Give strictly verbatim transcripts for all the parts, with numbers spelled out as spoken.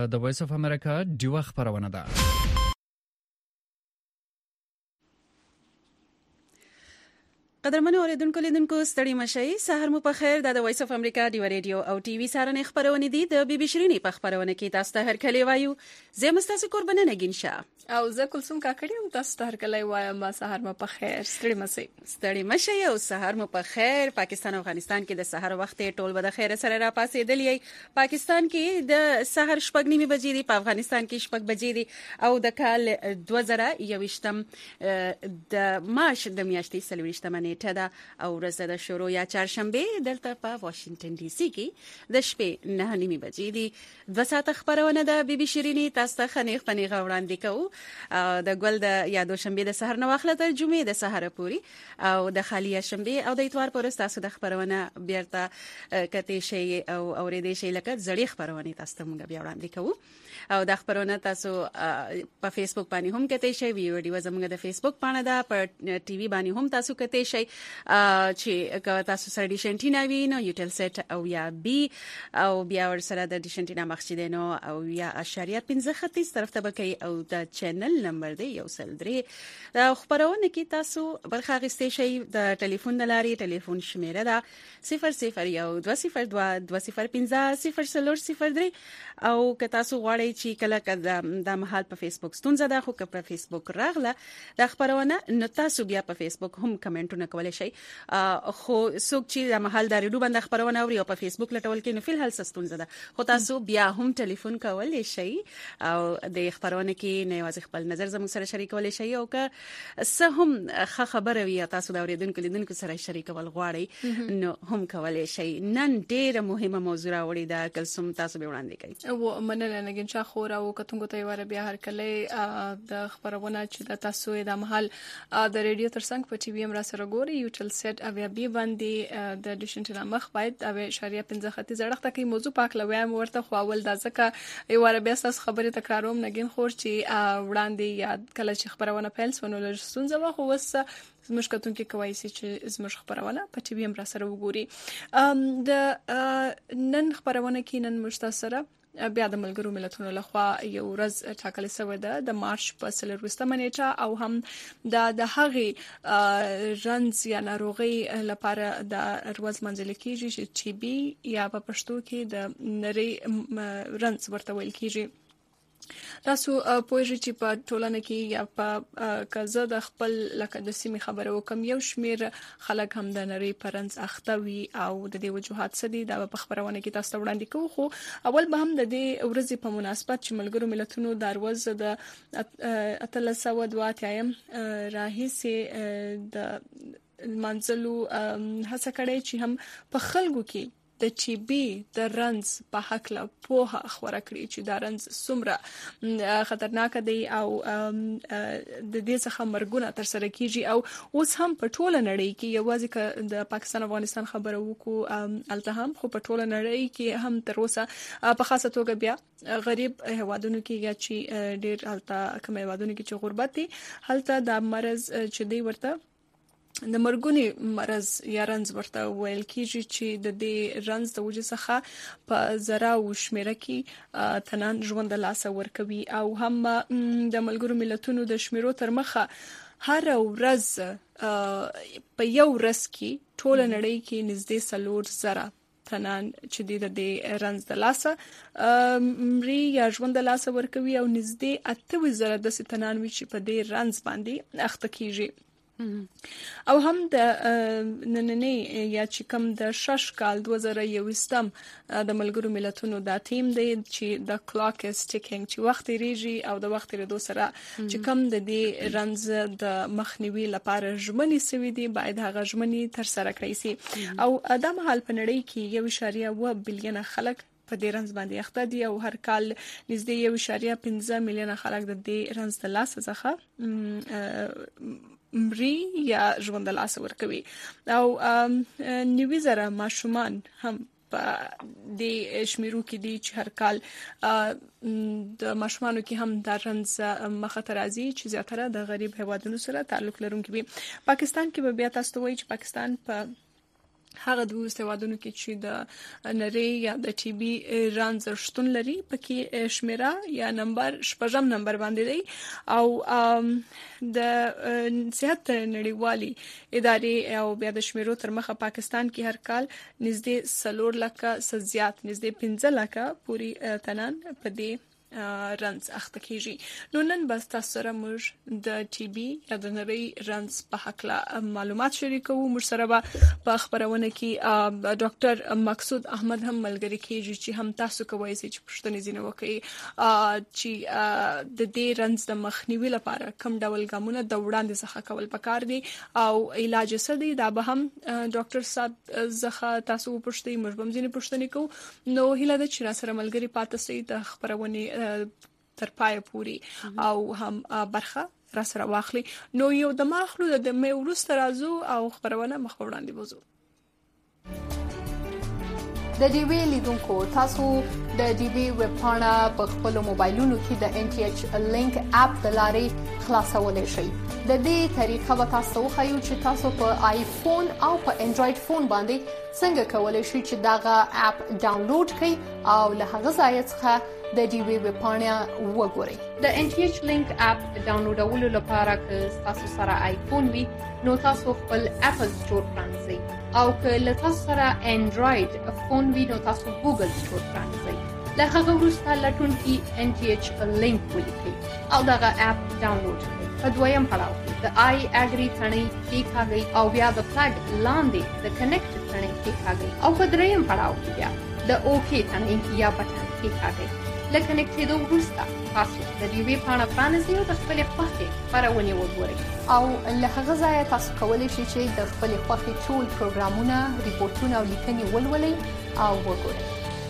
د وایس اف امریکا ډیوه خبرونه ده. قدرمنو اوریدونکو لیدونکو ستړي مشئ سحر مو په خیر. د وایس اف امریکا ډیو ریډیو او ټي وي سارنې خبرونه دي. د بي بي شيرینی په خبرونه کې تاسو ته هر کلی وایو. زه مستاسو قربانه نگین شاه او زه کلثوم کاکړی هم تاسو ته هر کلی وایم. سحر مو په خیر. ستړي مشئ ستړي مشئ او سحر مو په خیر. پاکستان او افغانستان کې د سحر وخت ټول به د خیر سره را پاسېدلې. پاکستان کې د سحر شپږ نیمه بجې دي، په افغانستان کې شپږ بجې دي او د کال دوه زره یوویشتم د مارچ د میاشتې څلوېښتمه نیټه ده او ورځ د شروع یا چهارشنبه دلته په واشنگټن ډي سي کې د شپې نه نیمه بجې دي. دوه ساعته خبرونه ده بي بي شيرینی تاسو ته خنیغ پنیغ وړاندې کوو. د ګل د یادو شنبه د سحر نه واخله تر جمعې د سحر پوری او د خالی شنبه او د اتوار پر تاسو د خبرونه بیرته کته شي او اورېدې شي لکه زړې خبرونه تاسو ته موږ بیا وړاندې کوو. او د خبرونه تاسو په فیسبوک باندې هم کته شي. ویډیو زموږ د فیسبوک باندې ده، په ټي وي باندې هم تاسو کته شي چې تاسو سره ډي شنټینا وینو یوټل سیټ او یا بي او بیا ور سره د ډي شنټینا مخچدنو او یا اشاریه پنځه ختیځ طرف ته بکی او د چینل نمبر دی یو سل درې. د خبرونه کې تاسو برخه غستې شي. د ټلیفون د لاري ټلیفون شمیره ده صفر صفر یو دوه صفر دوه دوه صفر پنځه صفر صفر صفر درې او که تاسو غواړئ چې کله کله د محل په فیسبوک ستونزه ده خو که په فیسبوک راغله د خبرونه نو تاسو بیا په فیسبوک هم کمنټونه کولای شئ. خو څوک چې د محل د ریډیو باندې خبرونه اوري او په فیسبوک لټول کې نو فل هل ستونزه ده خو تاسو بیا هم ټلیفون کولای شئ او د خبرونه کې نه یوازې خپل نظر زموږ سره شریکولای شئ او که څه هم ښه خبره وي تاسو د اوریدونکو لیدونکو سره شریکول غواړئ نو هم کولای شئ. نن ډیره مهمه موضوع راوړې ده کلثوم تاسو به وړاندې کړئ. او مننه نگین شاه خور او کتونګو ته ور بیا هر کله د خبرونه چې د تاسو د محل د ریډیو ترڅنګ په ټي وي هم را سره ګوري یوټل سیټ او یا بي باندې د ډیشنټنا مخ باید او شریعه پنځه خطي زړخته کې موضوع پاک لوي ورته خو اول د ځکه یو ور بیا تاسو خبره تکراروم نگین خور چې وړاندې یاد کله چې خبرونه پیل سونه لږ ستونزه واخو وس زموږ کتونکو کوي چې زموږ خبرونه په ټي وي هم را سره وګوري. د نن خبرونه کې نن مشتسره بیا د ملګرو ملتونو لخوا یو ورځ ټاکل شوې ده د مارچ په څلورویشتمه نیټه او هم د د هغې رنځ یا ناروغي لپاره د ورځ منځل کېږي چې ټي بي یا په پښتو کې د نری رنځ ورته ویل کېږي. تاسو پوهیږئ چې په ټولنه کې یا په کزه د خپل لکه د سیمې خبره وکم یو شمیر خلک هم د نری پرنس اخته وي او د دې وجوهات څه دي دا په خبرونه کې تاسو وړاندې کوو. خو اول به هم د دې ورځې په مناسبت چې ملګرو ملتونو د ورځ د اتلس سوه دوه اتیا راهیسې د منځلو هڅه کړې چې هم په خلکو کې د ټي بي د رنځ په حق له پوهه خبره کړی چې دا رنځ څومره خطرناک دی او د دې څخه مرګونه تر سره کیږي او اوس هم په ټوله نړۍ کې یوازې د پاکستان افغانستان خبره وکړو التهام خو په ټوله نړۍ کې هم تر اوسه په خاصه توګه بیا غریب هوادونو کې یا چې ډیر الته کوم هوادونو کې چې غربت دي هلته د مرز چې دی ورته د مرګونی مرز یا رنځ ورته ویل کیږي چې د دې رنځ د وجې څخه په زرا او شمیره کې تنان ژوند لاس ورکوي او هم د ملګرو ملتونو د شمیرو تر مخه هر ورځ په یو ورځ کې ټول نړۍ کې نږدې څلور زره تنان چې د دې رنځ د لاسه مری یا ژوند د لاسه ورکوي او نږدې اته زره د تنان وی چې په دې رنځ باندې اخته کیږي. او هم د نننې یا چې کوم د شش کال دوه زره یوویشتم د ملګرو ملتونو دا ټیم دی چې د کلاک از ټیکینګ چې وخت ریږي او د وخت ریدو سره چې کوم د دې رنځ د مخنیوي لپاره ژمنې سوي دي باید هغه ژمنې تر سره کړئ سي. او د مهال په نړۍ کې یو اشاریه اووه بلین خلک په دې رنځ باندې اخته دي او هر کال نږدې یو اشاریه پنځه میلیونه خلک د دې رنځ د لاسه څخه مری یا ژوند لاس ورکوي او نوي زره ماشومان هم په دې شمیرو کې دي چې هر کال د ماشومانو کې هم د رنځ مخه ته راځي چې زیاتره د غریب هوادونو سره تعلق لرونکي وي. پاکستان کې به بیا تاسو وایي چې پاکستان په هغه د هیوادونو کې چې د نری یا د ټي بي رانز شتون لري پکې شمیره یا نمبر شپږم نمبر باندې دی او د صحت نړیوالي ادارې او بیا د شمیرو تر مخه پاکستان کې هر کال نږدې سلور لکه سزيات نږدې پنځه لکه پوری تنان په دې رنز اخته کیږي. نو نن بس تاسو سره موږ د ټي بي یا د نری رنز په حق لا معلومات شریکو. موږ سره به په خبرونه کې ډاکټر مقصود احمد هم ملګری کیږي چې هم تاسو کوی شئ چې پښتني زینه وکړي چې د دې رنز د مخنیوي لپاره کوم ډول ګامونه د وړاندې څخه کول پکار دي او علاج څه دی دا به هم ډاکټر صاحب زخه تاسو پښتني موږ به زینه پښتني کو. نو هیله ده چې را سره ملګری پاتې سي د خبرونه تر پای پوري او هم برخه را سره واخلي. نو یو د ماخلو د مې ورسته راځو او خبرونه مخ وړاندې وځو. د ډي وی لیدونکو تاسو د ډي وی ویب پاڼه په خپل موبایلونو کې د ان ټي ایچ لینک اپ د لارې خلاصولای شئ. د دې طریقه به تاسو خایو چې تاسو په آیفون او په انډراید فون باندې څنګه کولای شئ چې داغه اپ ډاونلوډ کړئ او له هغه ځای څخه د ډي وی ویب پاڼه وګورئ. د ان ټي ایچ لینک اپ ډاونلوډولو لپاره که تاسو سره آیفون وي نو تاسو خپل اپل سٹور پرانځئ او که له تاسو سره انډراید فون وي نو تاسو ګوګل سٹور پرانځئ. له هغه وروسته لټون کې ان ټي ایچ لینک ولیکئ او دغه اپ ډاونلوډ کړئ. په دویم پړاو کې د آی اګری ثنې کلیک او بیا د فلګ لاندې د کنیکټ ثنې کلیک او په دریم پړاو کې بیا د اوکی ثنې یا بټن کلیک لکه کنیکټېدو وروسته تاسو د دې وی پاڼه پرانیزئ او د خپل خوښې خبرونه وګورئ او له هغه ځای تاسو کولی شئ چې د خپل خوښې ټول پروګرامونه ریپورتونه او لیکنې ولولئ او وګورئ.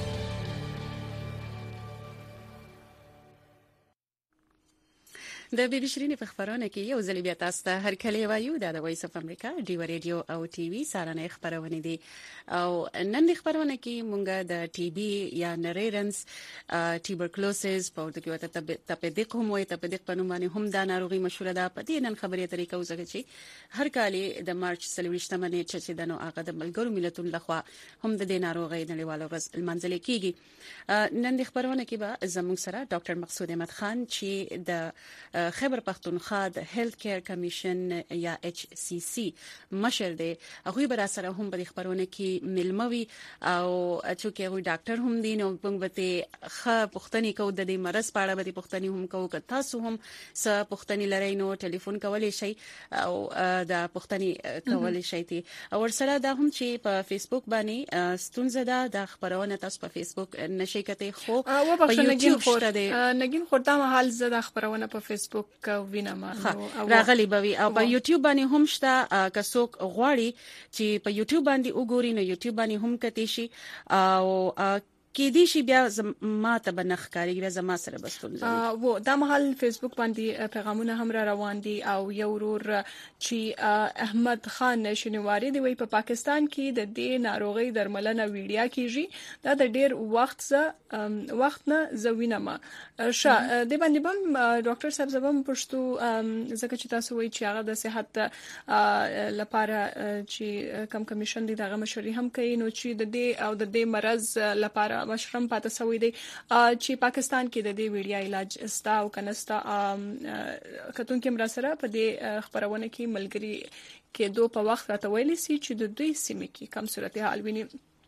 د بي بي شيرين په خبرونه کې یو ځل بیا تاسو ته هر کله وایو د وایس اف امریکا ډیو ریډیو او ټي وي سارنه خبرونه دي او نن خبرونه کې مونږه د ټي بي یا نریرنس ټیوبرکلوسس په ورته کې وته تپدیق هم وي تپدیق په نوم باندې هم دا ناروغي مشهور ده. په دې نن خبرې طریقه وزګه چې هر کال د مارچ څلويشتمه نیټه چې د نو هغه د ملګرو ملتونو لخوا هم د دې ناروغي نړیواله ورځ المنځل کیږي. نن د خبرونه کې به زموږ سره ډاکټر مقصود احمد خان چې د خیبر پختونخوا د هیلث کیر کمیشن یا ایچ سی سی مشر دی. هغه به سره هم په خبرونه کې ملموي او چې هغه ډاکټر هم دي نو په بته خه پښتني کو د دې مرز پاړه به پښتني هم کو که تاسو هم س پښتني لري نو ټلیفون کولای شي او د پښتني کولای شي تی او سره دا هم چې په فیسبوک باندې ستونزه ده د خبرونه تاسو په فیسبوک نشي کته خو په یوټیوب شته دی نګین خوردا محل زده خبرونه په فیسبوک وینم راغلی بوي او په یوټیوب باندې هم شته که څوک غواړي چې په یوټیوب باندې وګوري نو یوټیوب باندې هم کتی شي او کې دي شي بیا ما ته بنخکاری بیا زما سره بستون وو د محل فیسبوک باندې پیغامونه هم را روان دي او یو ورور چې احمد خان شنواری دی وی په پا پاکستان کې د دې ناروغي درملنه ویډیا کیږي دا د ډیر وخت ز وخت نه زوینما ش د باندې بم ډاکټر صاحب زبم پښتو زکه چې تاسو وی چې هغه د صحت لپاره چې کم کمیشن دی دغه مشورې هم کوي نو چې د دې او د دې مرز لپاره مشرم پاتې سوی دی چې پاکستان کې د دې ویډیا علاج استا او کنستا کتون کې مر سره په دې خبرونه کې ملګری کې دوه په وخت راته ویل سي چې د دوی سیمه کې کم صورتحال ویني.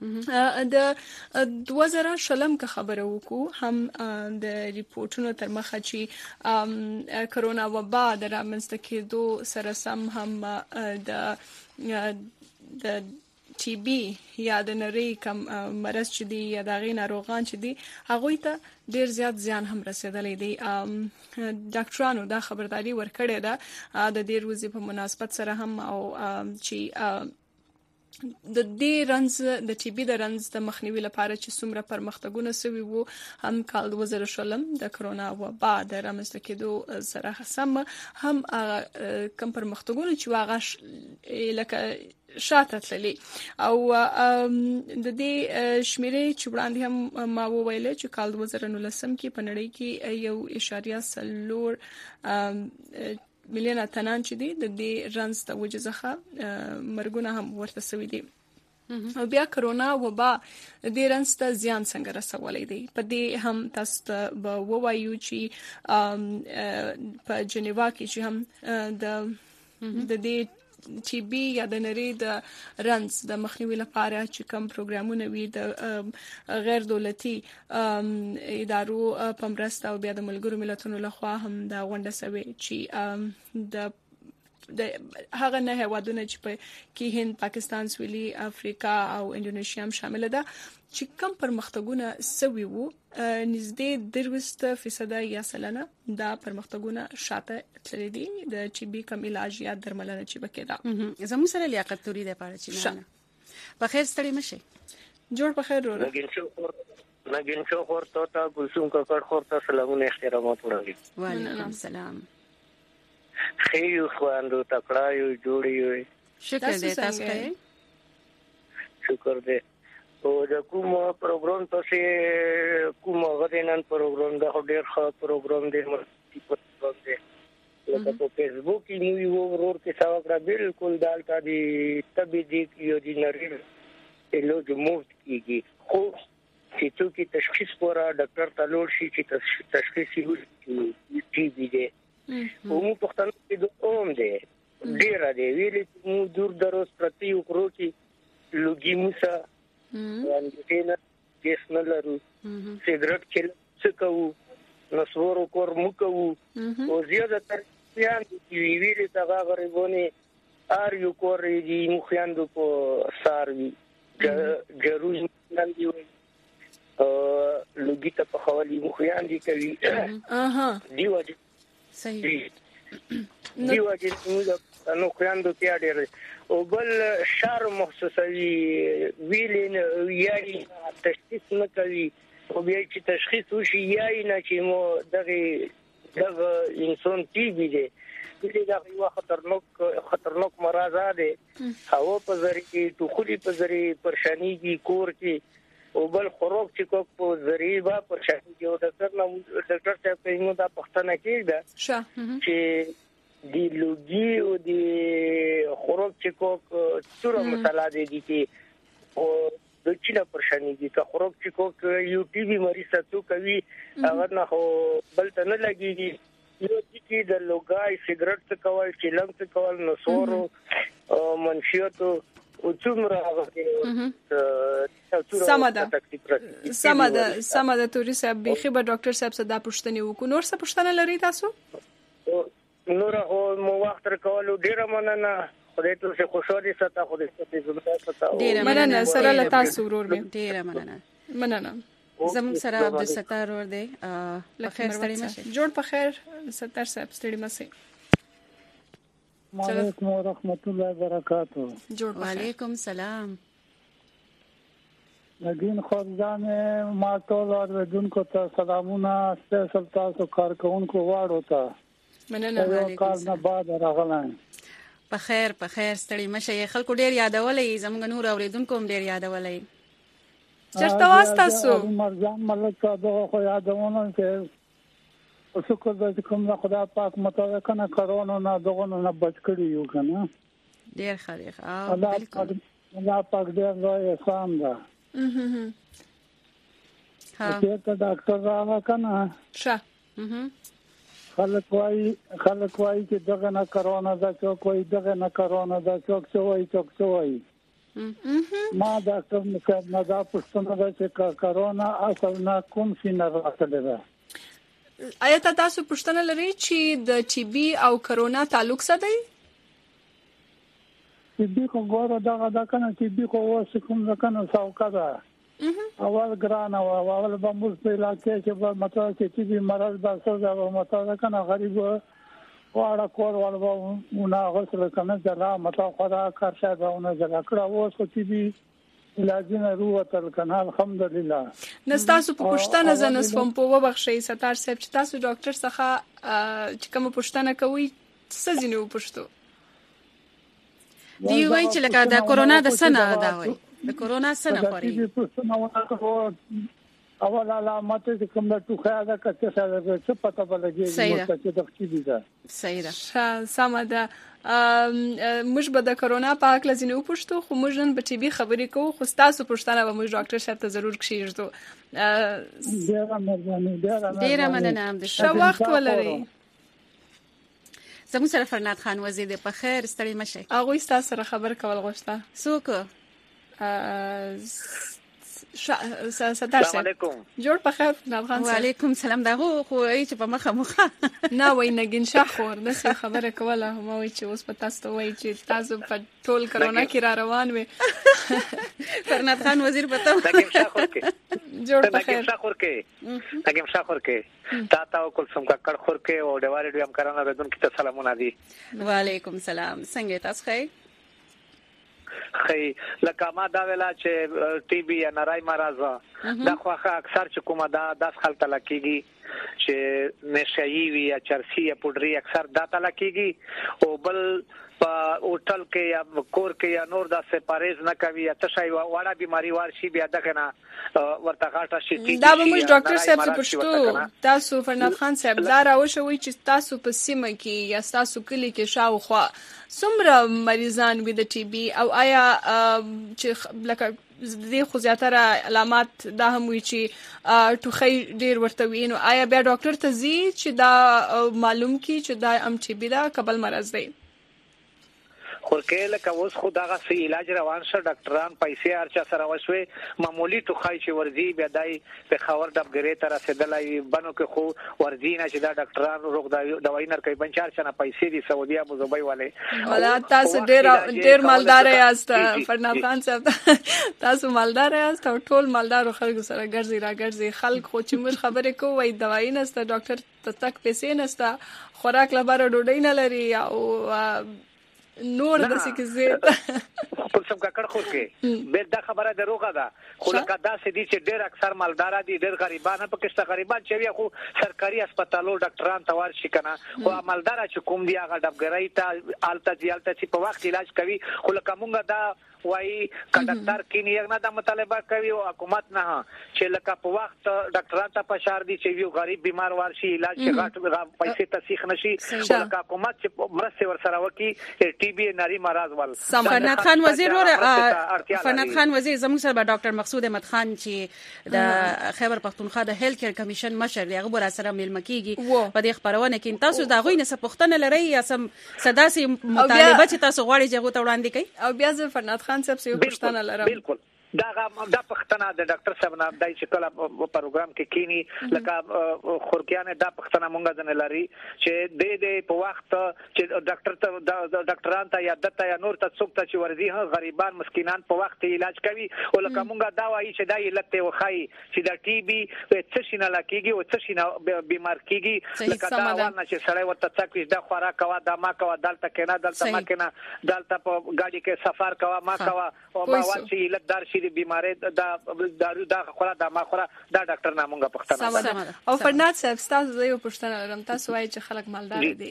د دوه زره شلم کا خبره وکړو هم د ریپورتونو تر مخه چې کرونا وبا د رامنځته کېدو سره سم هم د د ټي بي یا د نری کم مرض چې دی یا د غي ناروغان چې دی هغه ته ډیر زیات زیان هم رسیدلې دی. ډاکټرانو دا خبرداري ورکړې ده د دې ورځې په مناسبت سره هم او چې د دې رنز د ټي بي د رنز د مخنیوي لپاره چې څومره پرمختګونه سوي وو هم کال دوه زره شلم د کرونا وبا د رامنځته کېدو سره سم هم کم پرمختګونه چې واغه لکه شاته تللی او د دې شمیرې چې وړاندې هم ما وویل چې کال دوه زره نولسم کې په نړۍ کې یو اشاریه څلور مليونه تنان چې دي د دې رنز د وجه څخه مرګونه هم ورته سوي دي. بیا کرونا وبا د رنسته زیان څنګه رسولې دی په دې هم تاسو ته ووایو چې په جنیوا کې چې هم د د دې چې بي یا د نری د رنس د مخنیوي لپاره چې کوم پروګرامونه وي د غیر دولتي ادارو په مرسته او بیا د ملګرو ملتونو لخوا هم د غونډه سوي چې د د هغه نه هوادونه چې په کې هند، پاکستان، سویلي افریقا او انډونیشیا هم شامل ده چې کم پرمختګونه سوي وو نږدې دروست فیصد یا سلنه دا پرمختګونه شاته تللي دي د چې بي کم علاج یا درملنه چې بکیدا زموږ سره لیاقت توري د پاره چې نه په خیر ستړي مشه جوړ په خیر وره نګین شو ورته تا ګلسوم ککړ ورته سلامونه احترامات وړاندې وعلیکم السلام خیو خواندو تکړایو جوړیو شکر دې تاسو ته شکر دې او د کوم پروګرام تاسو کوم غوډینن پروګرام د ډېر ښه پروګرام دی مرتي پروګرام دی لکه په فیسبوک کې نیو ورور کې څاګه بالکل دالتا دی تبي دي یو دی نری له د موفت کیږي خو چې څوک تشخیص پورا ډاکټر ته لور شي چې تشخیص یې وشي ټي بي دی او مو پښتنو کې د اوم دی ډیر دی ویلې مو دور دروس پرتی وکړو چې لوګي موسا باندې نه کیسن لرو سیګریټ چې څکو نسورو کور مو کوو او زیاده تر یان چې ویلې تا غریبونه ار یو کور دی مو خیاندو په ساروي ګروز نن دی لوګي ته په حواله مو خیاندي کوي اها دی وځي صحیح دیو چې موږ نو خیاندو کې اړ او بل شر محسوسوي ویلین یاري تشخیص نه کوي او بیا چې تشخیص وشي یاري نه چې مو دغه دغه انسان ټي بي دی دې دا یو خطرناک خطرناک مرض دی هوا په ذریعہ ټوخلي په ذریعہ پریشانی کی کور کې او بل خوراک چې کوک په ذریعہ با پریشانی کې او ډاکټر نو ډاکټر صاحب په یو دا پښتنه کېږي چې دی لوګي او دی خوراک چې کوک څوره مسله دی چې او د چینه پریشانی دي که خوراک چې کوک یو ټي بي مریض ته کوي هغه نه بل ته نه لګيږي یو چې د لوګای سیګریټ څه کول چې لنګ څه کول نو سورو منشیاتو او څومره هغه سماده سماده سماده توري صاحب بيخي به ډاکټر صاحب صدا پښتني وکړو نور څه پښتنه لري تاسو نور هو مو وخت راکولو ډیره مننه خدای ته خوشاله ستا خدای ته زړه ستا ډیره مننه سره لتا سرور می ډیره مننه مننه زموږ سره عبدالستار ور دی په خیر ستړي مشه جوړ په خیر ستار صاحب ستړي مشه وعلیکم ورحمت الله وبرکاتہ جوړ وعلیکم سلام نگین خورزان ما ټول اوریدونکو ته سلامونه سپیشل تاسو کارکونکو واړو ته مننه وعلیکم السلام بعد راغلایم په خیر په خیر ستړي مشه خلکو ډیر یادولې زموږ نور اوریدونکو هم ډیر یادولې چرته واسطاسو مرزان ملک دغه خو یادونه چې شکر دې کوم خدا پاک متوجه کنه کرونا نه دغه نه بچ کړی یو کنه ډیر خیر او بالکل الله پاک دې راي احسان ده ها چې ډاکټر راغی کنه ښه خلک وايي خلک وايي چې دغه نه کرونا دا څوک وايي دغه نه کرونا دا څوک څه وايي څوک څه وايي ما ډاکټر مکه نه دا پښتنه دا چې کرونا اصل نه کوم څه نه راځي ده آیا تاسو پوښتنه لرئ چې د ټي بي او کرونا تعلق څه دی؟ ټي بي خو ګوره دغه دا کنه ټي بي خو اوس کوم ځکه څوکا ده اول ګران او اول به موږ په علاقې کې به مطلب چې ټي بي مرض به څه دا مطلب کنه غریب واړه کور ولو نه غوښتل کنه دا مطلب خدا کارشه داونه ځکه کړه اوس ټي بي علاجونه روته کنه الحمدلله نستاسو په پښتنه زنس فهم په وبخښي ستار صاحب چې تاسو ډاکټر څخه چې کوم پښتنه کوي څه ځینې و پښتو دی وای چې لکه د کورونا د سنه دا وای د کورونا سنه خوري اول علامات چې کوم د ټوخه ده کته سره څه پته بلګي چې د ټي بي ده. صحیح ده. سمه ده. موږ به د کرونا په اړه لزینو پوښتو خو موږ نن په ټي بي خبرې کوو خو تاسو پوښتنه به موږ ډاکټر صاحب ته ضرور کښېږدو. ډیره مهرباني ډیره مننه د ښه وخت ولرئ. زموږ سره فرناد خان وزیر دی. په خیر ستړي مشه. هغه تاسو سره خبر کول غوښته. څوک؟ السلام علیکم. جوړ په خیر فرناد خان. وعلیکم السلام. دا خو ای چې په مخه مخه نه وای نګین شاخور د څه خبره کوله ما وای چې اوس په تاسو ته وای چې تاسو په ټول کرونا کې را روان وي. فرناد خان وزیر پته نګین شاخور کې جوړ په خیر. نګین شاخور کې نګین شاخور کې تا تا کلثوم ککړ خور کې او ډیواره ډیم کرانا بدون کې سلامونه دي. وعلیکم السلام. څنګه تاسو ښه؟ خی لکه ما دا ویلا چې ټي بي یا نارای مرض دا خو اکثر چې کومه دا داس خلک لکېږي چې نشئی وی یا چرسی یا پودری اکثر دا لکېږي او بل په هوټل کې یا کور کې یا نور داسې پرهیز نه کوي یا تشای واړه بیماری ورشي بیا دغه نه ورته غاټه شي. دا به موږ ډاکټر صاحب څخه پوښتو. تاسو فرناد خان صاحب دا راوښوي چې تاسو په سیمه کې یا تاسو کلی کې شاوخوا څومره مریضان وي د ټي بي او آیا چې لکه دې خو زیاتره علامات دا هم وي چې ټوخی ډیر ورته وي نو آیا بیا ډاکټر ته ځي چې دا معلوم کی چې دا ام ټي بي دا قبل مرض دی؟ خو کله که اوس خو دغه سي علاج روان شه ډاکټران پیسې ارچا سره وشوي معمولی ټوخی چې ورزي بیا دای په خبر ډبګری تر رسیدلای بنو کې خو ورزي نه چې دا ډاکټران روغ دوايي نر کوي بنچار شنه پیسې دي سعودي ابو ظبي والے. ولا تاسو ډیر ډیر مالدار یاست فرناد خان صاحب. تاسو مالدار یاست او ټول مالدار خلکو سره ګرځي را ګرځي خلک خو چې موږ خبرې کوو دوايي نسته ډاکټر ته تک پیسې نسته خوراک لپاره ډوډۍ نه لري او نور د څه کې زه کلثوم ککړ خور کې به دا خبره دروغه ده خو لکه دا سدي چې ډېر اکثر مالدار دي ډېر غریبان په کښته غریبان چې وي خو سرکاري هسپتالو ډاکټران توار شي کنه خو مالدار چې کوم دی هغه ډبګرای ته آلته ځالته چې په وخت علاج کوي خو لکه مونږ دا وای کنډکټر کینی نه د مطالبه کوي او حکومت نه چې لکه په وخت ډاکټران ته فشار دي چې یو غریب بیمار ورشي علاج کې غاټ پیسې تسیخ نشي لکه حکومت چې مرسته ورسره وکي ټي بي ناري مرض ول. فرناد خان وزیر ور فرناد خان وزیر زموږ سره ډاکټر مقصود احمد خان چې د خیبر پختونخوا د هیلث کیر کمیشن مشر دی هغه ور سره مل مکیږي په دې خبرونه کې تاسو دا غوښنه سپختنه لري یا سم صداسي مطالبه چې تاسو غواړئ چې غوته وړاندې کړئ او بیا ز فرناد خان صاحب سره پوښتنه لرم. بالکل دا دا پښتنه د ډاکټر صاحب نه دای چې کله پروګرام کې کینی لکه خورکیانه دا پښتنه مونږ ځنه لري چې د دې په وخت چې ډاکټر ته ډاکټران ته یا دته یا نور ته څوک ته چې ورزي غریبان مسکینان په وخت علاج کوي او لکه مونږ دا وایي چې دا علت ته وخی چې دا ټي بي څه شي نه لکېږي او څه شي نه بیمار کیږي لکه دا ونه چې سړی ورته څکوي دا خوراک کوا دا ما کوا دلته کې نه دلته ما کې نه دلته په ګاډي کې سفر کوا ما کوا او ما واچي علت دار شي بیماری دا دارو دا خورا دا ما خورا دا ډاکټر نامونګه پښتنه او فرناد صاحب تاسو یو پښتنه لرم تاسو وایي چې خلک مالدار دي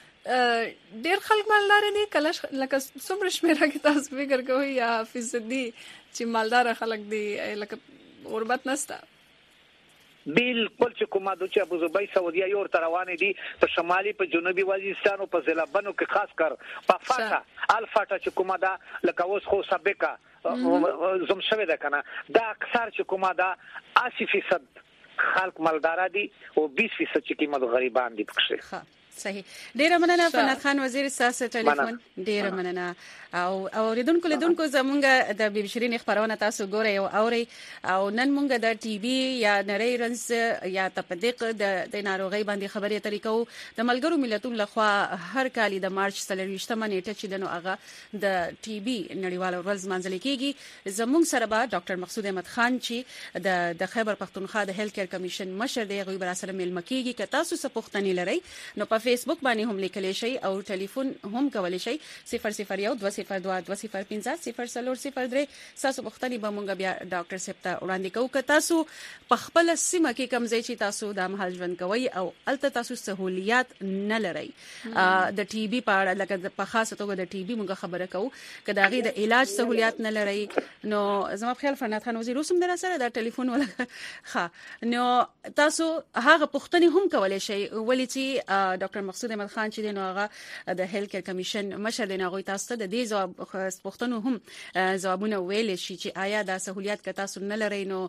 ډیر خلک مالدار دي کله لکه څومره شمیره کې تاسو فکر کوئ یا فیصدي چې مالدار خلک دي لکه غربت نشته؟ بالکل چې کومه د چې ابو ظبي سعودي یو تر روانې دي په شمالي په جنوبي وزیرستان او په ضلع بنو کې خاص کر په فاټا الفاټا چې کومه دا لکه اوس خو سبکا زم شوه ده کنه دا اکثر چې کومه دا اسی فیصد خلک مالدار دي او بیس فیصد چې کومه غریبان دي پکښه. صحیح. ډیره مننه فرناد خان وزیر ساسه ټلیفون ډیره مننه او اوریدونکو لیدونکو زمونږ د بي شيرين خبرونه تاسو ګورئ او اوري او نن مونږ د ټي بي یا نری رنس یا تپدق د د ناروغي باندې خبرې طریقو د ملګرو ملتونو لخوا هر کال د مارچ څلرويشتمه نیټه چې دنو هغه د ټي بي نړیوال ورځ منځل کیږي. زمونږ سره به ډاکټر مقصود احمد خان چې د د خیبر پختونخوا د هیلث کیر کمیشن مشر دی غوي بر سره مل مکیږي که تاسو څه پوښتنې لرئ نو په فیسبوک باندې هم لیکلی شي او ټلیفون هم کولی شي صفر صفر یو دوه صفر دوه دوه صفر پنځه صفر څلور صفر درې تاسو پوښتنې به مونږ بیا ډاکټر صاحب ته وړاندې کوو که تاسو په خپل سیمه کې کوم ځای چې تاسو د مهال ژوند کوي او الته تاسو سہولیات نه لري د ټي بي په اړه لکه په خاصه توګه د ټي بي مونږ خبره کوو که دا غي د علاج سہولیات نه لري نو زما په خیال فرنات خان وزیر اوسم در سره د ټلیفون ولا ښه نو تاسو هغه پوښتنې هم کولای شئ ولې چې ډاکټر مقصود احمد خان چې نو هغه د هیلث کیر کمیشن مشر دی نو تاسو ته د دې جواب پوښتنو هم جوابونه ویل شي چې آیا دا سہولیات که تاسو نه لري نو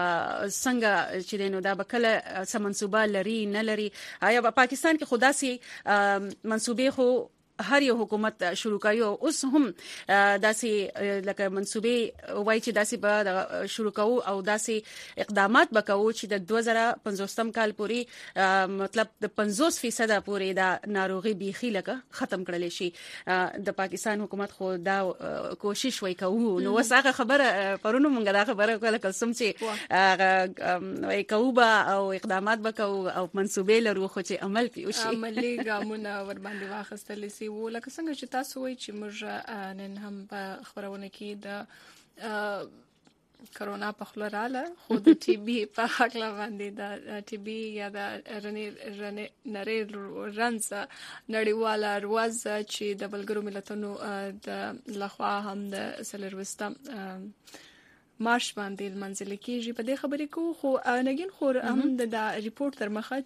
څنګه چې نو دا بکله سمنصوبه لري نه لري آیا په پاکستان کې خدا سي منصوبې خو هر یو حکومت شروع کوي او اوس هم داسې لکه منصوبې وای چې داسې به شروع کوو او داسې اقدامات وکړو چې د دوه زره پنځوستم کال پورې مطلب د پنځوس فیصد پورې دا ناروغي بيخي لکه ختم کړل شي د پاکستان حکومت خو دا کوشش وای کوو نو وساغه خبره پرونو مونږه دا خبره کوله کلسم چې وای کوو او اقدامات وکړو او منصوبې لرو خو چې عمل پیو شي عملي ګامونه ور باندې واخستل سي و لکه څنګه چې تاسو وایي چې موږ نن هم په خبرونه کې د کرونا په خله رااله خو د ټي بي په حق باندې د ټي بي یا د رني رني نری رنز نړیواله ورځ چې د بلګرو ملتونو د لخوا هم د سلروستم مارش باندې منځل کېږي په دې خبرې کو خو نګین خور هم د ریپورت تر مخه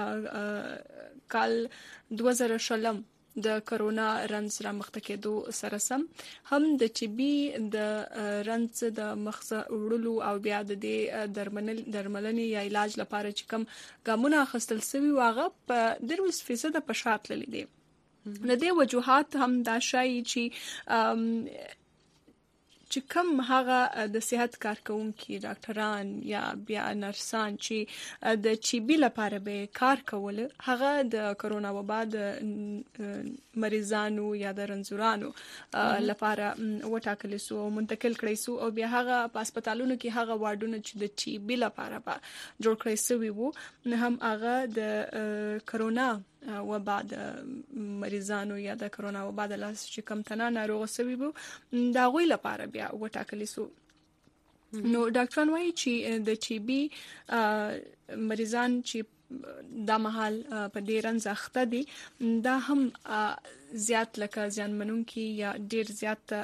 چې کال دوه زره شلم د کرونا رنز را مخته کېدو سره سم هم د ټي بي د رنز د مخزه وړلو او بیا د درمل درملنې یا علاج لپاره چې کوم ګامونه اخیستل شوي واغه په دروس فیصد په شاته لیدي د دې وجوهات هم دا شای چې چې کوم هغه د صحت کارکونکو ډاکټران یا بیا نرسان چې د ټي بي لپاره به کار کول هغه د کرونا وبا د مریضانو یا د رنځورانو لپاره وټاکل سو منتقل کړی سو او بیا هغه په هسپتالونو کې هغه وارډونه چې د ټي بي لپاره به جوړ کړی سوی وو هم هغه د کرونا وبا د مریضانو یا د کرونا وبا د لاس چې کم تنه ناروغ سوي وو دا غوي لپاره بیا وټاکل سو نو ډاکټران وایي چې د ټي بي مریضان چې دا مهال په دې رنځ اخته دي دا هم زیات لکه ځانمنونکي یا ډیر زیات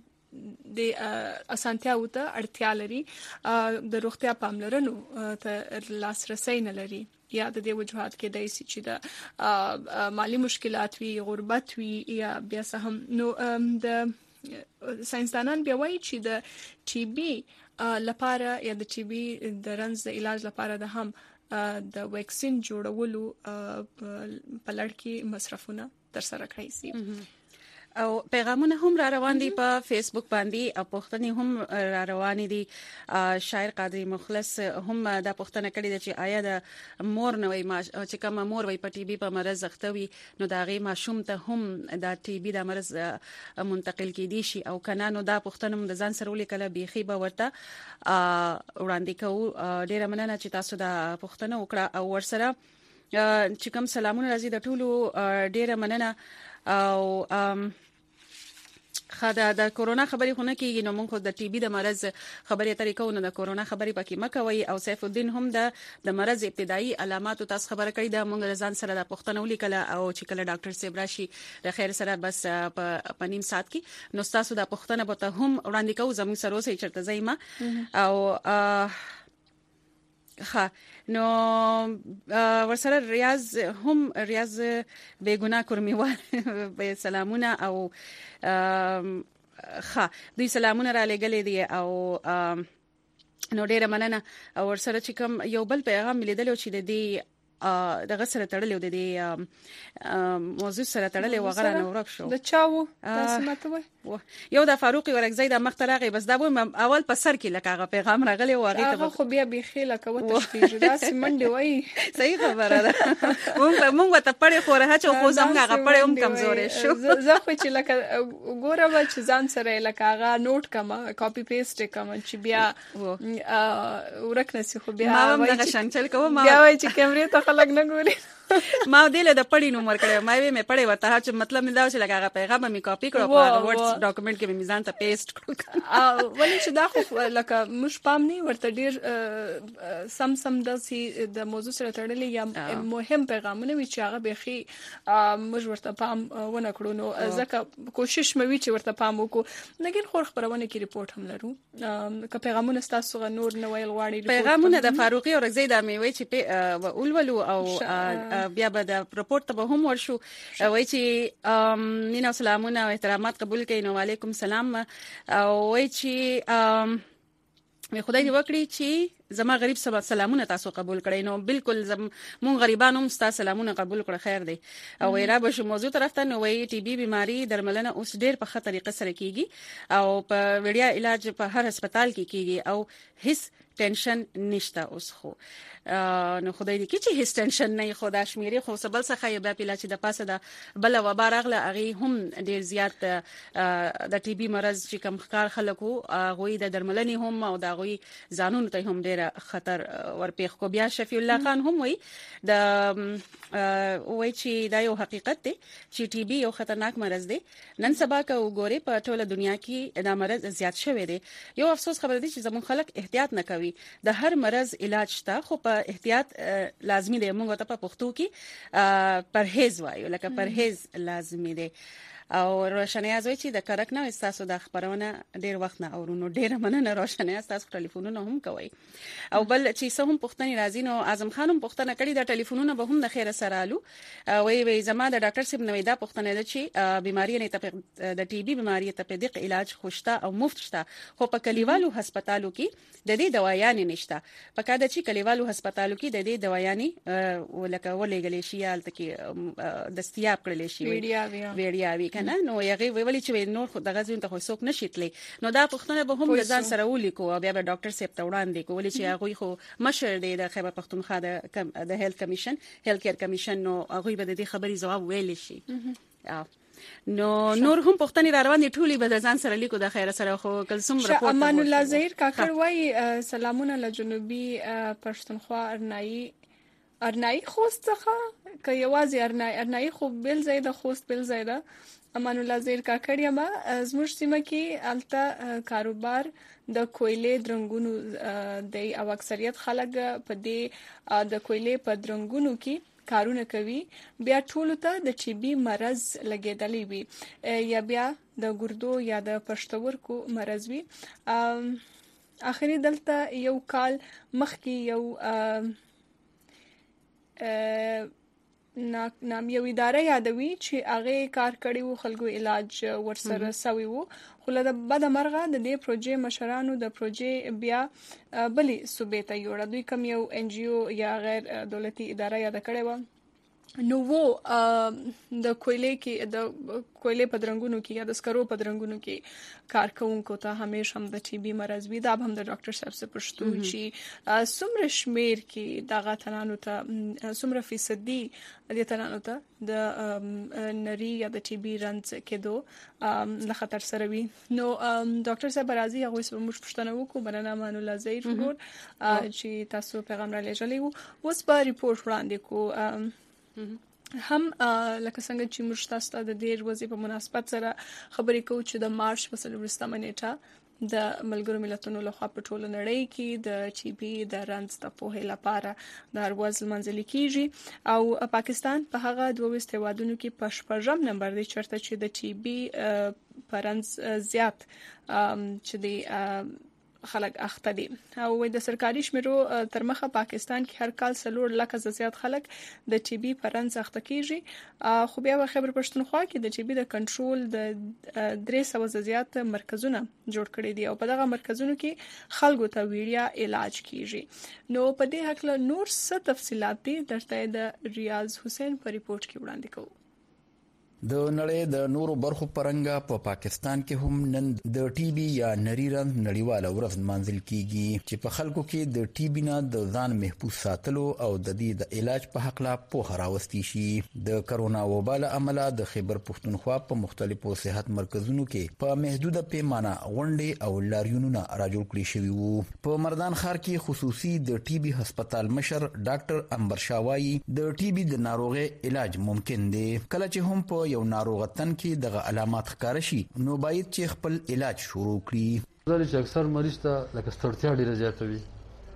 د اسانتیا وته اړتیا لري د روغتیا پاملرنو ته لاسرسي نه لري یا د دې وجوهات کې دای سي چې د مالی مشکلات وي غربت وي یا بیا هم نو د ساينسدانان بیا وایي چې د ټي بي لپاره یا د ټي بي د رنځ د علاج لپاره د هم د ویکسین جوړولو په لړ کې مصرفونه تر سره کړی سي او پیغامونه هم را روان دي په فیسبوک باندې او پوښتنې هم را روان دي شاعر قادری مخلص هم دا پوښتنه کړې ده چې آیا د مور نوې ما چې کوم مور وي په ټي بي په مرز اختوي نو دا غي ماشوم ته هم دا ټي بي د مرز منتقل کیدي شي او کنه نو دا پوښتنه هم د ځان سره ولیکله بيخي به ورته وړاندې کوو ډیره مننه چې تاسو دا پوښتنه وکړه او ورسره چې کوم سلامونه راځي د ټولو ډیره مننه او خدا د کورونا خبرې خونه کې نو موږ د ټي بي د مرز خبرې طریقو نه د کورونا خبرې پکې مکوي او سیف الدین هم د د مرز ابتدایي علامات تاسو خبره کړې ده موږ ځان سره د پښتنو لیکله او چې کله ډاکټر صاحب راشي د خیر سره بس په نیم ساعت کې نو تاسو د پښتنه به ته هم وړاندې کوو زموږ سره اوسې چرته زېما او ها نو ورسره ریاض هم ریاض بیگنا کورمیوال به سلامونه او ها دوی سلامونه را لګلې دي او نو ډیره مننه ورسره چې کوم یو بل پیغام لیدل چې د دې دغه سره تړلې د دې موضوع سره تړلې وغیرہ نو ورک شو د چاو تاسو ماته وای یو د فاروقي ورکزی د مخترغه بس دا اول په سر کې لکه پیغام راغلی او هغه ته خو بیا به خېله کوته شپې دا سیمنډي وای صحیح خبره ده مونږ مونږ ته پړې خو راځو خو زموږ هغه پړې هم کمزورې شو زه خو چې لکه ګوره و چې ځان سره لکه هغه نوٹ کما کاپی پیسټ کما چې بیا ورک نسی خو بیا ما هم دغه شانچل کوم بیا وای چې کیمرې ته خلک نه ګوري ما دله د پړی نوم ورکړم ما وی مې پړی ورته چې مطلب مې دا چې لګا پیغام مې کاپی کړو په ورډ ډاکومېنټ کې مې میزان ته پیسټ کړو ولې چې دا خو لکه مش پام نه ورته ډیر سم سم د سي د موضوع سره تړلې یا مهم پیغامونه وی چې هغه بيخي مش ورته پام ونه کړو نو ځکه کوشش مې وی چې ورته پام وکړو لکه خو خبرونه کې ریپورت هم لرو که پیغامونه تاسو نور نه ویل غواړي پیغامونه د فاروقي او رغزي د مې وی چې اولولو او بیا به د رپورت ته هم ورشو وای چې مینا سلامونه او احترامات قبول کړئ نو وعلیکم سلام او وای چې مې خدای دې وکړي چې زما غریب سبا سلامونه تاسو قبول کړئ نو بالکل مون غریبانو هم تاسو سلامونه قبول کړئ خیر دی او را به شو موضوع طرف ته نو وای ټي بي بيماري درملنه اوس ډېر په خطر طریقه سره کیږي او په وړیا علاج په هر هسپتال کې کیږي او هیڅ ټینشن نشته اوس خو نو خدای دې کې چې هیڅ ټینشن نه خدا شمیري خو سبل څخه یې بیا پیلا چې د پاسه د بل وبا راغله اغي هم ډیر زیات د ټي بي مرز چې کم ښکار خلکو غوي د درملنې هم او د غوي ځانونو ته هم ډیر خطر ورپېخ کو بیا شفیع الله خان هم وای د وای چې دا یو حقیقت دی چې ټي بي یو خطرناک مرز دی نن سبا کا وګوري په ټوله دنیا کې دا مرز زیات شوی دی یو افسوس خبر دی چې زمون خلک احتیاط نه کوي د هر مرز علاج شته خو په احتیاط لازمي دی موږ ته په پښتو کې پرهیز وایو لکه پرهیز لازمي دی او روشنیا زوی چې د کرک نه تاسو د خبرونه ډیر وخت نه اورونو ډیر مننه روشنیا تاسو ټلیفونونه هم کوي او بل چې څه هم پښتني راځي نو اعظم خان هم پښتنه کړی د ټلیفونونه به هم د خیره سره الو وی وی زما د ډاکټر صاحب نوې دا پښتنه ده چې بيماري نه ته د ټي بي بيماري ته په دقیق علاج خوشته او مفت شته خو په کلیوالو هسپتالو کې د دې دوايانې نشته پکې د چې کلیوالو هسپتالو کې د دې دوايانې ولکه ولېګلې شي الته کې دستیاب کړل شي ویډیاوي کنه نو یغه ویولې چې نور خو دغه ځین ته خو څوک نشیتلې نو دا پښتنه به هم ځان سره ولیکو بیا به ډاکټر صاحب ته وړاندې کولې چې هغه خو مشر دی د خیبر پښتونخوا د د هیلث کمیشن هیلث کیر کمیشن نو هغه به د دې خبري جواب ویل شي نو نور هم پښتني را روان دي ټولي به ځان سره لیکو د خیر سره خو کلسوم رپورټ امان الله زهیر کاکړ وای سلامونه له جنوبي پښتونخوا ارنایي ارنایي خوست څخه که یوازې ارنایي ارنایي خو بل ځای د خوست بل ځای ده امان الله زهیر کاکړ یم زموږ سیمه کې الته کاروبار د کویلې درنګونو د او اکثریت خلک په دې د کویلې په درنګونو کې کارونه کوي بیا ټول ته د ټي بي مرز لګیدلې وي یا بیا د ګردو یا د پښتورګو مرز وي اخري دلته یو کال مخکې یو نام یو اداره یادوي چې هغه کار کړی وو خلکو علاج ورسره سوي وو خو له بد مرغه د دې پروژې مشرانو د پروژې بیا بلی صوبې ته یوړ دوی کوم یو ان جی او یا غیر دولتي اداره یاد کړی و نو وو د کویلې کې د کویلې په درنګونو کې یا د سکرو په درنګونو کې کارکونکو ته همیشه هم د ټي بي مرز وي دا هم د ډاکټر صاحب څخه پښتو چې څومره شمیر کې دغه تنانو ته څومره فیصدي د تنانو ته د نری یا د ټي بي رنځ کېدو له خطر سره وي نو ډاکټر صاحب راځي هغه څه موږ پښتنه وکړو برنامه امان الله زهیر ګور چې تاسو پیغام را لېږلی وو اوس په ریپورت وړاندې کو هم لکه څنګه چې موږ تاسو ته د دې ورځې په مناسبت سره خبرې کوو چې د مارچ په څلورمه نیټه د ملګرو ملتونو لخوا په ټوله نړۍ کې د ټي بي د رنځ د پوهې لپاره د هر ورځ منځلي کیږي او پاکستان په هغه دوه هیوادونو کې په شپږم نمبر دی چرته چې د ټي بي په رنځ زیات چې د خلک اخته دي او د سرکاري شمیرو تر مخه پاکستان کې هر کال سلور لکه زیات خلک د ټي بي په رنځ اخته کیږي خو بیا خیبر پښتونخوا کې د ټي بي د کنټرول د درې سوه زیات مرکزونه جوړ کړي دي او په دغه مرکزونو کې خلکو ته ویډیا علاج کیږي نو په دې حق له نور څه تفصيلات دي درته د ریاض حسین په ریپورت کې وړاندې کوو د نړۍ د نورو برخو پرنګا په پا پاکستان کې هم نن د ټي بي یا نری رنځ نړیواله ورځ مانځل کیږي چې په خلکو کې د ټي بي نه د ځان محفوظ ساتلو او د دې د علاج په حق لا پوهه راوستي شي. د کرونا وبا له امله د خیبر پښتونخوا په مختلفو صحت مرکزونو کې په محدوده پیمانه غونډې او لاریونونه راجوړ کړي شوي وو. په مردان ښار کې خصوصي د ټي بي هسپتال مشر ډاکټر انبر شاوایی د ټي بي د ناروغي علاج ممکن دی. کله چې هم په یو ناروغ تن کې دغه علامات ښکار شي نو باید چې خپل علاج شروع کړي. دا چې اکثر مریض ته لکه ستړیا ډیره زیاته وي،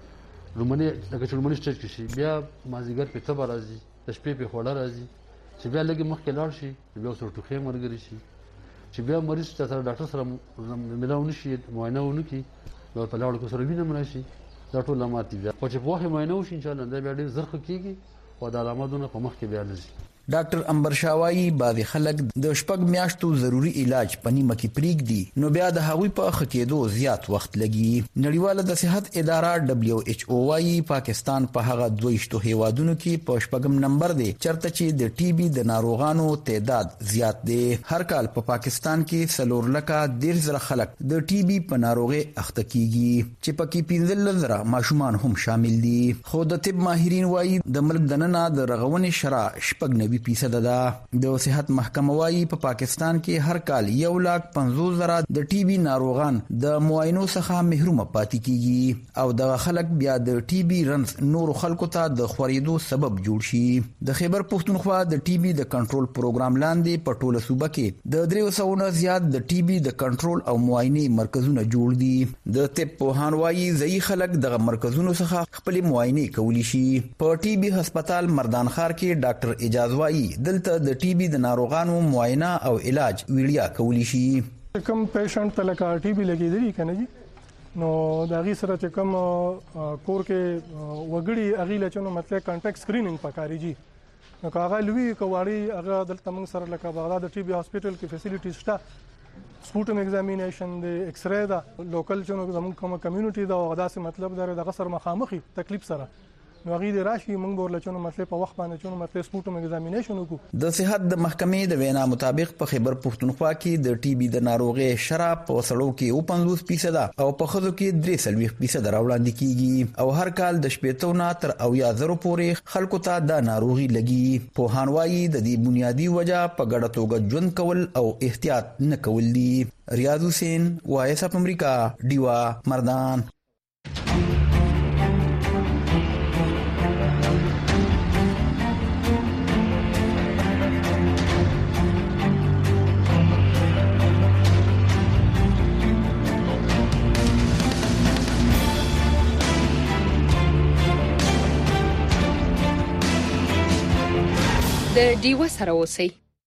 لومړی لکه چې لومړی سټیج کې شي، بیا مازیګر په تبه راځي، د شپې په خوړه راځي، چې بیا لږ مخکې لاړ شي بیا ورته ټوخی مرګري شي، چې بیا مریض ته سره ډاکټر سره ملاو نشي، معاینه ونه کړي نو په لاړو کې سره وینه مرشي. دا ټول علامات دي. خو چې په وخت معاینه وشي ان شاء الله دا بیا ډېر زر ښه کېږي او د علاماتونو په مخ کې بیا لږ. ډاکټر انبر شاوایی بعضی خلک د شپږ میاشتو ضروری علاج په نیمه کې پریږدي نو بیا د هغوی په ښه کېدو زیات وخت لګي. نړیواله د صحت اداره دبليو ایچ او وايي پاکستان په هغه دویشتو هیوادونو کې په شپږم نمبر دی چرته چې د ټي بي د ناروغانو تعداد زیات دی. هر کال په پا پاکستان کې سلور لکه ډیر زره خلک د ټي بي په ناروغي اخته کیږي چې پکې پنځه زره ماشومان هم شامل دي. خو د طب ماهرین وايي د ملک دننه د رغونې شرح شپږ فیصد ده. د صحت محکمه وايي په پا پاکستان کې هر کال یو لاک پنځوس زره د ټي بي ناروغان د معاینو څخه محروم پاتې کیږي او د خلک بیا د ټي بي رنځ نور خلکو ته د خورېدو سبب جوړ شي. د خیبر پښتونخوا د ټي بي د کنټرول پروګرام لاندې په ټوله صوبه کې د درې سوه نه زیات د ټي بي د کنټرول او معاینې مرکزونه جوړ دي. د طب پوهان وايي ځایي خلک دغه مرکزونو څخه خپل معاینې کولی شي. په ټي بي هسپتال مردان ښار کې ډاکټر اجاز وايي دلته د ټي بي د ناروغانو معاینه او علاج ویډیا کولی شي. کوم پیشنټ ته لکه ټي بي لګیدلی کنه جی نو دا غي سره چې کوم کور کې وګړي اغیله چنو مطلب کانټیکټ سکرینینګ پکاري جی نو کاغه لوی کواري هغه دلته موږ سره لکه بغداد ټي بي هسپتال کې فیسیلیټیز شته، سپوټم ایگزامینیشن دی، ایکس ری دا، لوکل چنو زموږ کوم کمیونټي دا او دا څه مطلب دا د غسر مخامخي تکلیف سره نو غي د راشي موږ ورل چونو مطلب په وخت باندې چونو مطلب سپوټم ایگزامینیشن وکړو. د صحت د محکمې د وینا مطابق په خیبر پښتونخوا کې د ټي بي د ناروغي شرح په سړو کې پنځوس فیصد او په خزو کې درې سلويخ فیصد راوړاندې کیږي او هر کال د شپږ نه تر اویا زرو پورې خلکو ته د ناروغي لګي. په هانوایي د دې بنیادی وجہ په ګډه توګه ژوند کول او احتیاط نه کول دي. ریاض حسین، وایس اف امریکا، ډیوا، مردان. د ډیوا سره اوسئ.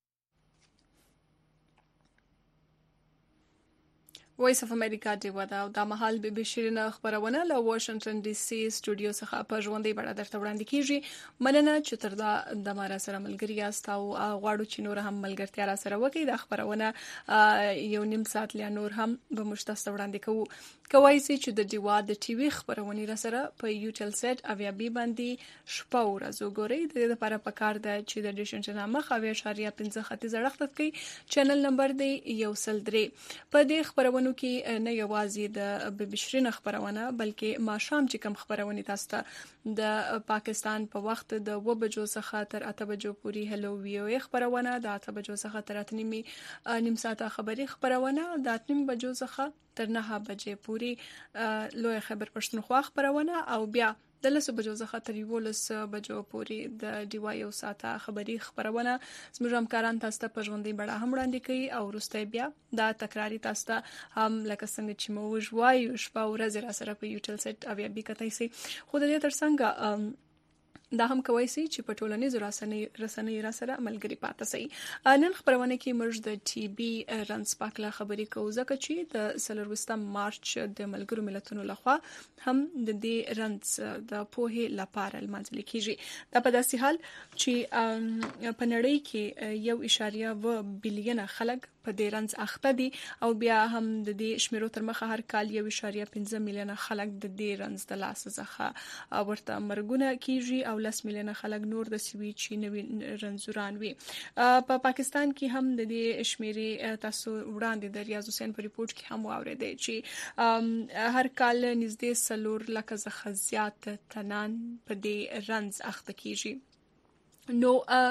وایس اف امریکا ډیوا دا او د مهال بي بي شیرینه خبرونه له واشنگټن ډي سي سټوډیو څخه په ژوندۍ بڼه درته وړاندې کیږي. مننه چې تر دا د مارا سره ملګری یاست او غواړو چې نور هم ملګرتیا را سره وکړي. د خبرونه یو نیم ساعت لا نور هم به مشتاست وړاندې کوو. کوي چې د ډیوا د ټي وي خبرونه را سره په یوټل سیټ اویا بي باندې شپه ورځ وګورئ. د دې لپاره پکار ده چې د ډیشن چنامه خوي اشاریه پنځه خط زړښت کوي. چینل نمبر دی یو سل درې. په دې خبرونه کې نه یوازې د بي بي شیرینه خبرونه بلکې ماشام چې کوم خبرونه تاسو ته د پاکستان په وخت د و بجو څخه تر اته بجو پورې هلو ویو خبرونه، د اته بجو څخه تر اته نیمه نیم ساعته خبري خبرونه، د اته نیم بجو څخه تر نه بجې پورې لوی خبر پښتونخوا خبرونه او بیا د لسو بجو څخه تر یولس بجو پورې د ډیوا یو ساعته خبري خبرونه زموږ همکاران تاسو ته په ژوندۍ بڼه هم وړاندې کوي او وروسته بیا دا تکراری تاسو ته هم لکه څنګه چې مو وایو شپه ورځ را سره په یوټل سیټ اویا بي کتای سي. خو د دې ترڅنګ دا هم کوي چې په ټولنیزو رسنۍ رسنۍ را سره ملګری پاتې سي. نن خبرونه کې موږ د ټي بي رنځ پاکله خبرې کوو ځکه چې د څلورویشتم مارچ د ملګرو ملتونو لخوا هم د دې رنځ د پوهې لپاره لمانځل کیږي. دا په داسې حال چې په نړۍ کې یو اشاریه و بلیونه خلک په دې رنځ اخته دي او بیا هم د دې شمیرو تر مخه هر کال یو اشاریه پنځه میلیونه خلک د دې رنځ د لاس څخه ورته مرګونه کیږي او لس میلیونه خلک نور د سوي چې نوي رنځوران وي. په پاکستان کې هم د دې شمیرې تاسو وړاندې د ریاض حسین په ریپورت کې هم واورېدئ چې هر کال نږدې څلور لکه څخه زیات تنان په دې رنځ اخته کیږي. نو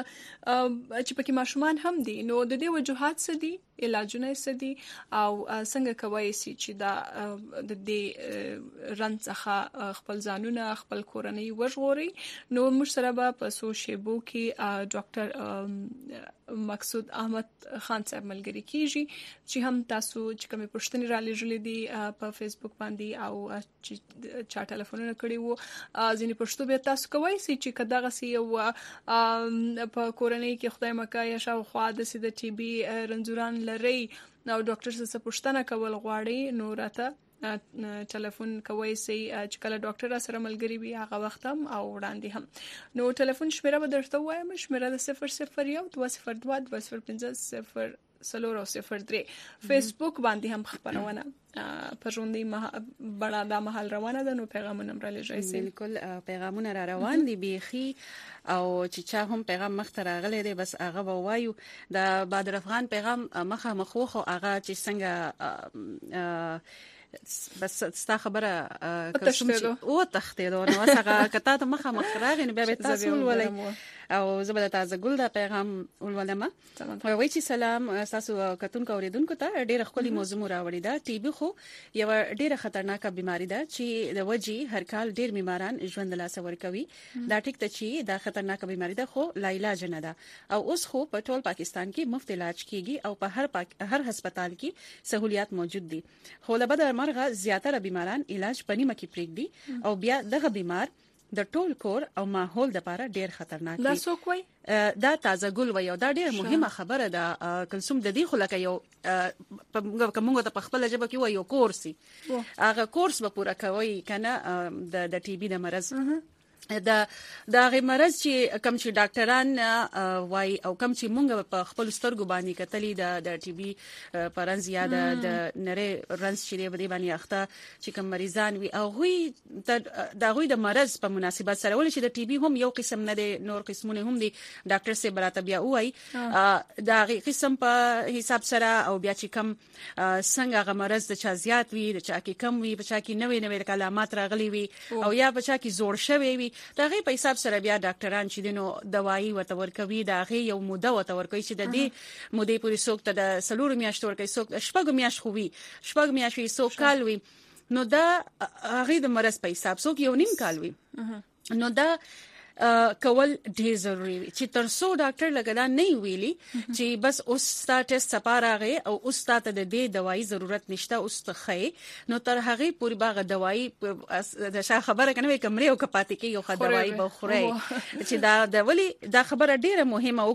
چې پکې ماشومان هم دي نو د دې وجوهات څه دي، علاجونه څه دي او څنګه کوي چې دا د دې رنځ څخه خپل ځانونه خپل کورنۍ وژغوري. نو موږ سره به په سو شیبو کې ډاکټر مقصود احمد خان صاحب ملګری کیږي چې هم تاسو چې کومې پوښتنې را لېږلې دي په فیسبوک باندې او چې چا ټلیفونونه کړي وو ځینې پوښتنې به تاسو کوی چې کداغه سی یو په کورنۍ کې خدای مکه یا شاوخوا د سید ټي بي رنځوران لري نو ډاکټر څخه پوښتنه کول غواړي نو راته ټلیفون کوي سي چې کله ډاکټر سره ملګری وي هغه وخت هم او وړاندې هم. نو ټلیفون شمیره به درته وایم، شمیره د صفر صفر یو دوه صفر دوه دوه صفر پنځه صفر سلور او صفر درې. فیسبوک باندې هم خبرونه پرونی بڑا دا محل روانه ده نو پیغامونه را لېږئ سي. بالکل پیغامونه را روان دي بیخي او چې چا هم پیغام مخ ته راغلی دی بس هغه به وایو. د بدر افغان پیغام مخه مخوخ هغه چې څنګه بس ستا خبره کوم چې او تختیدو نو هغه کته ته مخه مخ راغی نو بیا به تاسو ولولئ او زبده تازه ګل دا پیغام ولولم. وای چې سلام تاسو کتونکو اوریدونکو ته ډیره خولي موضوع راوړی دا. ټي بي خو یو ډیره خطرناکه بیماری ده چې د وجې هر کال ډیر بیماران ژوند له لاسه ورکوي. دا ټیک ته چې دا خطرناکه بیماری ده خو لا علاج نه ده او اوس خو په ټول پاکستان کې مفت علاج کیږي او په هر پاک هر هسپتال کې سہولیات موجود دي. خو له بده مرغه زیاتره بیماران علاج پنیمه کې پریږدي او بیا دغه بیمار د ټول کور او ماحول د لپاره ډیر خطرناک دی. دا څوک وای؟ دا تازه ګل وای او دا ډیر مهمه خبره ده. کلسوم د دې خلک یو کومه ته په خپل جبه کې وای یو کورسي هغه کورس به پوره کوي کنه د د ټي بي د مرز دا دا غي مرز چې کم چې ډاکټران وای او کم چې مونږ په خپل سترګو باندې کتلې د د ټي بي پران زیاده د نره رنس چې دی باندې اخته چې کوم مریضان وي او هی دا غوي د مرز په مناسبت سره ول چې د ټي بي هم یو قسم نه دی نور قسمونه هم دي ډاکټر سي براته بیا وای دا غي قسم په حساب سره او بیا چې کم څنګه غ مرز د چا زیات وي د چا کې کم وي په چا کې نوې نوې کلمات راغلي وي او یا په چا کې زوړ شوی وي دا غي په حساب سره بیا ډاکټران چې دینو دوايي ورته ورکوي دا غي یو موده ورته ورکوي چې د دې مودې پورې څوک ته د سلور میاشتو ورکوي څوک شپږ میاشت خو وي شپږ میاشتې څوک کال وي نو دا غي د مرز په حساب څوک یو نیم کال وي نو دا کول ډیر ضروری وي چې ترڅو ډاکټر لګدا نه ویلي چې بس اوس تا ټیسټ سپارغه او اوس تا ته د دې دوايي ضرورت نشته اوس ته خې نو تر هغه پوری باغ دوايي د شا خبره کنه کمرې او کپاتې کې یو خ دوايي بخوري چې دا د ولی دا خبره ډیره مهمه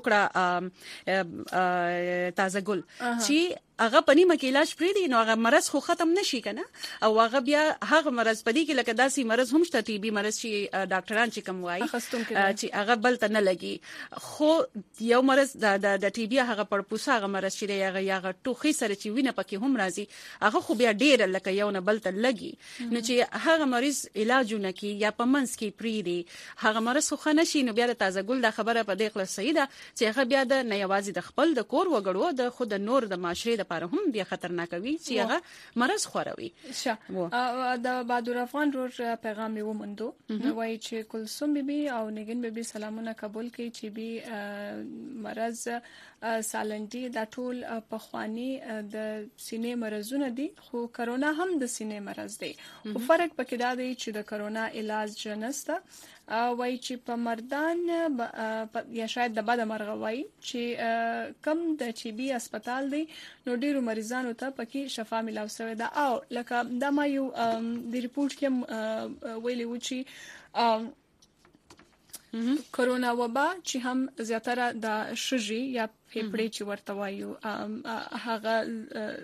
وکړه تازه ګل چې هغه پنیمه کې علاج پری دی نو هغه مرز خو ختم نشي کنه او هغه بیا هغه مرز پدې کې لکه داسي مرز هم شته ټي بي مرز چې ډاکټران چې کوم وایي چې هغه بل ته نه لګي خو یو مرز د د ټي بي هغه پړپوسه هغه مرز چې هغه هغه ټوخي سره چې وینه پکې هم راځي هغه خو بیا ډیر لکه یو نه بل ته لګي نو چې هغه مریض علاجونه کې یا پمنس کې پری دی هغه مرز خو نشي نو بیا د تازه ګل د خبره په دې خلاص صحیح ده چې هغه بیا د نه یوازې د خپل د کور وګړو د خود نور د معاشره لپاره هم بیا خطرناک وي چې هغه مرز خوروي. شه د بادور افغان روز پیغام یې ومندو وایي چې کلثوم بیبي او نگین بیبي سلامونه قبول کړي چې بي مرز سالنډي دا ټول په خواني د سینې مرزونه دي خو کرونا هم د سینې مرز دی خو فرق پکې دا دی چې د کرونا علاج نشته وای چې په مردان یا شاید د بده مرغه وای چې کم د ټي بي هسپتال دی نو ډیرو مریضانو ته پکې شفا ملاو شوې ده او لکه د ما یو د ریپورت کې ویلي و چې کرونا وبا چې هم زیاتره د شجي یا پیپړې چې ورته وایو هغه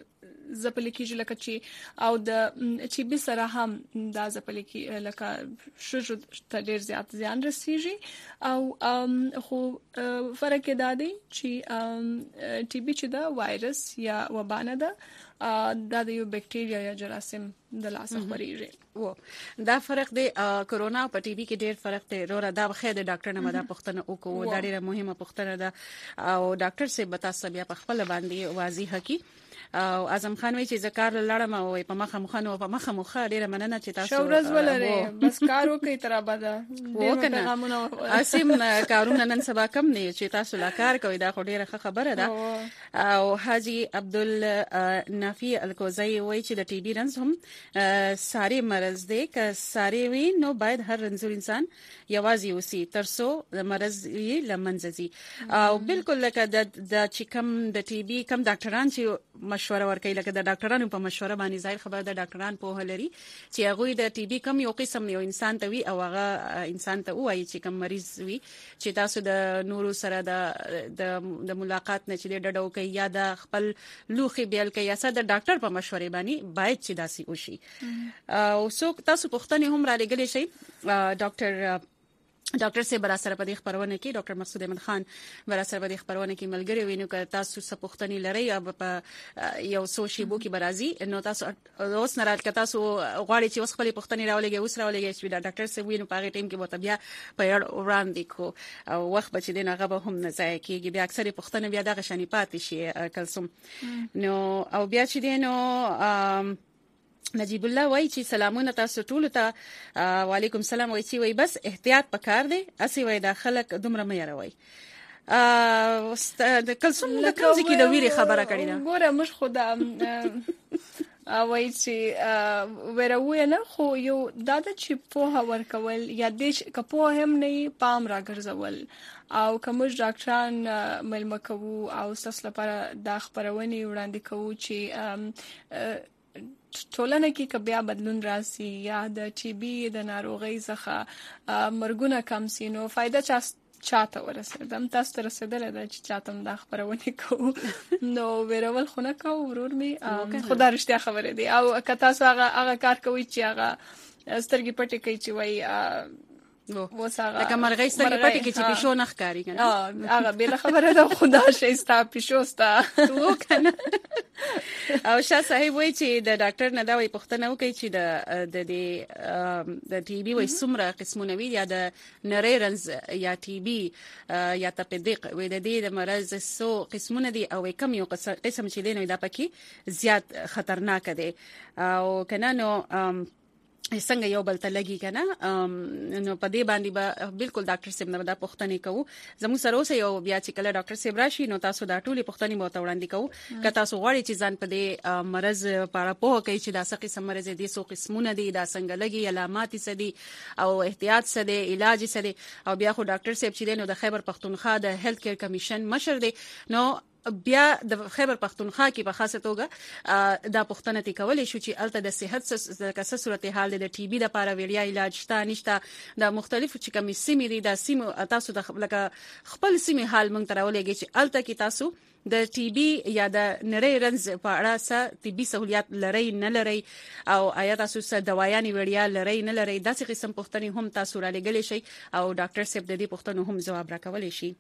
زپل کیږي لکه چې او د چې به سره هم دا زپل کی لکه شجو ته ډیر زیات زیان رسیږي او خو فرق دا دی چې ټي بي چې دا وایرس یا وبا نه ده دا د یو بکټیریا یا جراثیم د لاس خبرېږي و دا فرق دی کورونا او ټي بي کې ډیر فرق دی ورو دا بخې د ډاکټر نه مده پوښتنه وکړو دا ډیره مهمه پوښتنه ده او ډاکټر سے بتا سبیا په خپل باندې واضح کی او اعظم خان وی چې ذکر لړم او په مخه مخانو په مخه مخه ډیره مننه چې تاسو شورز ولري بس کار وکي تر ابدا ډیره پیغامونه اسیم کارونه نن سبا کم نه چې تاسو لا کار کوي دا خو ډیره خبره ده او حاجی عبد النافی الکوزی وی چې د ټي بي رنز هم ساري مرز دی که ساري وي نو باید هر رنزور انسان یوازې وسی ترسو د مرز یې لمنځي او بالکل لکه د چې کم د ټي بي کم ډاکټران چې مشوره ورکوي لکه د ډاکټرانو په مشوره باندې ظاهر خبره د ډاکټران په هلري چې هغه د ټي بي کم یو قسم یو انسان ته وي او هغه انسان ته وایي چې کم مریض وي چې تاسو د نورو سره د د ملاقات نه چې ډډو کوي یا د خپل لوخي بیل کوي یا د ډاکټر په مشوره باندې باید چې داسي وشي او سو تاسو پوښتنه هم را لګلې شي ډاکټر ډاکټر سے برا سره په دې خبرونه کې ډاکټر مسعود احمد خان برا سره په دې خبرونه کې ملګری وینو که تاسو سپوښتنې لري او په یو سوشي بو کې برازي نو تاسو اوس نه راځي تاسو غواړئ چې اوس خپل پوښتنې راولېږئ اوس راولېږئ چې ډاکټر سے وینو په هغه ټیم کې به بیا په یړ وړاندې کو او وخت به چې دغه به هم نه ځای کېږي بیا اکثر پوښتنې بیا دغه شانی پاتې شي کلسم نو او بیا چې دینو نجیب الله وای چې سلامونه تاسو ټول ته وعلیکم السلام وای چې وای بس احتیاط پکار دی اسی وای داخله دومره مې راوي ا د کلسم د کوم ځکه د ویری خبره کړی دا ګوره مش خدا وای چې وروي نه خو یو دا د چې په هور کول یا د کپو هم نه پام راګرځول او کوم ډاکټران ملمکو او سس لپاره د خبرونې وړاندې کوي چې ټولنه کې کبیا بدلون راسي یا د ټي بي د ناروغي څخه مرګونه کم سي نو فائدہ چا چاته ورسېدم تاسو ته رسیدل دا چې چاته د خبرونه کوو نو ویرول خو نه کوو ورور می خدا رښتیا خبره دی او که تاسو هغه هغه کار کوي چې هغه سترګې پټې کوي چې وای وساغه لکه مرغۍ سترګې پټې کې چې پښو نخ کاری کنه هغه به خبره ده خدا شي ستا پښو ستا وکنه او شاه صاحب وای چې د ډاکټر نه دا وای پوښتنه وکړي چې د د د د ټي بي وای څومره قسمونه وي یا د نری رنز یا ټي بي یا تپدیق وای د دې د مرز سو قسمونه دي او کم یو قسم چې دینوي دا پکې زیات خطرناک دي او کنه نو څنګه یو بل ته لګي کنه نو په دې باندې به بالکل ډاکټر سیم نه دا پوښتنه کوو زموږ سره اوس یو بیا چې کله ډاکټر سیم راشي نو تاسو دا ټولې پوښتنې مو ته وړاندې کوو که تاسو غواړئ چې ځان په دې مرز په اړه پوه کړئ چې دا څه قسم مرز دي څو قسمونه دي دا څنګه لګي علامات څه دي او احتیاط څه دي علاج څه دي او بیا خو ډاکټر سیم چې نو د خیبر پختونخوا د هیلث کیر کمیشن مشر دی نو بیا د خیبر پختونخوا کې په خاصه توګه دا پوښتنه تی کولې شو چې الته د صحت د کسه صورتحال د ټي بي لپاره ویړیا علاج شته نشته د مختلفو چې کومې سیمې دي د سیمو تاسو د لکه خپل سیمې حال مونږ تراولېږي چې الته کې تاسو د ټي بي یا د نری رنز په اړه څه طبي سہولیات لري نه لري او آیا تاسو څه دوايانې وړیا لري نه لري داسې قسم پوښتنې هم تاسو را لګلې شي او ډاکټر صاحب د دې پوښتنو هم جواب راکولای شي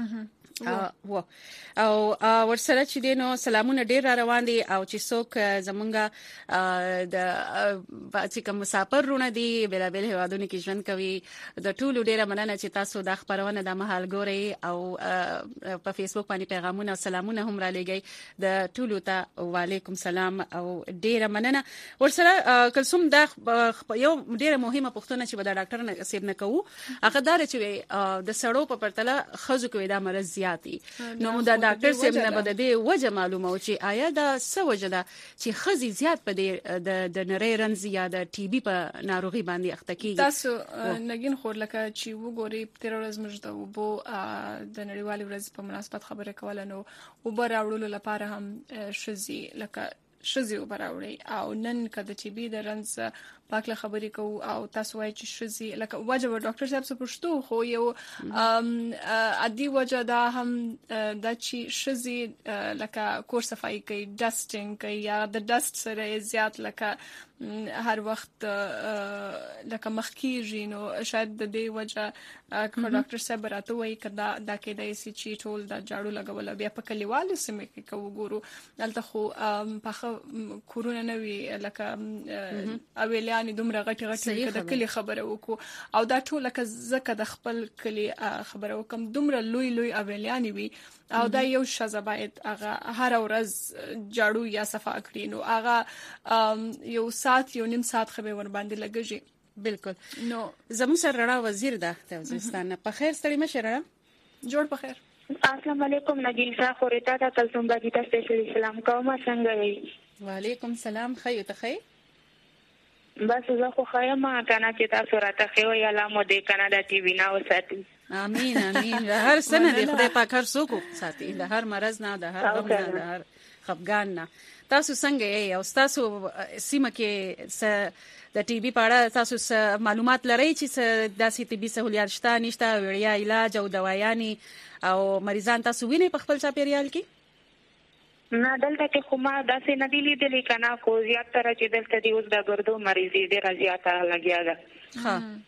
او او ورسره چې دینو سلامونه ډیر را روان دي او چې څوک زمونږه د چې کوم مسافر رونه دي بل بل هوادونو کې ژوند کوي د ټولو ډیره مننه چې تاسو د خبرونه د محل ګوري او په فیسبوک باندې پیغامونه او سلامونه هم را لګي د ټولو ته وعلیکم سلام او ډیره مننه ورسره کلسوم د یو ډیره مهمه پوښتنه چې د ډاکټر نه سیب نه کوو هغه دار چې د سړو په پرتله خزو کوي دا مرز زیاتی نو دا ډاکټر سیب نه بده دی وجه معلومه او چې آیا دا څه وجه ده چې خزي زیات په د د نری رنز یا د ټي بي په ناروغي باندې اخته کیږي تاسو نګین خور لکه چې وګوري تیرورزم مجده وبو د نړیوالې ورځ په مناسبت خبره کوله نو وبر راوړلو لپاره هم شزي لکه شزي وبراوړي او نن کده چې بي د رنز پاکله خبرې کوو او تاسو وایي چې شزي لکه وجه ډاکټر صاحب څه پښتو خو یو عادي وجه دا هم دا چې شزي لکه کور صفایي کوي ډسټینګ کوي یا د ډست سره زیات لکه هر وخت لکه مخکیږي نو شاید د دې وجه که ډاکټر صاحب راته وایي کدا دا کې د سی چی ټول د جاړو لګول بیا په کلیوالو سیمه کې کوو ګورو دلته خو په کورونه نه وی لکه اویلانی دومره غټي غټي د کلی خبره وکړو او دا ټول لکه زکه د خپل کلی خبره وکم دومره لوی لوی اویلانی وی او دا یو شزه باید هغه هر ورځ جاړو یا صفا کړي نو هغه یو ساعت یو نیم ساعت خبر ور باندې لګږي بالکل نو زموږ سره رڼا وزیر ده د وزیرستان په خیر ستړي مشه رڼا جوړ په خیر السلام علیکم نګین صاحب خورتا تا کلثوم باجی ته سپیشل سلام کوم څنګه یې وعلیکم سلام خیر ته خیر بس زه خو خایم کنه چې تاسو راته خو یا لامو د کاناډا ټي وی نو ساتي امين امين هر سنه د خدای پاک هر څوک ساتي د هر مرز نه د هر غم نه د هر خفګان نه تاسو څنګه یې او تاسو سیمه کې د ټي بي په اړه تاسو معلومات لرئ چې داسې طبي سہولیات شته نشته وړیا علاج او دوايانې او مریضان تاسو وینئ په خپل چاپیریال کې نه دلته کې خو ما داسې نه دی لیدلې کنه خو زیات تر چې دلته دی اوس د ګردو مریضي ډېره زیاته لګیا ده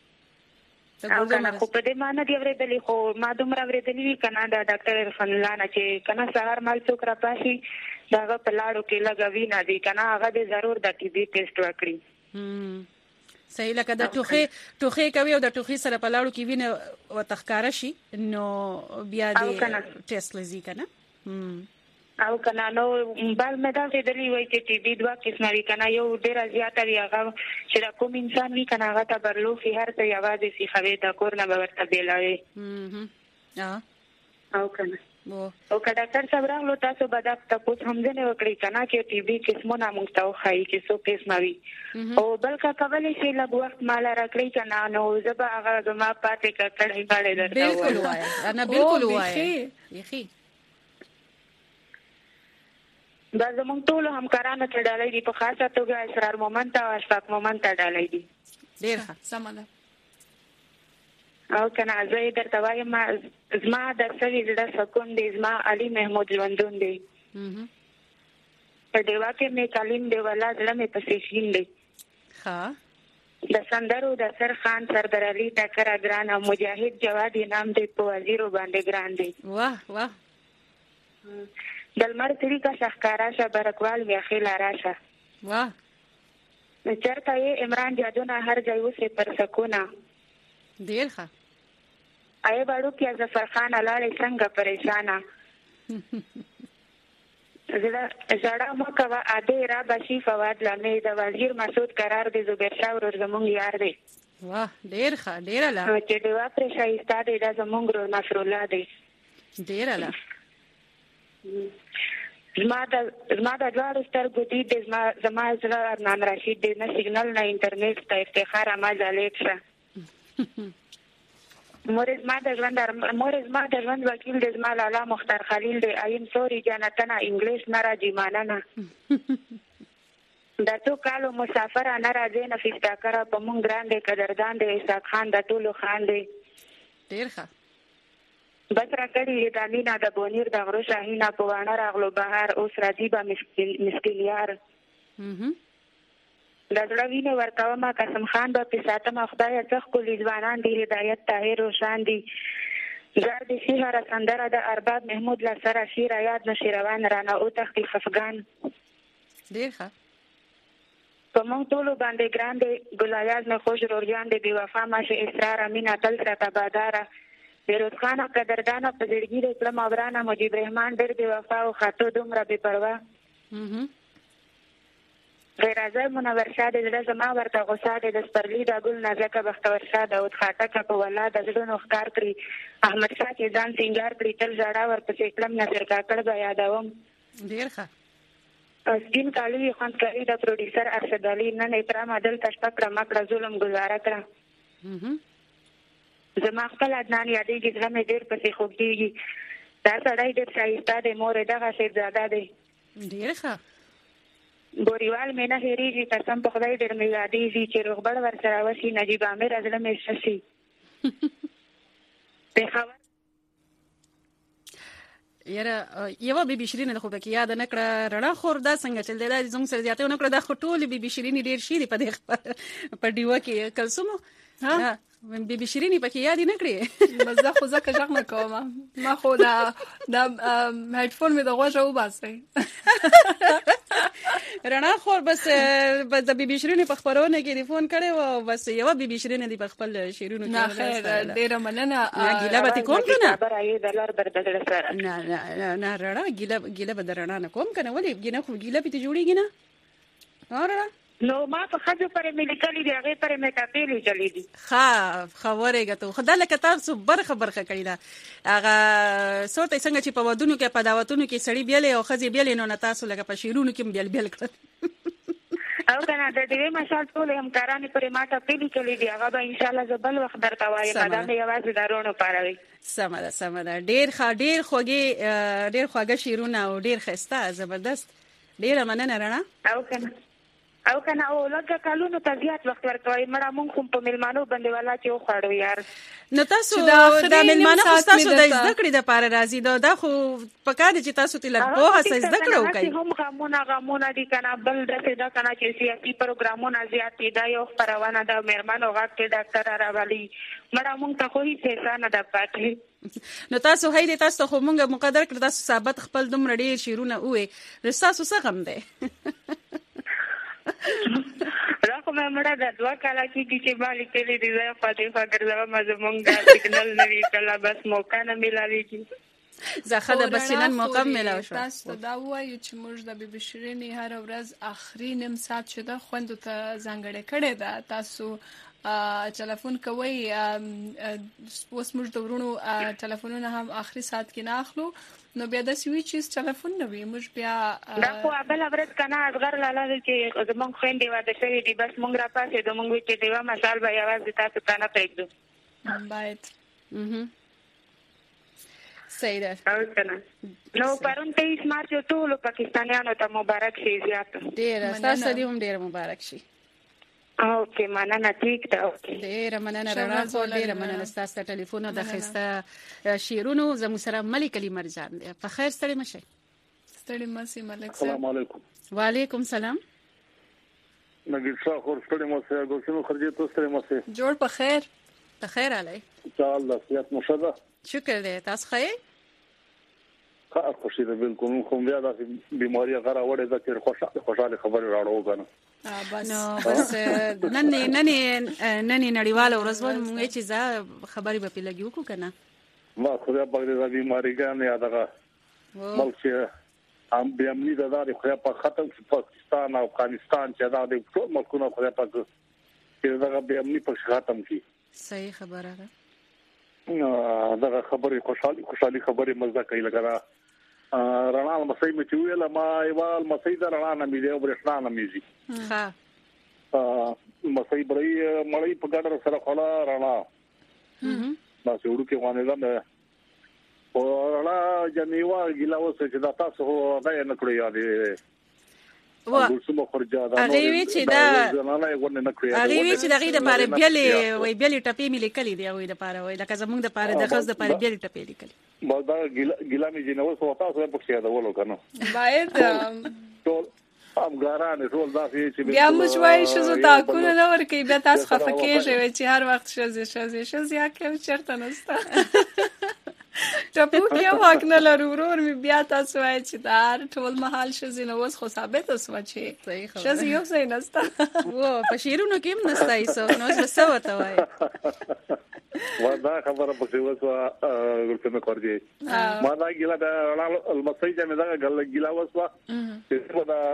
ها او کنه خو په دې معنی دی ورېدلې خو ما دومره ورېدلې کنه دا ډاکټر عرفان الله نه چې کنه سهار مال څوک را پاسي داغه په لاړو کې لګوي نه دی کنه هغه دې ضرور د ټي بي ټیسټ وکړي هم صحیح لکه د ټوخي ټوخي کوي او د ټوخي سره په لاړو کې وینه وتخکاره شي نو بیا دې ټیسټ لزی کنه هم او کنه نو بل مې دا دې وی چې ټي بي دوا قسمه وی کنه یو ډیر زیاته وی هغه چې دا کوم انسان وی کنه هغه ته برلو فی هر ته یوازې سی خوي دا کور نه ورته بیلای هم او کنه او که ډاکټر صاحب راغلو تاسو به دا تاسو هم ځنه وکړئ کنه چې ټي بي قسمونه موږ ته وخایي چې څو قسمه وي او بل کا کولای شي لږ وخت مال راکړئ کنه نو زه به هغه زما پاتې کړی باندې درته بالکل وای انا بالکل وای یخي دا زموږ ټول همکارانو ته ډالۍ دي په خاصه توګه اسرار مومن ته او اشفاق مومن ته ډالۍ دي ډیر ښه سمه او کنه زه درته وایم زما د سوي زړه سکون دی زما علي محمود ژوندون دی په دیوا کې مې کلیم دی ولا زړه مې پسې شین دی ها د سندرو د سر خان سردار علي ټکر اگران او مجاهد جواد انعام دی په وزیرو باندې ګران دی واه واه دلمر تری کا شخکارا شه برکوال می اخیل راشه واه چرته یې عمران جادونا هر ځای وسه پر سکونا ډیر ښه آیا باړو کې ظفر خان لاله څنګه پریشانا زړه زړه مو کوا اده را بشي فواد لمه د وزیر مسعود قرار دی زبیر شاه ور زمونږ یار دی واه ډیر ښه ډیر لا چې دیوا پر شایسته دی د زمونږ رو نصر الله دی ډیر لا زما د زما د جوړ سترګو دي د زما زما زړه ارمان رشید د نه سیګنال نه انټرنیټ ته افتخار ما زالیکشه مورز ما د ژوند مورز ما د ژوند وکیل د زما لالا مختار خلیل دی ایم سوري جنتنا انګلیش نه راځي ماننه د تو کالو مسافر نه راځي نه فیستا کرا په مونږ ګران دی قدردان دی اسحاق خان د ټولو خان دی ډیر ښه بس را کړی د امینا د بونیر د غرو شاهینا په وانه راغلو بهر اوس راځي به مسکیلیار د زړه وینې ورکوه ما قسم خان به په ساتم خدای څخ کلی ځوانان دی هدایت طاهر روشان دی زار د شهر سندره د ارباب محمود لا سره شیر یاد نشي روان رانه او تختی خفغان ډیر ښه په مونږ ټول باندې ګران دی ګلایاز نه خوش روریان دی بی وفا ماشه اصرار امینا تل سره تباداره بیروز خان قدردان په زړګي د کلم اورانه مجيب رحمان ډېر بی وفا او خاطو دومره بی پروا غیر ازای منور شاده زړه زما ورته غوسه د سپرلی د ګل نازکه بختور شاده او خاطکه په ولا د زړونو ښکار کړی احمد شاه چې ځان سنگار کړی تل ژړا ورپسې کلم نظر کاکړ به یادوم ډیر ښه سپین کالی خوند کوي د پروډوسر ارشد علي نن اکرام عدل تشپک مکړه ظلم گزاره کړه زما خپل عدنان یادېږي زړه مې ډېر پسې خوږېږي دا سړی ډېر ښایسته دی مور یې دغه شهزاده دی ډېر ښه ګوریوال مې نه هېریږي قسم په خدای ډېر مې یادېږي چې روغبړ ورسره وشي نجیب عامر زړه مې ششي پېښور یاره یو بیبي شیرین خو پکې یاد نه کړه رڼا خور دا څنګه چل دی دا زموږ سره زیاته نه کړه دا خټول بیبي شیرین ډېر شي په دې په دیو کې کلسومو ها بیبي شیرین پکې یاد نه کړې بس دا خو ځکه ځغ نه کوم ما خو دا دا هډفون مې د غوږه وباسي رڼا خور بس بس د بیبي شیرین په خبرونه کې دی فون کړي او بس یو بیبي شیرین دی په خپل شیرونو کې نه خیر ډیره مننه ګیله به کوم کنه برای دلار بردل سره نه نه نه رڼا ګیله ګیله به رڼا نه کوم کنه ولې ګینه خو ګیله به ته جوړیږي نه اورا نو ما په خځو پر مې لیکلي دی هغه پر مې کاپېلې چلی دي ها خبره غته خدای لکه تاسو برخه برخه کړی دا هغه سوته څنګه چې په ودونو کې په دعوتونو کې سړی بیل او خځې بیل نو نه تاسو لکه په شیرونو کې بیل بیل کړ او کنه د دې مشال ټول هم کارانې پر ما کاپېلې چلی دي هغه به ان شاء الله زبل وخت درته وایم دا مې یوازې دارونو پاروي سمه ده سمه ده ډیر ښه ډیر خوږی ډیر خوږه شیرونه او ډیر خسته زبردست ډیر مننه رڼا او کنه او کنه او لږه کالونو ته زیات وخت ورکوي مړه مونږ کوم په ملمانو باندې والا چې وخاړو یار نو تاسو د ملمانو خو تاسو د زده کړې د پاره راځي دا دا خو پکا دي چې تاسو تل په هڅه زده کړو کوي هم غمونه غمونه دي کنه بل دغه دا کنه چې سیاسي پروګرامونه زیات دي دا یو خبرونه د مهربانو غاټ کې ډاکټر راوالي مړه مونږ ته خو هیڅ نه ده پاتې نو تاسو هاي تاسو خو مونږ مقدر کړ تاسو ثابت خپل دومره ډیر شیرونه وې رساسو څه غم ده راخو مې مړه د دوا کاله کې چې مالي کېلې دي زه فاطمه ګرځم مزه مونږ سیګنل نوي کله بس موقع نه ملاليږي زه د بسنن موقع ملاو شو تاسو دا وایو چې موږ د بیبي شیرین هر ورځ اخري نیم ساعت شته خوندو ته ځانګړې کړې ده تاسو ټلیفون کوي اوس موږ د ورونو ټلیفونونه هم اخري ساعت کې نه اخلو نو بیا د سوي چیز ټلیفون نه وي موږ بیا دا خو بل ورځ کنه اصغر لاله چې زمونږ خويندې واده شوی دي بس موږ را پاسې د موږ چې دیوا مثال به یوازې تاسو کنه پېږدو باید mhm صحیح ده او کنه نو پرون تیس مارچ ټول پاکستانیانو ته مبارک شي زیات ډیر تاسو دې هم ډیر مبارک شي اوکې مننه ټیک ده اوکې ډیر مننه رڼا خو ډیر مننه تاسو ته ټلیفون د خسته شیرونو زمو سره ملک علي مرجان دی په خیر ستړي مشه ستړي مسی ملک السلام علیکم وعلیکم سلام نګی څو خور ستړي مشه ګوښنو خرجې ته ستړي مشه جوړ په خیر په خیر علي چال الله سیات مشده شکر دې تاسو خیر ښه خوشی ده بالکل خو بیا د بیماری غره وړه د تیر خوشاله خوشاله خبر راړو غنه بس نو بس نن نن نن نړیواله ورځ مونږ چې ځا خبرې به پیلګیو کو کنه ما خو بیا په دې بیماری غانه یادغه ملک هم بیا مې د داري خو په ختم پاکستان او افغانستان چې دا د ټول ملکونو خو په چې دا بیا مې په ختم کی صحیح خبره ده دا خبرې خوشالي خوشالي خبرې مزه کوي لګا رڼا مسای مې چې ویل ما ایوال مسای دا رڼا نه مې دی او برښنا نه مې زی ها مسای بري مړی په ګډر سره خلا رڼا هم ما سوړو کې وانه ده او رڼا جنیوا ګیلا وسه چې دا تاسو هو دا نه کړی یادې وا هغه وی چې دا هغه وی چې دغه د پاره بیلې وای بیلې ټپې مې لیکلې دی وای د پاره وای لکه زمونږ د پاره د خاص د پاره بیلې ټپې لیکلې ما دا ګیلا مې جنو سو تاسو په څه دا ولو کنه باید ټول افغانان ټول دا چې بیا موږ وایو چې تا کو نه ورکې بیا تاسو خفکیږي چې هر وخت شزه شزه شزه یا کې چرته نسته ټپو کې واک نه لرو ورور می بیا تاسو وای چې دار ټول محل شزه نو اوس خو ثابت اوسه چې شزه یو ځای نسته و په شیرونو کې هم نسته ایسو نو څه وته وای ودا خبره په څه وسه ګلڅنه کوي ما دا ګیلا دا المسای چې دا ګل ګیلا وسه چې دا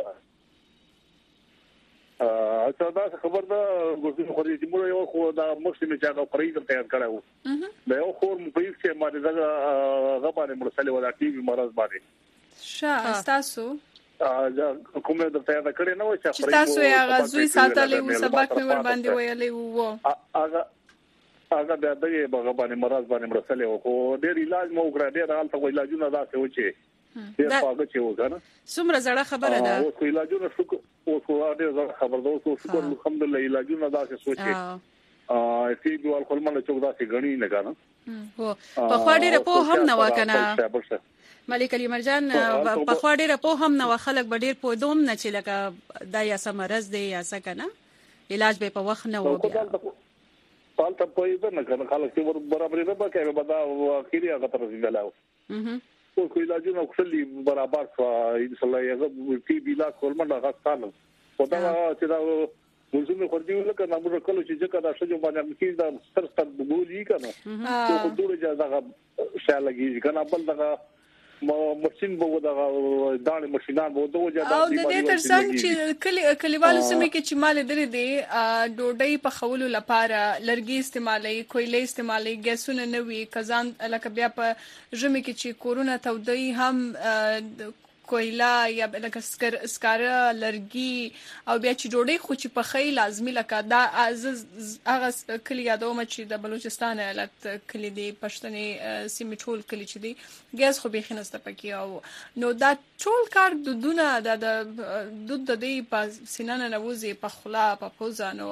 ا څه دا خبر دا ګلڅنه کوي چې موږ یو خو دا مخکې چې دا پرې تیار کړو دا یو خور مو په چې ما دا غبانه مرسله ولا ټي وي مرز باندې شا تاسو کومه د تیار کړی نو چې تاسو یې غزوی ساتلې و سبق مې ور باندې ویلې وو هغه هغه د دې بغه باندې مرز باندې مرسله وکړو ډېر علاج مو وکړ ډېر حالت خو علاجونه داسې و چې ډیر پاګه چې وګنه څومره زړه خبره ده او خو علاجونه شو او خو ډیر زړه خبره ده او شکر الحمدلله علاجونه دا څه سوچي ا ټي بي ول خپل مله چوک دا څه غني نه کنه هو په خوا ډیر په هم نه وکنه ملک علی مرجان په خوا ډیر په هم نه خلک ډیر په دوم نه چې لکه دا یا سمرز دی یا څه کنه علاج به په وخت نه و بیا پال ته په دې نه کنه خلک چې برابر نه پکې به دا اخیری هغه تر رسیدلاو او خو علاجونه خپل برابر شو ان شاء الله یو ټي بي لا کول منډه غاستانه او دا چې دا وزن خو دې لکه نمبر کولو چې ځکه دا شجو باندې کې دا ستر ستر بولي کنه خو ټول ځای دا شاله لګي کنه بل دا ماشين به دا دانه ماشينان به دوه ځای او د دې ترڅنګ چې کلی کلیوالو سمې کې چې مال درې دی ډوډۍ په خولو لپاره لرګي استعمالي کویلې استعمالي ګیسونه نوي کزان لکه بیا په ژمي کې چې کورونا تودوي هم کویلا یا لکه سکر سکاره لرګي او بیا چې ډوډۍ خو چې په خی لازمي لکه دا هغه کلی یادوم چې د بلوچستان ایالت کلی دی پښتني سیمې ټول کلی چې دی ګیس خو به خنسته پکې او نو دا ټول کار د دونه د دود د دې په سینانه نووزي په خلا په پوزانو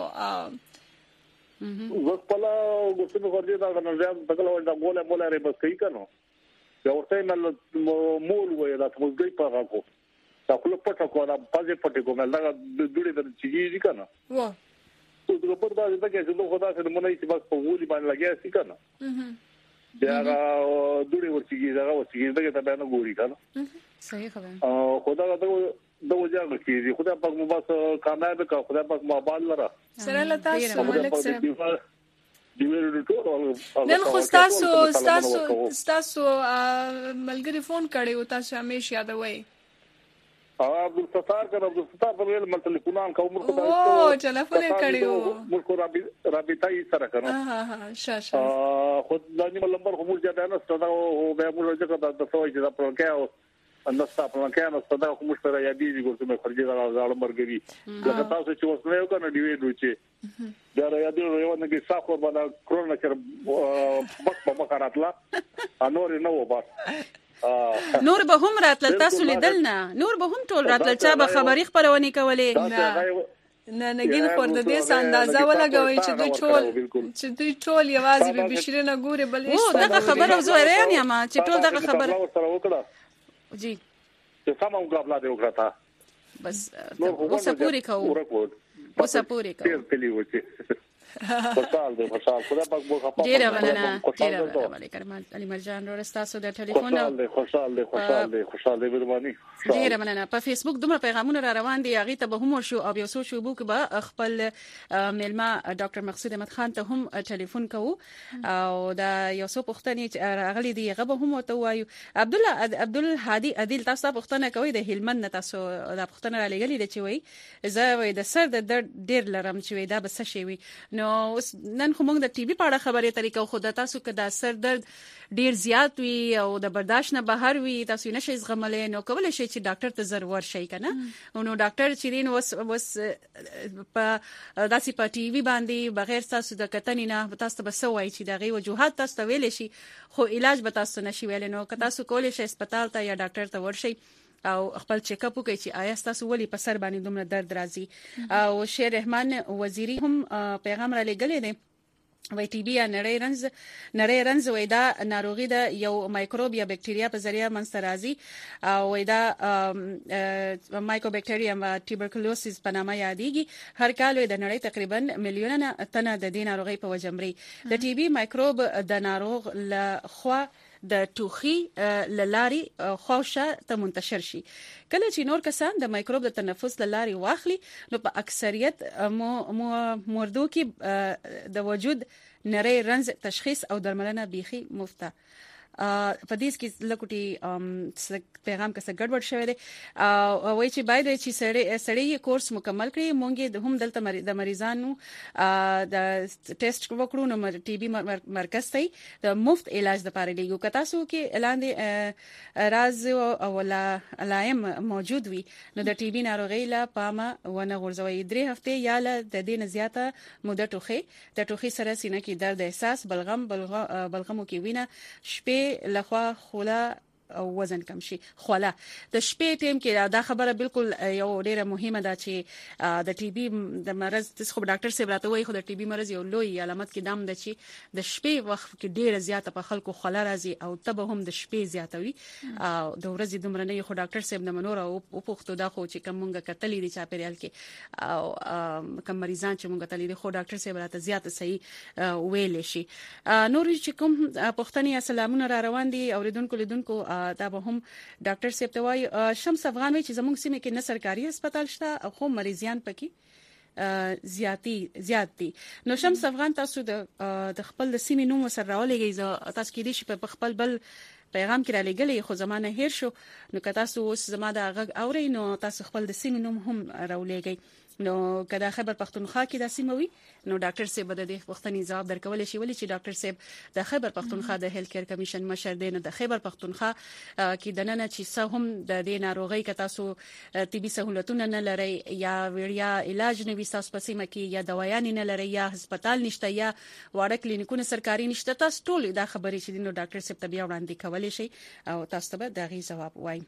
وسپلا غوښتنه ورته دا نه ځم دغه دا مولا مولا ری بس کوي کنه یو ورته مل مول وې دا موږ په هغه کو دا خپل پټه کو دا پازې پټه کو مل دا دوړي د چیږي کنه وا څه د په دا د کې څه خدا سره مونږ چې بس په ولي باندې لګیا سي کنه دا دوړي ورچیږي دا ورچیږي دا ته باندې ګوري کنه صحیح خبره او خدا دا د وځه کیږي خدا پاک مو بس کامیاب کا خدا پاک مو آباد لره سره لتا ملک سره نن خو تاسو تاسو تاسو ملګری فون کړي او تاسو همیشه یادوي اه عبد الستار کړه عبد الستار په ویل مل ټلیفون کوم مرکو دا او ټلیفون کړیو مرکو رابطه یې سره کړه ها ها شاشه اه خود دا نیمه نمبر کوم ځای نه ستدا او به موږ ځکه دا د سوي چې دا پروګرام اندستا په مکان ستدا کوم سره یادې ګورته مې خرجې دا ځاړ مرګري لکه تاسو چې وسنه یو کنه دی ویډیو چې دا یادې یو نه کې صاحب باندې کرونا چې بس په مکاناتلا انور نه و بس نور به هم راتل تاسو لیدل نه نور به هم ټول راتل چا به خبري خبرونه کولې نه نه ګین خور د دې اندازه ولګوي چې دوی ټول چې دوی ټول یوازې به بشرینه ګوري بل هیڅ او دغه خبره زویران یا ما چې ټول دغه خبره جی چې سم مقابله دی وکړه بس اوسه پوری کوو اوسه پوری کوو خوشحال دی خوشحال خدا پاک مو خپل ډیر مننه ډیر مننه ملک علي مرجان ور تاسو د ټلیفون خوشحال دی خوشحال دی خوشحال دی خوشحال دی مهرباني ډیر مننه په فیسبوک دومره پیغامونه را روان دي هغه ته به هم شو او یو څو شو بوک به خپل ملما ډاکټر مقصود احمد خان ته هم ټلیفون کوو او دا یو څو پوښتنې راغلي دي هغه به هم ورته وایو عبد الله عبد الهادي عادل تاسو پوښتنه کوي د هلمند تاسو دا پوښتنه را لګلې ده چې وای زه وای د سر د درد ډیر لرم چې وای دا به څه شي وي نو نن خو موږ د ټي بي په اړه خبرې طریقو خو د تاسو کې د سر درد ډیر زیات وي او د برداشت نه بهر وي تاسو نشئ زغملې نو کولای شئ چې ډاکټر ته ضرور شي کنه نو ډاکټر چې دین وس وس په داسې په ټي وي باندې بغیر تاسو د کتنې نه تاسو به سوای چې دغه وجوهات تاسو ویل شي خو علاج به تاسو نشي ویل نو که تاسو کولای شئ هسپتال ته یا ډاکټر ته ورشئ او خپل چیک اپ وکړئ چې آیا تاسو ولې په سر باندې دومره درد راځي او شیر رحمان وزیری هم پیغام را لګلې دي وای ټي بي یا نری رنز نری رنز وای دا ناروغي د یو مایکروب یا بکټریا په ذریعہ منځته راځي او وای دا مایکوبیکټریم ټیوبرکلوسیس په نامه یادېږي هر کال د نړۍ تقریبا میلیونه تنه د دې ناروغي په وجمري د ټي بي مایکروب د ناروغ له خوا د ټوخي للاري خوشه ته منتشر شي کله چې نور کسان د مایکروب د تنفس للاري واخلي نو په اکثریت مو مردو کې د وجود نری رنز تشخیص او درملنه بيخي مفته په دې کې لکوټي پیغام کې څه ګډوډ شوی دی او وایي چې باید چې سړی سړی کورس مکمل کړي مونږ هم دلته د مریضانو د ټیسټ وکړو نو ټي بي مرکز ته د مفت علاج لپاره لیږو که تاسو کې لاندې راز او علائم موجود وي نو د ټي بي ناروغي لا پامه ونه غورځوي درې هفته یا له د دې نه زیاته موده ټوخي د ټوخي سره سینه کې درد احساس بلغم بلغمو کې وینه شپې لخوا خوله وزن کم شي. خوله د شپې ټیم کې دا خبره بالکل یو ډیره مهمه ده چې د ټي بي د مرز د خو ډاکټر صاحب راته وایي خو د ټي بي مرز یو لوی علامت کې دام ده چې د شپې وخت کې ډیره زیاته په خلکو خوله راځي او تبه هم د شپې زیاتوي او د ورځې دومره نه خو ډاکټر صاحب د منور او پوښتو دا خو چې کومه کتلې دي چا پیرال کې او کوم مریضان چې مونږ تللی دي خو ډاکټر صاحب راته زیات صحیح ویل شي. نور چې کوم پښتني سلامونه را روان دي اوریدونکو لیدونکو دا به هم ډاکټر صاحب ته وایي. شمس افغان وایي چې زموږ سیمه کې نه سرکاري هسپتال شته او خو مریضان پکې زیاتی زیات دي. نو شمس افغان تاسو د د خپل د سیمې نوم سره راولېږئ تاسو کې دي چې په خپل بل پیغام کې را لګلې خو زمانه هیر شو نو که تاسو اوس زما د غږ اورئ نو تاسو خپل د سیمې نوم هم راولېږئ. نو کله خیبر پختونخوا کې د سیمه وي نو ډاکټر صاحب د دې وختنی جواب درکول شي ولې چې ډاکټر صاحب د خیبر پختونخوا د هیلث کیر کمیشن مشر دی. نو د خیبر پختونخوا کې د نن چې څه هم د دې ناروغي کې تاسو طبي سہولتونه نه لري یا وړیا علاج نه وي تاسو په سیمه کې یا دوايان نه لري یا هسپتال نشته یا واړه کلینیکونه سرکاري نشته تاسو ټول دا خبرې چې نو ډاکټر صاحب ته بیا وړاندې کولای شي او تاسو ته د غي جواب وایي.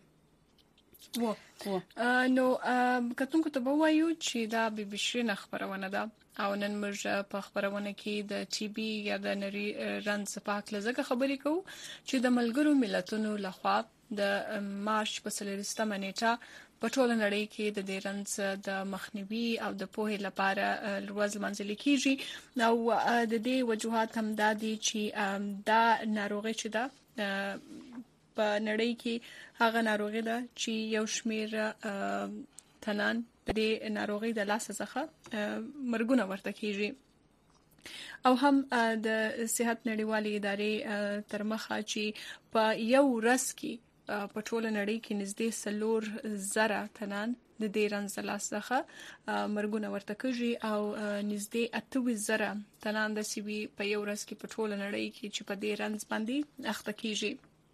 و نو کتونکو ته وایو چې دا بي بي سي نه خبرونه ده او نن موږ په خبرونه کې د ټي بي یا د نری رنځ په اړه لږه خبرې کوو چې د ملګرو ملتونو لخوا د مارچ په څلورمه نیټه په ټوله نړۍ کې د دې رنځ د مخنیوي او د پوهې لپاره ورځ منځلي کیږي او د دې وجوهات هم د دې چې دا ناروغي چې دا په نړۍ کې هغه ناروغي ده چې یو شمیر تنان د ناروغي د لاس څخه مرګونه ورته کیږي او هم د صحت نړیوالې ادارې تر مخه چې په یو ورځ کې په ټوله نړۍ کې نږدې سلور زره تنان د دې رنځ لاس څخه مرګونه ورته کیږي او نږدې اته زره تنان د سیوی په یو ورځ کې په ټوله نړۍ کې چې په دې رنځ باندې اخته کیږي.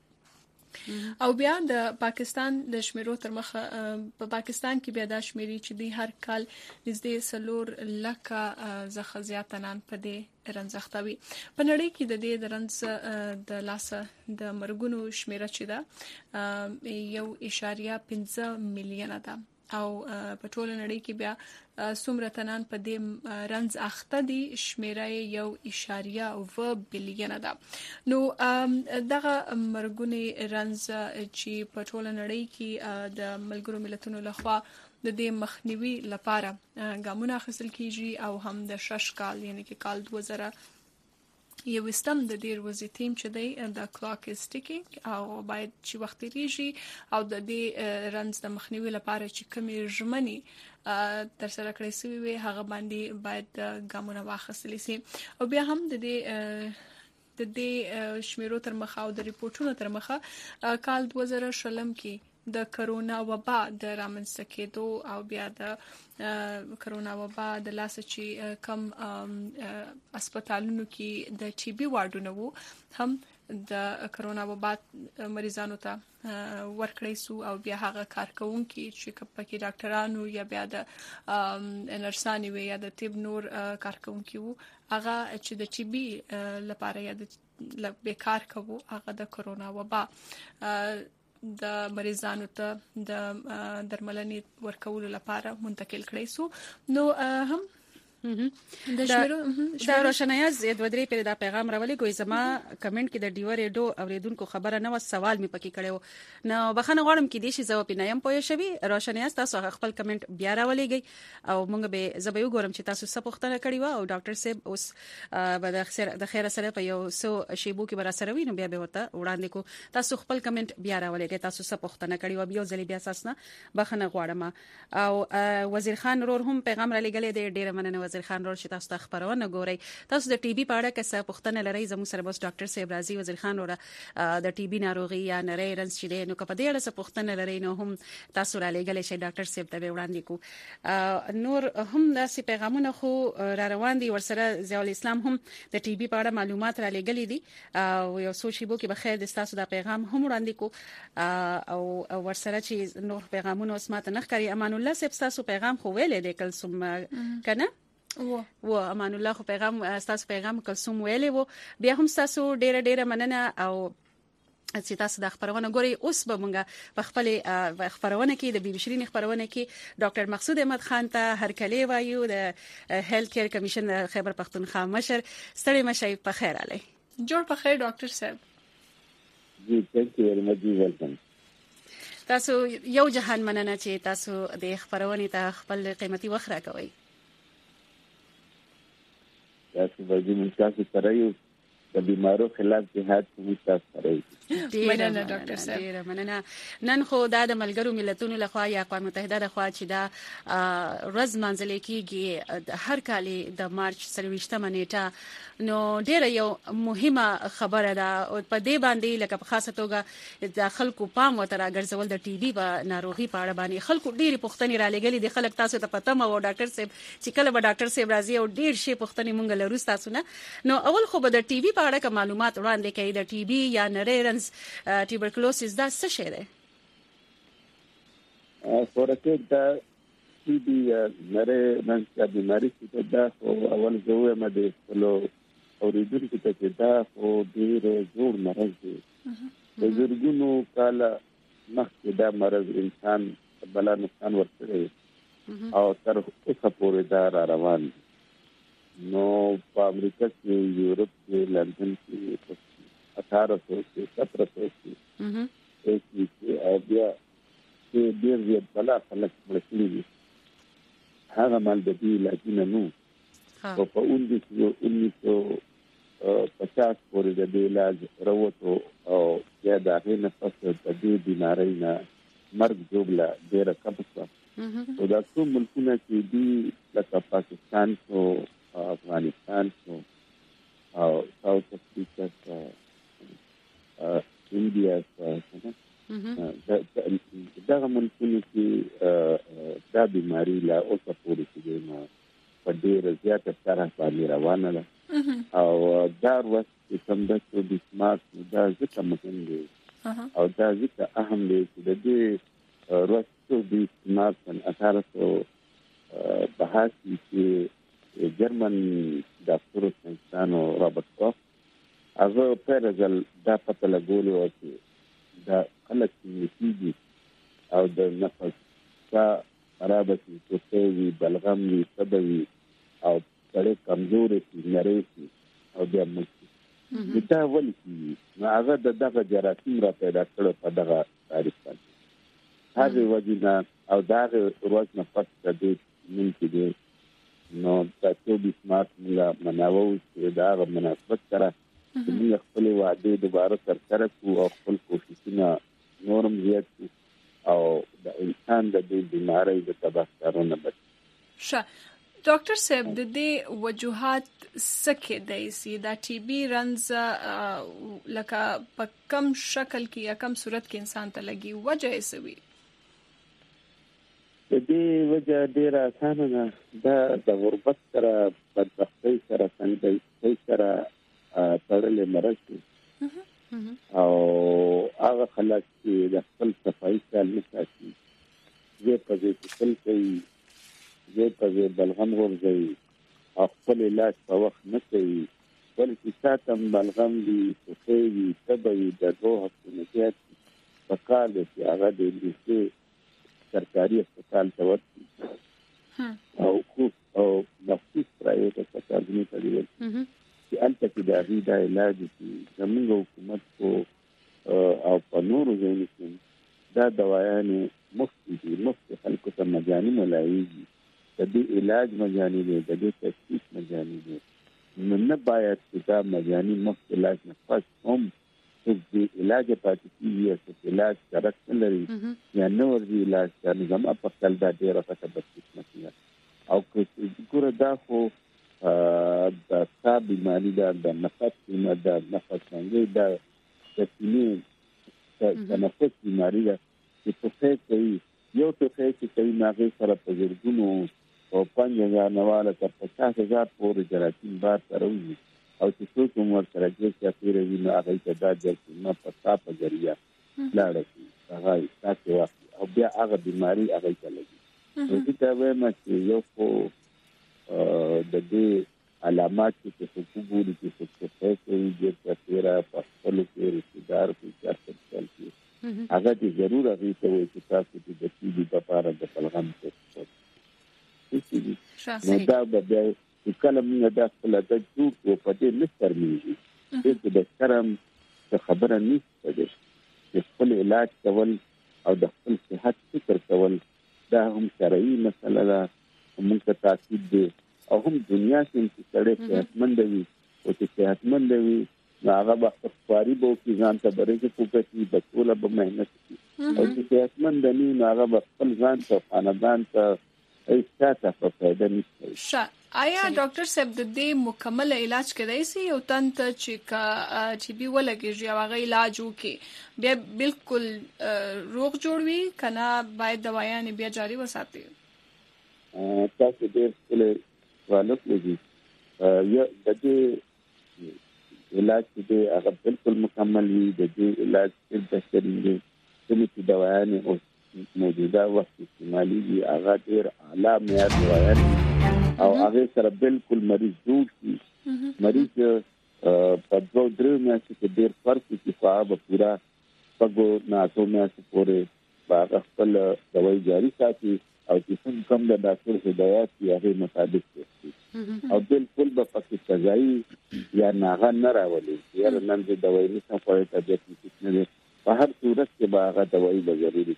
او بیا د پاکستان د شمیرو تر مخه په پاکستان کې بیا د شمیري چې د هر کال نږدې سلور لکه زخه زیاتنان په دې رنځختوي. په نړۍ کې د دې د رنځ د لاسه د مرګونو شمیره چې ده یو اشاریه پنځه میلیونه ده او په ټوله نړۍ کې بیا څومره تنان په دې رنځ اخته دي شمیره یو اشاریه و بلیونه ده. نو دغه مرګونی رنځ چې په ټوله نړۍ کې د ملګرو ملتونو لخوا د دې مخنیوي لپاره ګامونه اخیستل کیږي او هم د شش کال یعنی کې کال دوه زره یو استم د ډیر وزیتیم چې دی د کلاک از ټیکینګ او باید چې وخت لري او د دې رنځ د مخنیوي لپاره چې کومې ژمنې تر سره کړې شوی وي هغه باندې باید ګامونه واخیستل شي. او بیا هم د دې د دې شمیرو تر مخه او د ریپورتونو تر مخه کال دوه زره شلم کې د کرونا وبا د رامنځته کېدو او بیا د کرونا وبا د لاس چې کم هسپتالونو کې د ټي بي واردونه وو هم د کرونا وبا مریضانو ته ورکړی سو او بیا هغه کارکونکو چې پکې ډاکټرانو یا بیا د نرسانو یا د طب نور کارکونکو هغه چې د ټي بي لپاره یا د بیکار کوو هغه د کرونا وبا د مریضانو ته د درملنې ورکولو لپاره منتقل کړی سو. نو هم د شمیرو د روشنایز د ودرې پر دا پیغام راولې کوی زما کمنټ کې د ډیور ډو اوریدونکو خبره نه و سوال می پکې کړو نو بخنه غواړم کې دې شي زو پینایم پوه شوي روشنایز تاسو خپل کمنټ بیا راولېږئ او موږ به زبې وګورم چې تاسو څه پوښتنه کړې و او ډاکټر صاحب اوس به د خیر د خیر سره په یو سو شیبو کې برا سره وي نو بیا به ورته وړاندې کو تاسو خپل کمنټ بیا راولېږئ تاسو څه پوښتنه کړې و بیا ځلې بیا اساسنه بخنه غواړم او وزیر خان رور هم پیغام را لګلې د ډیره مننه وزیر خان رور چې تاسو ته خبرونه ګورئ تاسو د ټي بي په اړه څه پوښتنه لرئ زموږ سره بس ډاکټر صاحب راضي وزیر خان رور د ټي بي ناروغي یا نری رنځ چې نو کپه دې اړه څه پوښتنه لرئ نو هم تاسو را لګلې شي ډاکټر صاحب ته وړاندې کو. نور هم داسې پیغامونه خو را روان دي ورسره ضیاء الاسلام هم د ټي بي په اړه معلومات را لګلې دي او یو سوچي بو کې به خیر د تاسو د پیغام هم وړاندې کو او ورسره چې نور پیغامونه اوس ماته نه ښکاري. امان الله صاحب تاسو پیغام خو ویلې د کلسوم کنه و و امان الله خو پیغام تاسو پیغام کلسوم ویلې وو بیا هم تاسو ډیره ډیره مننه او چې تاسو د خبرونه غوري اوس به مونږه په خپل خبرونه کې د بي بي شيرین خبرونه کې ډاکټر مقصود احمد خان ته هرکلی وایو د هیلث کیر کمیشن خیبر پختونخوا مشر. ستړي مشي په خیر علي. جوړ په خیر ډاکټر صاحب. جی ثانک یو ویری مچ ویلکم. تاسو یو جهان مننه چې تاسو د خبرونه ته خپل قیمتي وخت راکوي. تاسو باندې موږ تاسو سره یو د بیمارو خلاف جهاد کوي تاسو سره. مننه ډاکټر صاحب. مننه. نن خو د ملګرو ملتونو لخوا یا اقوام متحده لخوا چې دا ورځ منځل کېږي د هر کال د مارچ سرويشتمه نیټه نو ډیره یو مهمه خبره ده او په دې باندې لکه په خاصه توګه د خلکو پام وتر اگرځول د ټي بي په ناروغي په اړه باندې خلکو ډیره پوښتنې را لګلې د خلک تاسو ته پته مو ډاکټر صاحب چې کله به ډاکټر صاحب راځي او ډیر شي پوښتنې مونږ لرو تاسو نه نو اول خو به د ټي بي په اړه کوم معلومات وړاندې کوي د ټي بي یا نریرنس ټیوبرکلوسیس دا څه شی دی؟ فورکه دا ټي بي نریرنس د بیماری چې دا او اول زوه مده فلو اوریدونکو ته چې دا خو ډیر جوړ مرض دی. د زرګونو کال مخکې دا مرض انسان بلا نقصان ورکړي او تر اوسه پورې دا را روان دی. نو په امریکا کې یورپ کې لندن کې اٹھارہ سو کې سترہ سو کې ایک کې بیا چې ډیر زیات بلا خلک مړ دي. هغه مال د دې لاجینه نو او په انیس سو پچاس پورې د دې علاج وروته او یا د هغې نه پس د دې بیمارۍ نه مرګ جوړله ډېره کمه شوه. او دا څو ملکونه چې دي لکه پاکستان شو، افغانستان شو او ساوث افریقا شو، انډیا شو، دغه ملکونه چې دا بیماري لا اوسه پورې چې نو په ډېره زیاته طرح باندې روانه ده. او دا وخت چې کوم د ټو سمارټ دا ځکه مهم دی او دا ځکه اهم دی چې د دې وروسته د سمارټ اٹھارہ سو بهاسی چې جرمن ډاکټر ساينسدانو رابرټ کوخ هغه پرځل دا پته لګولو چې دا خلک چې او د نفس کا خرابه چې وي بلغم وي تبوي او ډېر کمزوري دي نری او بیا مې دا ولې چې نو هغه د دغه جراثیم را پیدا کړو په دغه تاریخ باندې هغه وجینا او دا ورځ نه پاتې دي ممکن دي نو تاسو به سمارټ ملا مناوو چې دا غو مناسبت سره چې موږ خپل وعده دوباره سره کوو او خپل کوششونه نورم زیات او د انسان د دې بیماری د تباهکارونه بچ. ښه ډاکټر صاحب د دې وجوهات څه دی سي دا ټي بي رنز لکه په کم شکل کې یا کم صورت کې انسان ته لګي وجه یې څه وي؟ د دې وجه ډیره اسانه ده. دا د غربت سره بدبختۍ سره څنګه سره تړلې مرض دی او هغه خلک چې د خپل صفایي خیال نه ساتي زه په دې خپل کوي زه په دې بلغم ورځي او خپل علاج په وخت نه کوي بلکې ساتم بلغم دي کوي تبوي د دوه هفتو زیات په کال کې هغه د انګلیسي سرکاري هسپتال ته ورسي او خو او مخصوص پرایویټ هسپتالونو ته دی چې انته کې د هغې دا علاج چې زموږ حکومت کو او په نورو ځایونو کې دا دوايانې مفت دي، مفت خلکو ته مجاني ملایږي، د دې علاج مجاني دی، د دې تشخیص مجاني دی. نو نه باید چې دا مجاني مفت علاج نه پس هم څوک د علاج پاتې کېږي او څوک علاج سرک نه لري یا نه ورځي علاج ته نو زما په خیال دا ډېره ښه بدقسمتي ده. او که ګوره دا خو د سا بیماری ده، د نفس بیماري ده، نفس تنګي ده، د سینې د نفس بیماري ده چې ټوخی کوي. یو ټوخی چې کوي نو هغې سره په زرګونو او پنځه هزار نه واله تر پچاس هزار پورې جراثیم بار سره وځي او چې څوک هم ورسره ګېس یا تېروي نو هغوی ته دا جراثیمونه په سا په ذریعه لاړه شي، هغه ساسې واخلي او بیا هغه بیماري هغوی ته لګي. نو زه ته وایم چې یو خو د دې علامات چې څوک وګوري چې څوک ټوخی کوي ګېس یا تېره په خپلو کې رشتهدار کې چېرته هغه دې ضرور هغه ته وایي چې تاسو دې د ټي بي لپاره د بلغم ټیسټ وکړئ. نو دا به چې کله موږ دا خپل د جوړ او په دې نسترمېږي چې د کرم څه خبره نشته ده چې خپل علاج کول او د خپل صحت فکر کول دا هم شرعي مسله ده، موږ ته تاکید دی او هم دنیا کې چې سړی صحتمند وي او چې صحتمند وي هغه به خپلواري به وکړي، ځان ته به رزق وکړي، بچوله به محنت وکړي، او چې صحتمند نه وي هغه به خپل ځان ته خاندان ته هیڅ څه په فایده نشته. آیا ډاکټر صاحب د دې مکمل علاج کېدای شي یو تن ته چې کا ټي بي ولګي او هغه علاج وکړي بیا بالکل روغ جوړ وي کنه باید دوايان بیا جاری وساتي؟ تاسو ډېر څه سوالات لري. یا د دې علاج چې هغه بالکل مکمل وي، د دې علاج چې د شرینګ چې دوايان او موجوده وخت استعمالي دي هغه ډېر اعلی معیار دوايان او هغه سره بالکل مریض جوړ شي. مریض په دوه درې میاشتې کې ډېر فرق کې فعال پورا پګو ناتو میاشتې پورې باغ خپل دوايي جاری ساتي او چې څنګه کوم د ډاکټر هدایت یې هغه مطابق کوي او بالکل به پکې سزای یا ناغه نه راولي یا نن د دوايي نشم کوي ته د نه په هر صورت کې باغ دوايي به ضروري.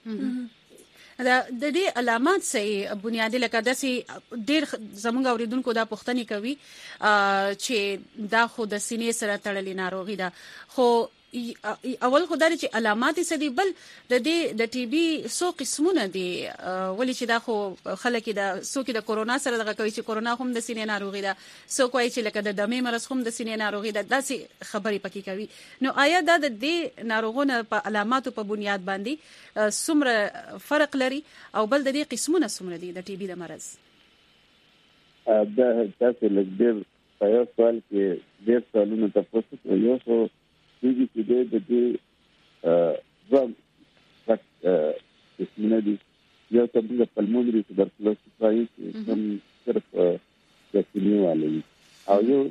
دا د دې علامات صحیح بنیادی لکه داسې ډېر زموږ اوریدونکو دا پوښتنه کوي چې دا خو د سینې سره تړلې ناروغي ده، خو اول خدای چې علامات یې سدي بل د دې د ټي بي سو قسمونه دي، ولې چې دا خو خلک د سو کې د کورونا سره دغه کوي چې کورونا هم د سینې ناروغي ده، سو کوي چې لکه د دمې مرض هم د سینې ناروغي ده، داسې خبرې پکې کوي. نو آیا دا د دې ناروغونو په علاماتو په بنیاد باندې څومره فرق لري او بل د دې قسمونه څومره دي د ټي بي د مرض؟ دا تاسو لږ په یو سوال کې ډېر سوالونه تاسو ته یو څو دي چې د دې ځم پټ اسمنه دي. یو څه د پلمونري توبرکلوسیس وایي چې کوم صرف د سینې والي او یو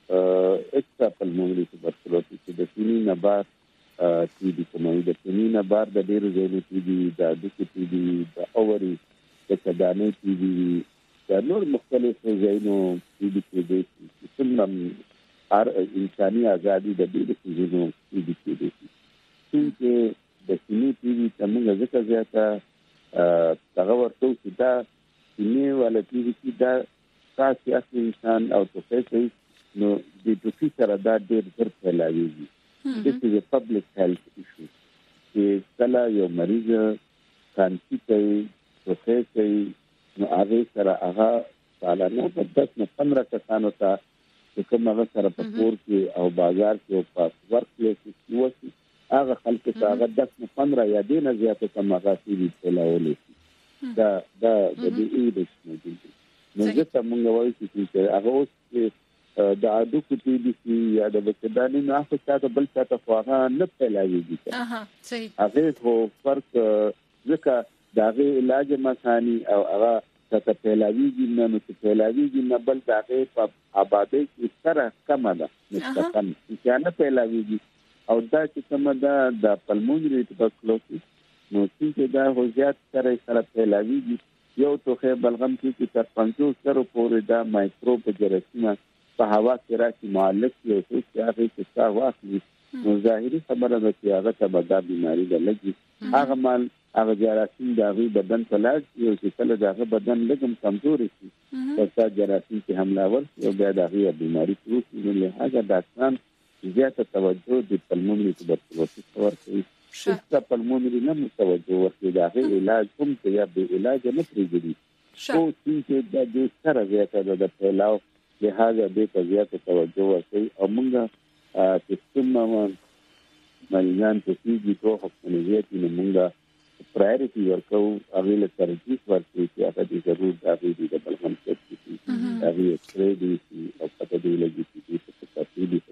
اکسترا پلمونري توبرکلوسیس چې د سینې نه بار ټي بي کومه د سینې نه بار د ډېر ځینې ټي بي د دکې ټي بي د اوري د کدانې ټي بي د نور مختلف ځینو ټي بي کې دي چې څنګه هر انساني ازادي د دې د سيزونو دي کې دي چې د سینې ټي بي څنګه ځکه زیاته هغه ورته چې دا سینې ولا ټي بي چې دا تاسو اصلي انسان او تاسو نو د دوی سره دا ډېر ډېر پهلاویږي. This is a public health issue. چې کله یو مریض کانسي کوي توخه کوي نو هغه سره هغه سالانه په دس نه پندرہ کسانو ته کوم هغه سره په کور کې او بازار کې او په ورک پلیس کې وسی هغه خلک ته هغه دس نه پندرہ یا دینه زیاته کوم هغه سړي پلاولې دا دا د دې ایډکس نه دي. نو ځکه موږ وایو چې هغه اوس د اډو کې دي چې یا د بچدانې نه څه څه بل څه ته خواغه نه پلاويږي. اها صحیح. هغه هو فرق ځکه داغه علاج مسانی او هغه ته پلاویږي نه نو پلاویږي نه بل داغه په آبادی کې سره کم ده مستقیم چې نه پلاویږي او دا چې کومه ده د پلمونري توبرکلوسیس نو چې دا هو زیات سره سره پلاویږي یو توخه بلغم کې چې تر پنځوس سره پورې دا مایکروب جراثیم په هوا کې راځي معلق یو څه چې هغه چې تا واخلي نو ظاهري خبره ده چې هغه ته به دا بیماری ده لګي هغه مال هغه جراثیم د هغه بدن په لاس یو چې کله د هغه بدن لګم کمزوري شي دا جراثیم چې حمله ور یو بیا د هغه بیماری پروت نو له هغه ډاکټران زیاته توجه د پلمونري توبرکلوسیس ورکوي چې پلمونري نه متوجه ورکوي د هغه علاج کوم ته یا به علاج نه پریږدي او چې د دې سره زیاته د پلاو لہذا دې ته زیاته توجه ورکوي او موږ چې څومره مریضان ته کیږي ټول حکومت یې موږ پرایورټي ورکو هغه له ترجیح ورکړي چې هغه دې ضرور دا دې د بلغم څخه هغه کریډي او پته دی لګي چې په تفصیل دي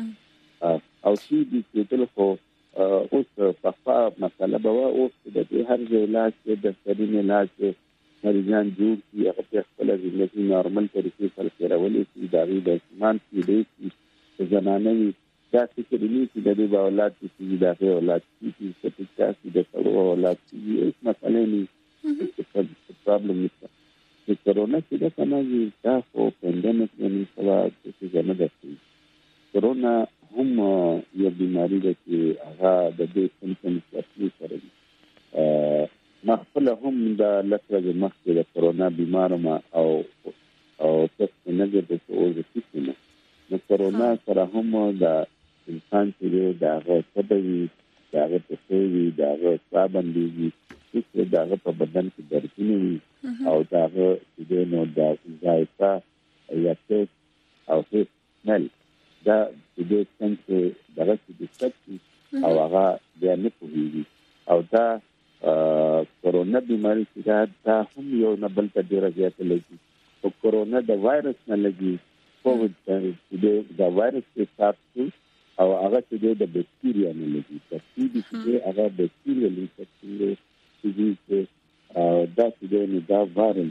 او چې دې ټول خو اوس په مسله به او د هر علاج د سرین علاج مریضان جوړ کی هغه خپل ژوندۍ نورمال طریقې سره کېرولې چې دا وی د اسمان کې دې زنانه دا چې د دې چې د دې اولاد چې د هغه اولاد چې چې چې د ټولو اولاد چې هیڅ مسئله نه چې پرابلم نشته چې کرونا چې دا سماجی دا خو پندمیک نه سوا چې نه ده کرونا هم یو بیماری ده چې هغه د دې سیمټمز اصلي سره دي مخفل هم د لکه مخکې د کرونا بیمار ما او او څه نه ده چې او د کیسه نو کرونا سره هم د انسان چې د هغه سببي د هغه تسوي د هغه صابندي چې د هغه په بدن کې درځي وي او دا هغه چې نو د ځایتا یا څه او څه نل دا د څنګه دغه چې د او هغه بیا نه کوي او دا کرونا بیماری چې دا هم یو نه بل ته ډیره زیاته لګي او کرونا د وایرس نه لګي کووډ چې دا وایرس کې تاسو او هغه چې د بکتریا نه لګي چې چې هغه بکتریا لري چې دا چې نه دا وایرل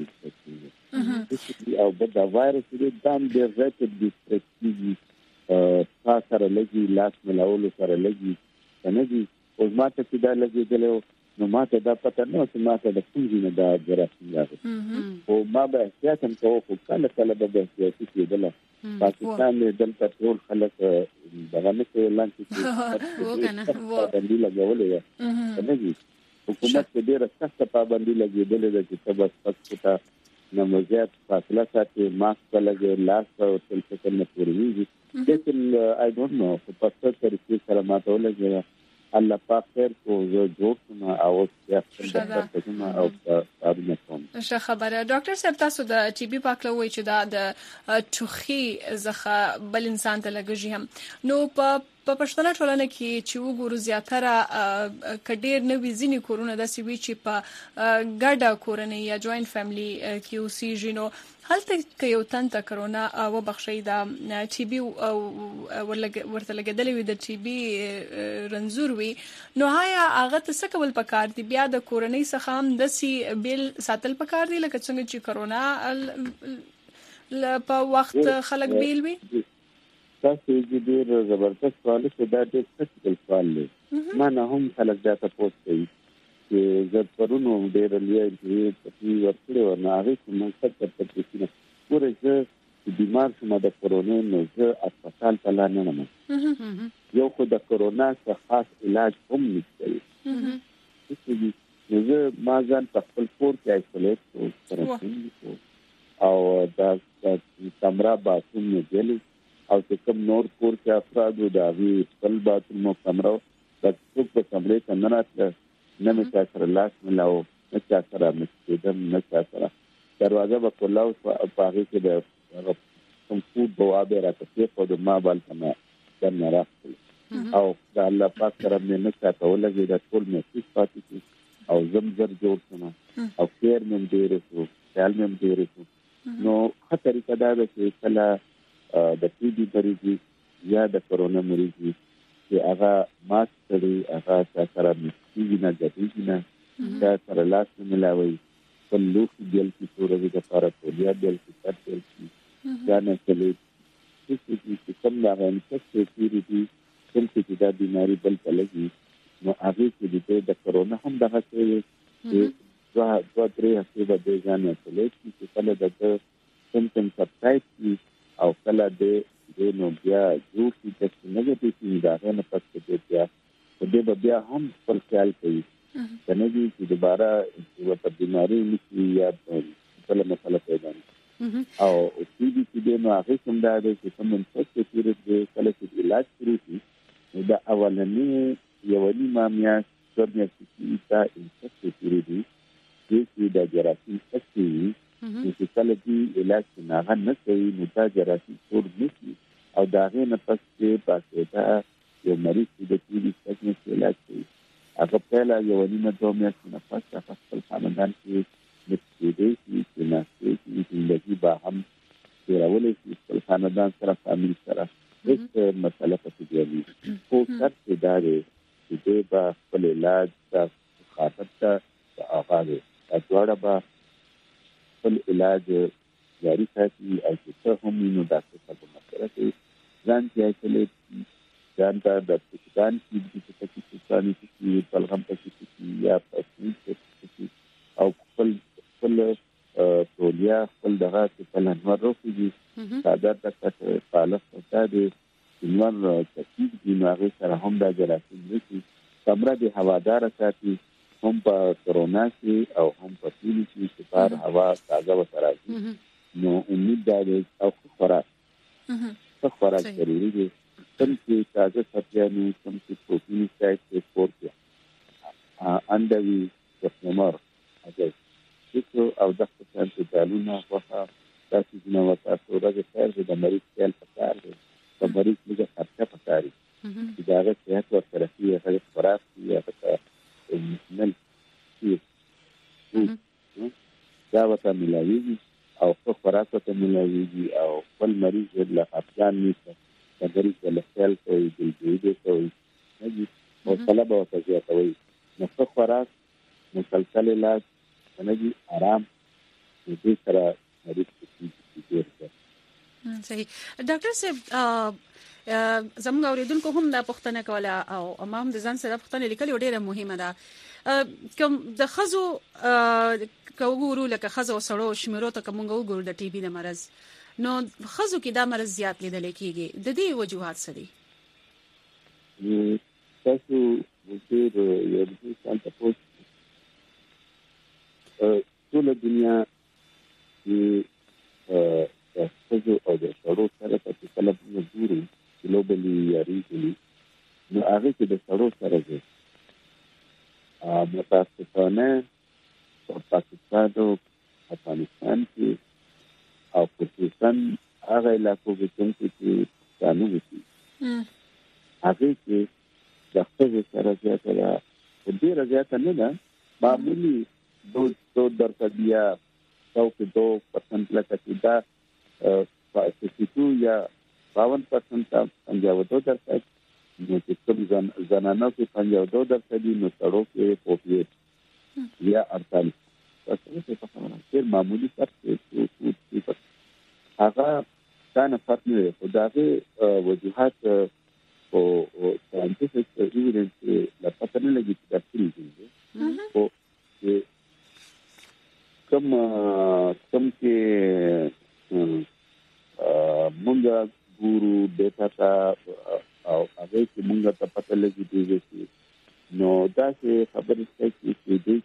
لري او دا وایرس چې دا د ریټډ ډیسټرکټیوي تاسو سره لګي لاس ملاول سره لګي کنه دي او ماته چې دا لګیدل نو ماته دا پته نه چې ماته د کومې نه دا جراثیم راغلی او ما به احتیاط هم کوو خو کله کله به احتیاط کېدل پاکستان د دلته ټول خلک دغه نه کوي لاندې وو کنه باندې لګولې ده نه حکومت دې ډېر سخت پابندي لګېدلې ده چې تبس پښتا نمازات فاصله ساتي ماسک لګي لاس او تلفزیون نه پوریږي لیکن آی ډونټ نو په څه طریقې سره ماته ولګي الله پاک خیر کو زه جوړ ما او یا څنګه او تاسو کوم ښه خبره ډاکټر صاحب تاسو د ټي بي پاکلوي چې دا د ټوخي زخه بل انسان ته لګږي هم نو په په پښتنه ټولنه کې چې وګورو زیاتره کډیر نه ویزینی کورونه د سی وی چې په ګډه کورنۍ یا جوائنٹ فیملی کې اوسېږي نو هلته کې یو تن ته کرونا او بخښي دا ټي بي او ورته لګیدلې وي د ټي بي رنزور وي نو هایا هغه څه څه کول پکار دي بیا د کورنۍ څخه هم د سی بیل ساتل پکار دي لکه څنګه چې کرونا په وخت خلک بیل وي تاسو چې ډېر زبردست سوال څه دا ډېر ټیکنیکل سوال دی ما نه هم خلک دا تاسو کوي چې زه پرونو ډېر لوی چې ورته ورناره کوم څه څه پېښینه ورته چې بیمار شوم د کرونا نو زه هسپتال ته لاړ نه نم یو خو د کرونا څخه خاص علاج هم نشته چې زه ما ځان په خپل کور کې ایسولیټ کړم او دا کمره باتوم نه دی او چې کوم نور کور کې افراد دا وی خپل باتوم او کمره د څوک په کمرې کې نه راځي نه مې تاسو لاس ملاو نه تاسو را مستدم نه تاسو دروازه په کولاو په هغه کې د کوم فود بوابه راکته په د ما بل کما څنګه راځي او دا الله پاک سره مې نه تاسو ولګي د ټول مې څه پاتې او زمزر جوړ کړم او خیر مې ډېر شو خیال مې ډېر شو نو خطر کدا د کله د ټي بي مریض یا د کرونا مریض چې هغه ماسک لري هغه سره مستي نه جدي نه دا سره لاس ملاوي په لوخ دیل کې تورې د لپاره پولیا دیل کې تل کې دا نه چلی چې کوم دا غوښتل چې کوم چې دا بیماری بل لګي نو هغه چې د کرونا هم دغه څه چې دوا دوا درې هفته به ځانه چلی چې کله د سیمټم سبسایډ او کله د نو بیا جوړ چې څه نیگیټیو دا نه پاتې بیا په دې بیا هم پر خیال کوي کنه دي چې دوباره یو په بیماری نشي یا بل مسله پیدا او چې دې چې نو هغه څنګه ده چې کوم څه چې دې کله چې علاج شروع شي دا اولنی یو نیمه میاشت څرنګه چې دا انفکشن دي چې دا جراثیم څه چې کله چې علاج نه غن نه کوي نو دا جراثیم ټول نشي او دا غي نه پس چې پاسه دا یو مریض چې د دې څخه علاج کوي هغه پهلا یو نیمه دوه میاشتې نه پس خپل خاندان کې نتیجه چې نه چې زندگی به هم پیراولې چې خپل خاندان سره فامیل سره هیڅ مسله پاتې دی خو څه دا دی چې دا خپل علاج د خاطر ته هغه اځوړه به خپل علاج جاری ساتي او چې هم نو ډاکټر صاحب مشوره کوي ځان کې ایسولیټ ځان ته د پاکستان کې د پاکستاني کې بلغم کې یا پاکستان او خپل خپل ټولیا خپل دغه په لنور روخي ساده د خالص ستاسو نور تکلیف دی نو سره هم د جراثیم نشي کمره د هوادار ساتي هم په کرونا کې او هم په ټول کې چې بار هوا تازه وسرایي نو امید ده او خوراک څه خوراک ضروري دي کوم چې تازه سبزیانو کوم چې پروتین سایت سپورت اندوي څومره اځي او د خپل څه دالونه وخا تاسو نو تاسو راځي خیر د مریض خیال پکار دی د مریض لږه خرچه پکاري چې دا هغه صحت او ترقی هغه خوراک یا هغه مل چې دا وته ملایوي او خو خوراک ته ملایوي او خپل مریض له افغان نشي د مریض له خیال کوي د دې کوي هغه او طلب او تجربه نو خو خوراک مسلسل علاج باندې آرام دې سره مریض کیږي. صحیح ډاکټر صاحب زموږ اوریدونکو هم دا پوښتنه کوله او امام د ځان سره پوښتنه لیکلې ډیره مهمه ده کوم د خزو کوګورو لکه خزو سړو شمیرو ته کوم وګورو د ټي بي د مرز نو خزو کې دا مرز زیات لیدل کېږي د دې وجوهات څه دي؟ تاسو ډېر یو څه څنګه تاسو ټول دنیا کې خزو او د سړو سره په کلب وګورو ګلوبالي یا ریجني نو هغه کې د سړو سره دي ا متاسفانه په پاکستان او افغانستان کې او پاکستان هغه علاقو کې چې قانون دي هغه کې د خزو سره زیاته ده ډیره زیاته نه ده معمولی دو دو درصد یا سو کې دو پرسنټ لکه دا پاتې یا باون پرسنټ پنځه دو درصد نو چې کوم زنانو کې پنځه دو درصد نو سړو کې پوپلیټ یا اړتالیس تاسو ته په خبره ډېر معمولی فرق دی هغه دا نه فرق نه دی خو دغه وجوهات او ساينټیفیک ایویډنس لا پته نه لګي چې دا څه دي او کوم کوم کې مونږ ګورو ډیټا تا او هغه چې مونږ ته پته لګي دی چې نو دا چې خبرې کوي چې دې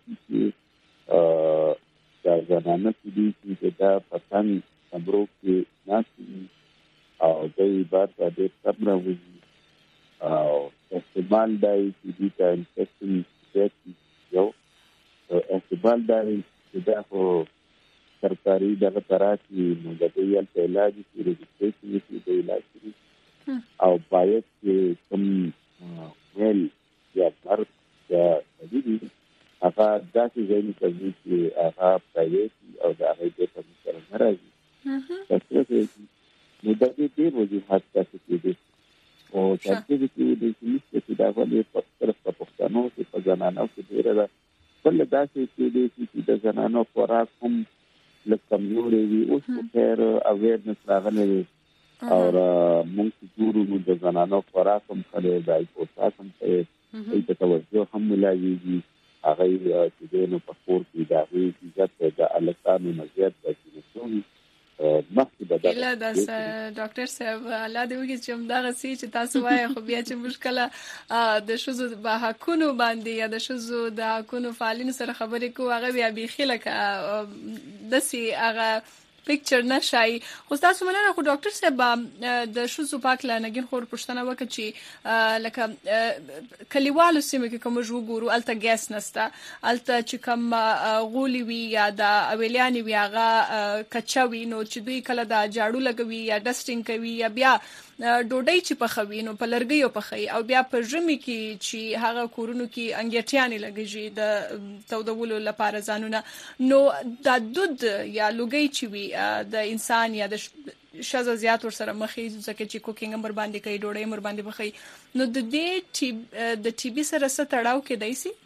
چې دا زنانه چې دا پسند امرو کې ناسي او دې بار د صبر وځي او استعمال دای چې دې ته انفیکشن چې یو استعمال دای چې دا خو سرکاري دغه تراشي نو د دې یل علاج کې ريجستریشن کې د علاج او باید چې کوم ویل یا تر یا دې هغه داسې ځای کې چې هغه پرایویټ او د هغه د سره ناراضي تاسو ته نو د دې ډېر وجوهات تاسو کې دي او تاسو کې د دې چې دا ولې په طرف په پښتنو کې په زنانو کې ډېر ده بل داسې کې دي چې د زنانو خوراک هم لکه کمزوري وي اوس په خیر اویرنس راغلی او موږ چې ګورو د زنانو خوراک هم کړی دی او تاسو هم ته د توجه هم ملایوي هغه چې د نو په کور کې دا وی عزت د الکانو نزيات د کینسون مخکې د دغه لا د ډاکټر صاحب الله دې وکړي چې موږ دغه سي چې تاسو وایي خو بیا چې مشکله د شوزو په حقونو باندې یا د شوزو د حقونو فعالینو سره خبرې کوو هغه بیا بيخي لکه د سي هغه پکچر نشای خو تاسو مننه خو ډاکټر صاحب د شوزو پاک لنګین خور پښتنه وکړي چې لکه کلیوالو سیمه کې کوم جو ګورو الته ګیس نستا الته چې کوم غولي وی یا د اویلیانی وی هغه کچوي نو چې دوی کله د جاړو لګوي یا ډسټینګ کوي یا بیا ډوډۍ چې په خوي نو په لرګیو په خوي او بیا په ژمي کې چې هغه کورونو کې انګیټیانې لګیږي د تودولو لپاره ځانونه نو د دود یا لوګي چې وی د انسان یا د شزه زیات ور سره مخې ځکه چې کوکینګ امر باندې کوي ډوډۍ امر باندې بخي نو د دې ټي د ټي بي سره څه تړاو کې دی سي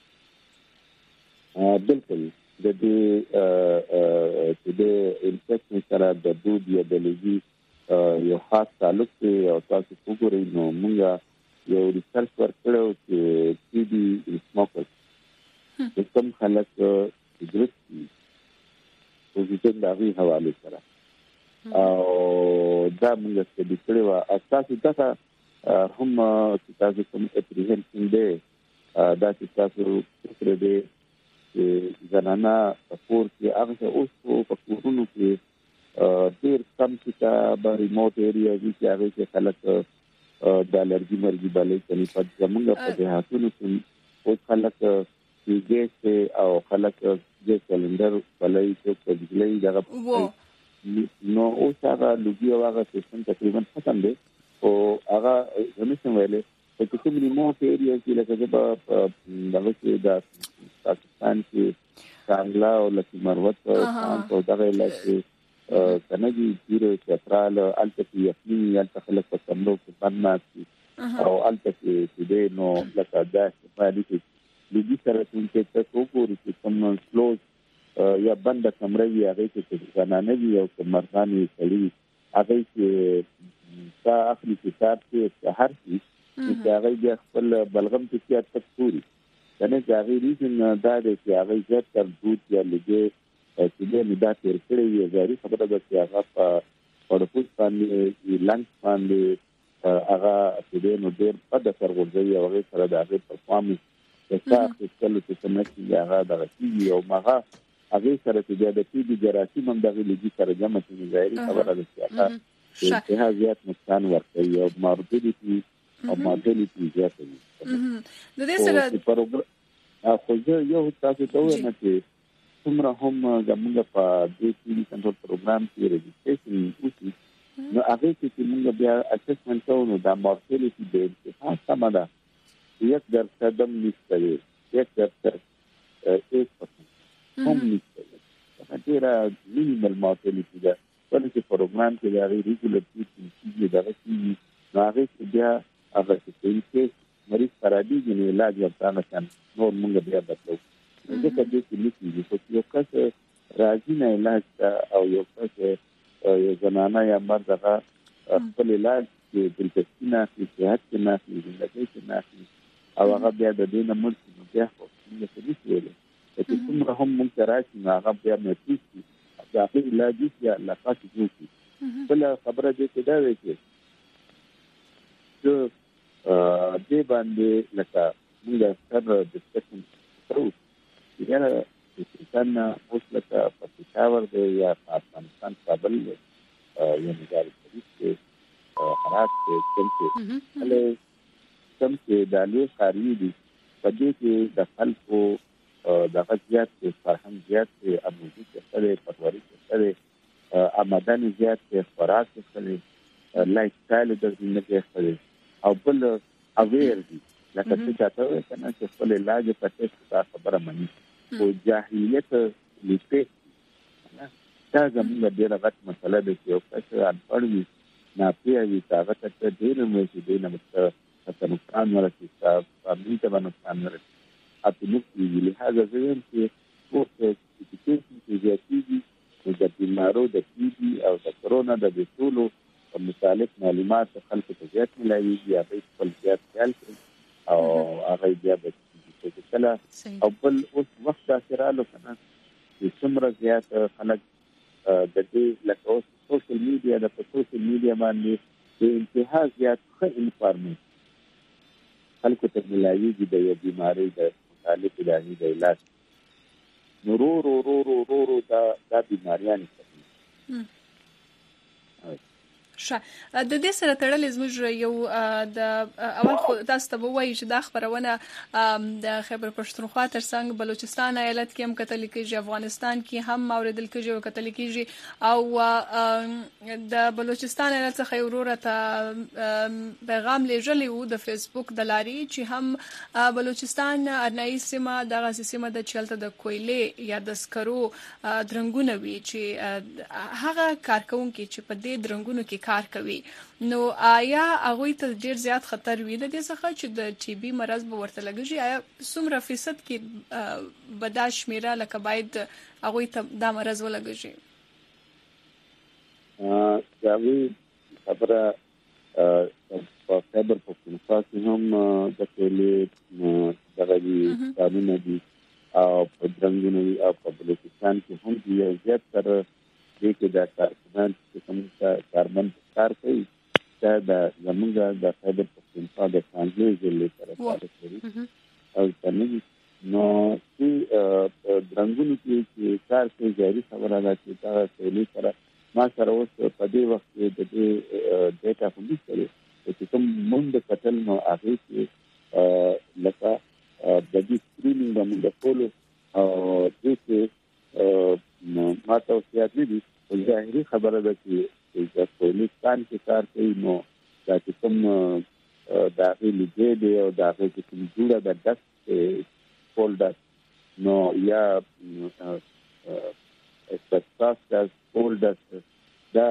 بالکل د دې چې د انفیکشن سره د دود یا د لګي یو خاص تعلق دی او تاسو وګورئ نو موږ یو ریسرچ ورکړو چې ټي بي سموکرز کوم خلک سیګریټ او چې دا غي حواله سره او دا موږ څه د کړو اساسي دا هم چې تاسو کوم اپریهنشن دی دا چې تاسو فکر دی زنانا پور کې هغه اوس په کورونو کې ډېر کم چې په ریموټ ایریا کې هغه چې خلک د الرجی مرګي بالي کوي په زمونږ په دهاتونو کې او خلک چې ګیس او خلک د کلندر بلای چې په دې ځای نو اوس هغه لوګي او هغه سیستم تقریبا ختم دی او هغه زموږ ویلې چې کوم ریموټ ایریا کې لکه د دغه چې د پاکستان کې څنګه او لکه مروت او دغه علاقې کنهجی ډیره چترال الته یقیني الته خلک په سملو کې باندې او الته کې دې نو لکه دا استفاده کې لږی سره چې تاسو وګورئ چې کوم سلوز یا بند کمره وي هغه کې ځانانه وي او مرغاني کلی هغه کې تا اخلي کتاب کې هر څه چې هغه بیا خپل بلغم کې چې تک پوری کنه ځاغي ریزن دا د چې هغه زیات تر دوت یا لګي چې دې نه دا تیر کړی وي غاری خبره ده چې هغه په پړپوس باندې لنګ باندې هغه دې نو ډېر په د سر ورځي او هغه سره د هغه پرفارمنس چې تاسو کله چې څنګه هغه د غتی او مغه هغه سره چې د پی بي جراثیم هم دغه لګي سره جمع شي غاری خبره ده چې هغه چې زیات نقصان ورکوي او ماربیلیټي او ماربیلیټي زیات وي د دې سره خو یو تاسو ته وایم چې څومره هم زموږ په دې کې کنټرول پروګرام کې ريجستریشن وشي نو هغه چې موږ بیا اسسمنټ کوو نو دا ماربیلیټي د انتها سمدا یک درصد هم نشته یک درصد ایک پرسنټ هم نشته دا ډیره مینیمل ماربیلیټي ده ولې چې پروګرام کې دا ریګولر چې دا چې هغه بیا هغه چې مریض خرابي نه علاج ورته کان نور موږ بیا بدلو دغه کدي چې لیکي چې یو کس راځي نه علاج او یو کس یو زنانه یا مرده خپل علاج کې دلته نه چې صحت کې نه لري چې نه او هغه بیا د دې نه مرګ نو بیا خو موږ څه دي ویلې چې څومره هم موږ راځي نه هغه بیا مې تیسي دا په علاج کې الله پاک دې بل خبره دې چې دا وایي چې دې باندې لکه موږ سره د سکن څو چې دا څنګه اوس لکه په پېښور دی یا افغانستان کابل یو نظر کوي حالات چې څنګه سم چې د لوی خاري دي په دې کې د خلکو د غزيات فرهنګ زیات امنیت سره پرورش سره آمدن زیات خوراک سره لایف سټایل د ژوند سره او بل اویر دي لکه چې تاسو کنه چې خپل علاج پټه څه خبره مانی او جاهلیت لیکه دا زموږ ډیره غټ مسله ده چې یو څه انپړ وي نه پیوي هغه ته ډیر مې چې دینه مت ته نقصان ورسي تاسو باندې ته نقصان ورسي اته نو چې لهدا زين چې اوسه چې چې زیاتېږي د بیمارو د پی بي او د کرونا د بيسولو مختلف معلومات خلکو ته زیات ملایوي یا په خپل زیات خیال کوي او هغه بیا د کله او بل اوس وخت اخراله کنه چې څومره زیات خلک د دې لکه اوس سوشل میډیا د سوشل میډیا باندې د انتها زیات ښه انفارمیشن خلکو ته ملایوي د یو بیماری د مختلف علاجي د علاج نورو رو رو رو رو رو دا د بیماریان ښه د دې سره تړلې زموږ یو د اول خو تاسو ته وایي چې دا خبرونه د خیبر پښتونخوا ترڅنګ بلوچستان ایالت کې هم کتل کېږي افغانستان کې هم اوریدل کېږي او کتل کېږي او د بلوچستان ایالت څخه یو وروره ته پیغام لېږلی و د فیسبوک د لارې چې هم بلوچستان ارنایي سیمه دغه سیمه د چلته د کویلې یا د سکرو درنګونه وي چې هغه کارکونکو چې په دې درنګونو کې کار کوي نو آیا هغه ته ډیر زیات خطر وي د دې څخه چې د ټي بي مرض به ورته لګي آیا څومره فیصد کې بداش میرا لکه باید هغه ته دا مرض ولګي ا دا وی خبره په خیبر پختونخوا کې هم د کېلې دغه دي قانون دي او په درنګونی او په بلوچستان کې هم دي زیات تر دې کې د کارمن چې کوم کارمن کار کوي دا د زمونږ د خیبر پختونخوا د څنګه ضلع سره کوي او څنګه نو چې درنګونی کې کار کوي جاري خبره ده چې دا کېلې سره ما سره اوس په دې وخت کې د دې ډیټا هم نشته چې کوم مونږ د کتل نو هغه کې لکه د دې سکرینینګ باندې د ټول او دې کې ما ته اوسیات دي او ظاهري خبره ده چې د پولیسان کې کار کوي نو دا چې کوم دا لږه دی او دا چې کوم جوړه د داس فولډر نو یا استاتاس فولډر دا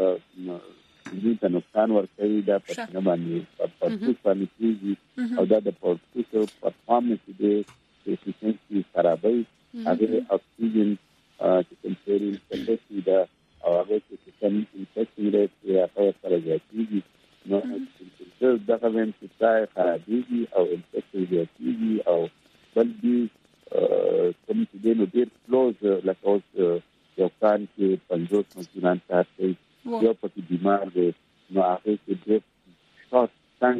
دې ته نقصان ورکوي دا په څنګه باندې په څه باندې کیږي او دا د پورټو پرفارمنس دی چې څنګه خرابوي هغه اکسیجن چې کوم سری څنګه دا او هغه چې څنګه انفیکشن ریټ یا هغه سره زیاتېږي نو دا کوم چې ځای خرابېږي او انفیکشن زیاتېږي او بل دې کوم چې د نو ډېر کلوز لکه اوس یو کار کې پنځوس مسؤلان کار کوي یو پکې بیمار دی نو هغه کې ډېر شاټ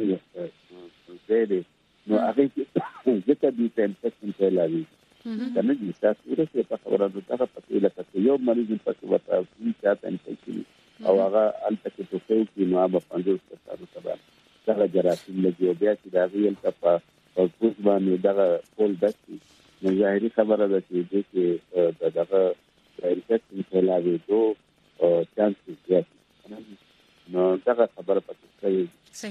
څنګه دی نو هغه کې ځکه دې ته انفیکشن پیلوي دا نه دي تاسو ورته په خبره ده چې لکه یو مریض په څه وته چې تاسو انفیکشن او هغه البته چې څه کې نو هغه پنځوس کسانو سره دا جراثیم لګي بیا چې دا ویل کا په اوس باندې دا ټول دسي نو ظاهري خبره ده چې دې کې دغه انفیکشن پیلوي دوه چانس زیات نو دا خبره پکې کوي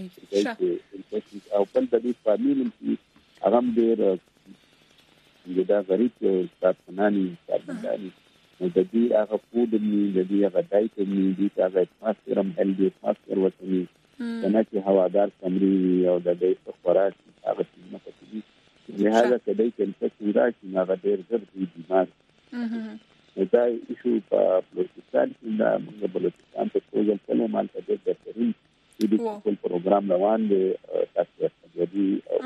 صحیح او بل د دې فامیل چې هغه ډېر دا غریب کارخانه‌ني کارمنداني نو د دې هغه فود ني د دې هغه دایت ني د دې هغه اتماسفیرم هلدي اتماسفیر وته څنګه چې هوادار کمري او د دې خوراک هغه څه نه کوي لهدا کدی چې انفیکشن راشي نو هغه ډېر زر دي بیمار دا ایشو په بلوچستان کې دا موږ بلوچستان په ټول کله مال ته د بهترین د خپل پروګرام روان دي تاسو ته دی او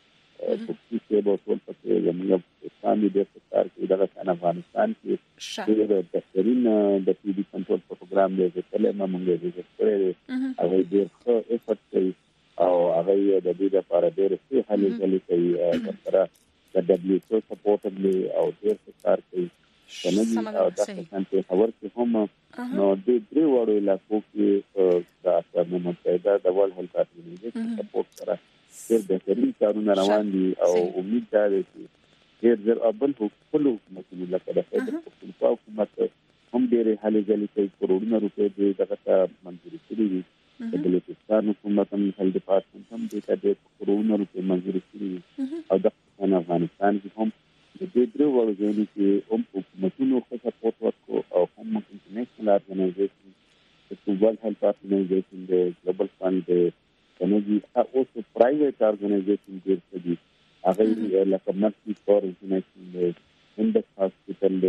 په کې به ټول په زموږ پاکستان د سرکار کې د افغانستان کې د بهترین د پی ډي کنټرول پروګرام دی چې کله موږ یې کړی هغه ډېر ښه افورت کوي او هغه د دې لپاره ډېر ښه هلې ځلې کوي سره د دبليو ایچ او سپورټ دی او ډېر ښه کار کوي څنګه او د څنګه خبر کې هم نو د درې وړو علاقو کې د اقوام متحده د ورلد هیلث ارګنایزیشن سپورټ سره ډېر بهترین کارونه روان دي او امید ده چې ډېر ډېر ابل خپل حکومتونو لپاره د خیبر پختونخوا حکومت هم ډېر هلې ځلې کوي کروڑونه روپۍ دې دغه منظوري کړې دي د بلوچستان حکومت هم هیلث ډپارټمنټ هم دې ته کروڑونه روپۍ منظوري کړې او د افغانستان کې هم د دې درو ورځو ځینې چې هم حکومتونو ښه سپورټ ورکړو او هم انټرنیشنل ارګنایزیشن د ورلد هیلث ارګنایزیشن د ګلوبل فند د کنيجي او څو پرایویټ ارګنایزیشن ډېر دي هغه لکه مرسي فور انټرنیشنل د انډس هاسپټل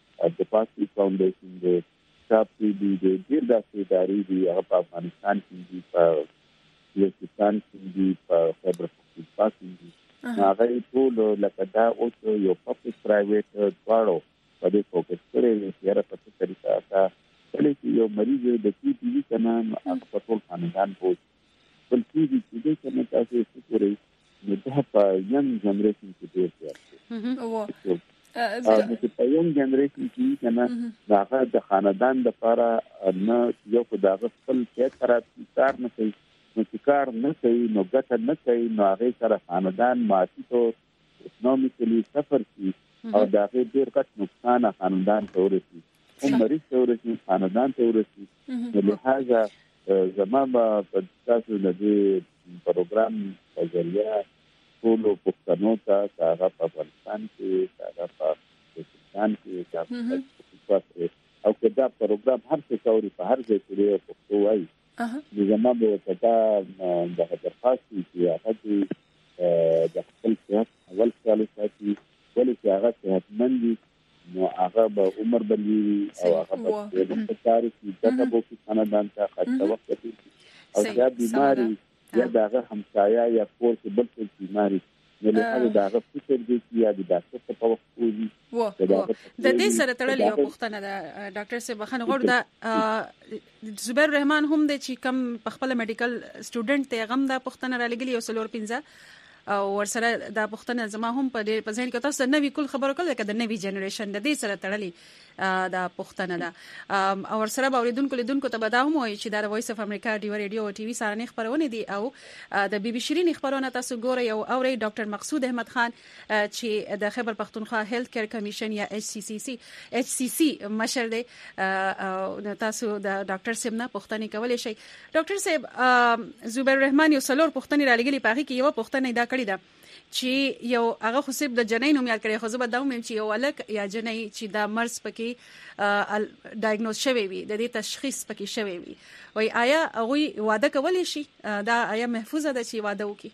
د پاسي فاونډیشن د شاپي دي د ډېر داسې ادارې دي هغه په افغانستان کې دي په بلوچستان کې دي په خیبر پختونخوا کې دي هغه ټول لکه دا اوس یو پبلک پرایویټ دواړو په دې فوکس کړی چې هر په څه طریقه دا کله چې یو مریض د ټي بي کنه هغه په ټول خاندان پوه بل کېږي چې دې څنګه تاسو څه کوئ نو دا په ینګ جنریشن کې ډېر زیات دی او چې په ینګ جنریشن کې کنه هغه د خاندان لپاره نه یو په دغه خپل کې ترات کار نه کوي نو چې کار نه کوي نو ګټه نه کوي نو هغه سره خاندان ماشي ته اکونومیکلی سفر کی او دا ډېر کټ نقصان خاندان ته ورسي او مریض ته ورسي خاندان ته ورسي نو لهدا زمما په تاسو د دې پروګرام په ذریعہ ټول پښتنو ته هغه په افغانستان کې هغه په پاکستان کې هغه او کدا پروګرام هر څه کوي په هر ځای کې پښتو وایي د زمما په کتا د درخواست چې هغه د خپل صحت اول سوال ساتي ولې چې هغه صحتمند دي نو هغه به عمر بلې او هغه به د کار کې دغه بو کې خاندان ته خاصه وخت کې او دا بیماری یا داغه همسایا یا کور کې بل څه بیماری نه له داغه فکر دی چې یا د ډاکټر په وخت کوي و د دې سره تړلې یو پوښتنه ده ډاکټر صاحب بخښنه غواړم دا زبیر رحمان هم د چې کم په خپل میډیکل سټوډنټ ته غم دا پوښتنه را لګلی یو سلور پنځه او ورسره دا پوښتنه زما هم په ډېر په ځین کې تاسو نوې کول خبرو کول کده نوې جنریشن د دې سره تړلې دا پوښتنه ده او ورسره باوریدونکو لیدونکو ته به دا هم وایي چې دا د وایس اف امریکا ډیو ریډیو او ټي وي سارنې خبرونه دي او د بي بي شيرین خبرونه تاسو ګورئ او اورئ ډاکټر مقصود احمد خان چې د خیبر پختونخوا هیلث کیر کمیشن یا ایچ سی سی سی ایچ سی سی مشر دی او تاسو د ډاکټر صاحب نه پوښتنه کولای شئ ډاکټر صاحب زبیر رحمان یو سلور پوښتنه را لګلی پاږي کې یو پوښتنه دا کړی ده چې یو هغه خصيب د جنین نوم یاد کړی خو زه به دا ومم چې یو الک یا جنې چې دا مرز پکې ډایګنوز شوی وي د دې تشخیص پکې شوی وي وای آیا هغه واده کولی شي دا آیا محفوظه ده چې واده وکړي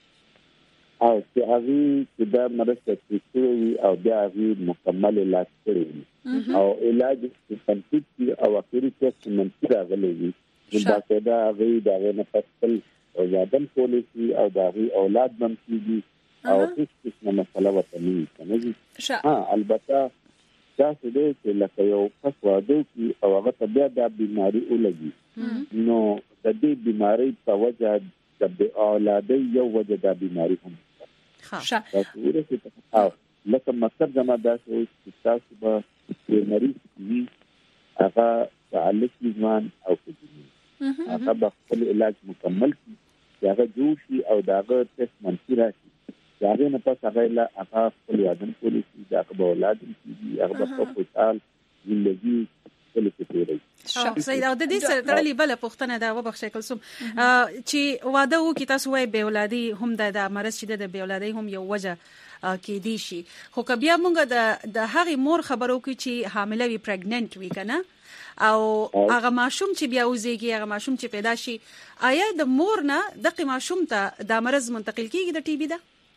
او چې هغه چې دا مرز تشخیص وي او بیا هغه مکمل علاج کړي او علاج چې تنفیذ او اخیری ټیسټ منفي راغلی وي دا څنګه هغه دا نه فصل او یادن پالیسی او داغي اولاد بم کیږي او هیڅ څه مسله وته نه کوي ها البته دا څه دې چې لکه یو کس واده کی او هغه بیا د بیماری ولګي نو د دې بیماری په وجه د اولاد یو وجه د بیماری هم ښه او لکه مقصد زما دا چې تاسو به مریض وي هغه تعلق ځوان او کوي هغه به خپل علاج مکمل کړي هغه جوشي او داغه ټیسټ منفي راشي هغه نه پس هغه لا هغه خپل یادن پالیسی داغه به اولاد کیږي هغه به خپل حال زندگی خپل کوي صحیح او د دې سره تړلې بل پوښتنه دا وبخښه کلسوم چې واده وکي تاسو وای به اولادي هم د مرز شیده د به اولادي هم یو وجه کې دي شي خو کبیا مونږ د د هغه مور خبرو کې چې حامله وي پریګننٹ وي کنه او هغه ماشوم چې بیا وزيږي هغه ماشوم چې پیدا شي آیا د مور نه د ماشوم ته د مرز منتقل کیږي د ټي بي دا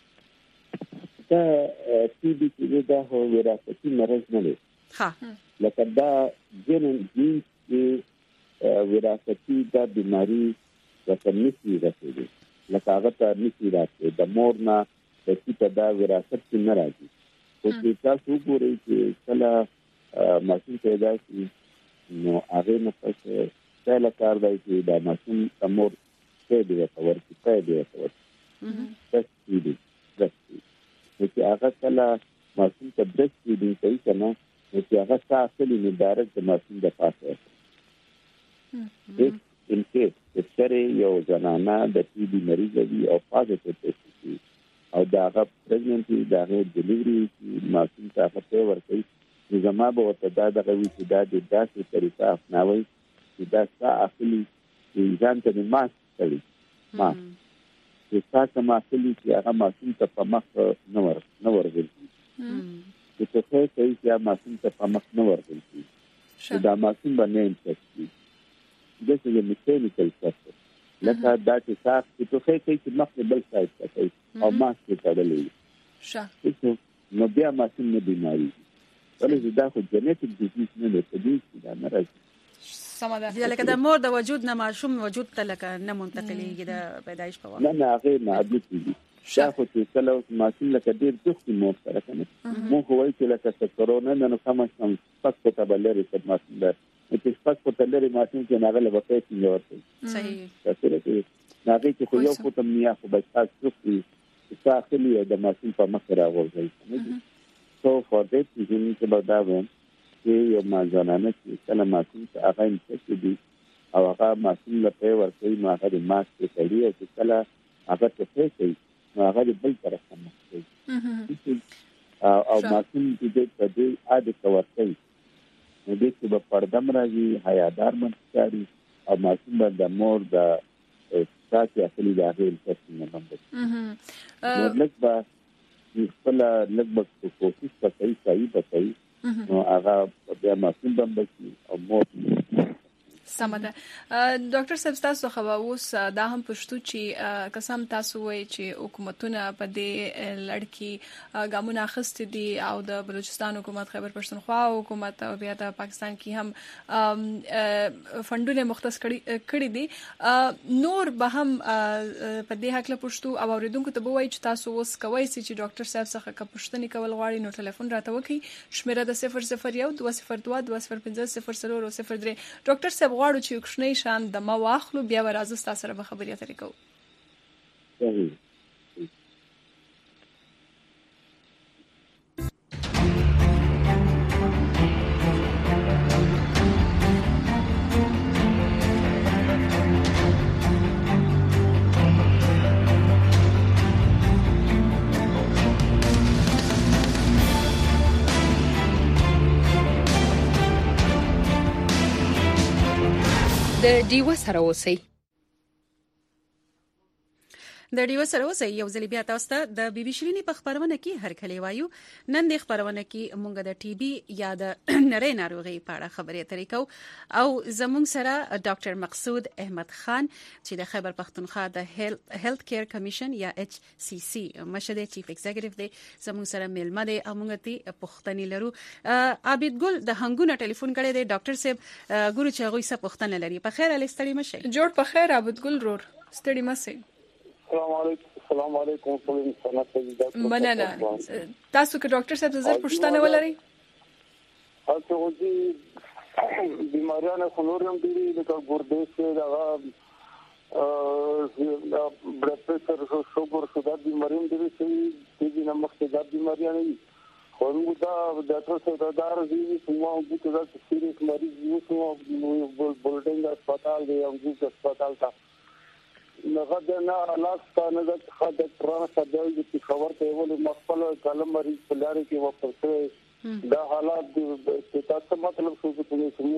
دا ټي بي کې دا هو وراثتي مرز نه دی ها لکه دا جنن جین چې وراثتي دا بیماری د نسي راځي لکه هغه ته نسي راځي د مور نه د چې دا وراثت نه راځي او چې تاسو ګورئ چې کله ماشوم پیدا شي نو هغه نه پښه څه کار دی چې دا ماشوم تمور څه دی ورته څه دی ورته څه دی چې هغه کله ماشوم ته برېک دی کوي کنه چې هغه تاسو نه ډایرکټ د ماشوم د پاسه ان کې چې یو جنانه د ټي بي مریض دی او پازیټیو ټیسټ دی او دا هغه پریګننټي دا هغه ډیلیوري ماشوم ته هغه ورکوي زما به وته دا دغه وی چې دا د داسې طریقه اپناوي چې دا څه اصلي ځان ته ماس کوي ما چې تاسو ما اصلي چې هغه ماشوم ته په مخ نه ور نه ورغلی چې څه کوي چې ماشوم ته په مخ نه ورغلی چې دا ماشوم باندې انفیکشن د څه یو میکانیکل څه لکه دا چې تاسو چې کوي چې مخ بل ځای ته کوي او ماس کې تړلې شه نو بیا ماشوم نه بیماری ولې دا خو جنیټیک ډیزیز نه دی په دې کې دا مرض سماده لکه د مور د وجود نه ماشوم وجود ته لکه نه منتقلیږي د پیدایش په وخت نه نه هغه محدود دي دا خو چې کله ماشوم لکه ډیر دوستي مور سره کنه مو خو وایي چې لکه کرونا نه کوم څه پس په تبلری په ماشوم ده چې پس په تبلری ماشوم کې نه غل وکړي چې ورته صحیح تاسو ته نه کې خو یو خو تم نه خو بس تاسو چې تاسو د ماشوم په مخ راوځي so for that reason چې دا ویم چې یو مازانانه چې کله ماشوم ته هغه انفیکټ دي او هغه ماشوم له په ورته نو هغه د ماسک کې کړي او چې کله هغه څه کوي نو هغه د بل طرف ته کوي او ماشوم چې د دې عادت ورته نو دې چې په پردم راځي حیادار منځکاري او ماشوم باندې مور د تاسو اصلي د هغه انفیکشن نه باندې نو لکه خپل لږ کوشش وکړي صحیح وکړي نو هغه بیا ماشوم باندې او مور سمه ډاکټر صاحب تاسو خو اوس دا هم پښتو چې قسم تاسو وایي چې حکومتونه په دې لړ کې ګامونه اخیستي دي او د بلوچستان حکومت، خیبر پښتونخوا حکومت او بیا د پاکستان کې هم فندونه مختص کړي دي. نور به هم په دې حق له پښتو او اوریدونکو ته وایي چې تاسو اوس کوی چې ډاکټر صاحب څخه که پښتني کول غواړي نو ټلیفون راته وکړي. شمیره د صفر صفر یو دوه صفر دوه دوه صفر پنځه صفر څلور صفر درې. ډاکټر صاحب غواړو چې کوښنۍ شان د ما واخلو بیا ورازه تاسو سره به خبرې اترې کوو. د ډیو سره اوسئ د ډیو سره اوسئ یو ځل بیا تاسو ته د بي بي شيريني په خبرونه کې هر کله وایو. نن د خبرونه کې مونږ د ټي بي یا د نری ناروغي په اړه خبرې اترې کوو او زموږ سره ډاکټر مقصود احمد خان چې د خیبر پښتونخوا د هیلث کیر کمیشن یا ایچ سی سی مشهد چیف ایگزیکټیو دی زموږ سره ملمه دی او مونږ ته پښتني لرو. عابد ګل د هنګونه ټلیفون کړی دی. ډاکټر صاحب ګورو چې غوي څه پښتنه لري. په خیر علي ستړي مشه. جوړ په خیر عابد ګل رور ستړي مشه. السلام علیکم. السلام علیکم ټول انسانانو. مننه. تاسو که ډاکټر صاحب زر پښتنه ولري؟ تاسو غوږی بیماریانه خلورم دي لکه ګردې سره دا بلډ پریشر شوګر شوګر بیماریان دي چې د نمخ د بیماریانه دي. خو موږ دا ډاکټر صاحب دا راځي چې موږ د دې سیریس مریض یو څو بولډینګ هسپتال دی او د هسپتال ته نغه د نه لاس نه د خدای ترانه سره د خبر ته ول مخفل کلم مریض په لاري کې وپرته دا حالات د تاسو مطلب څه چې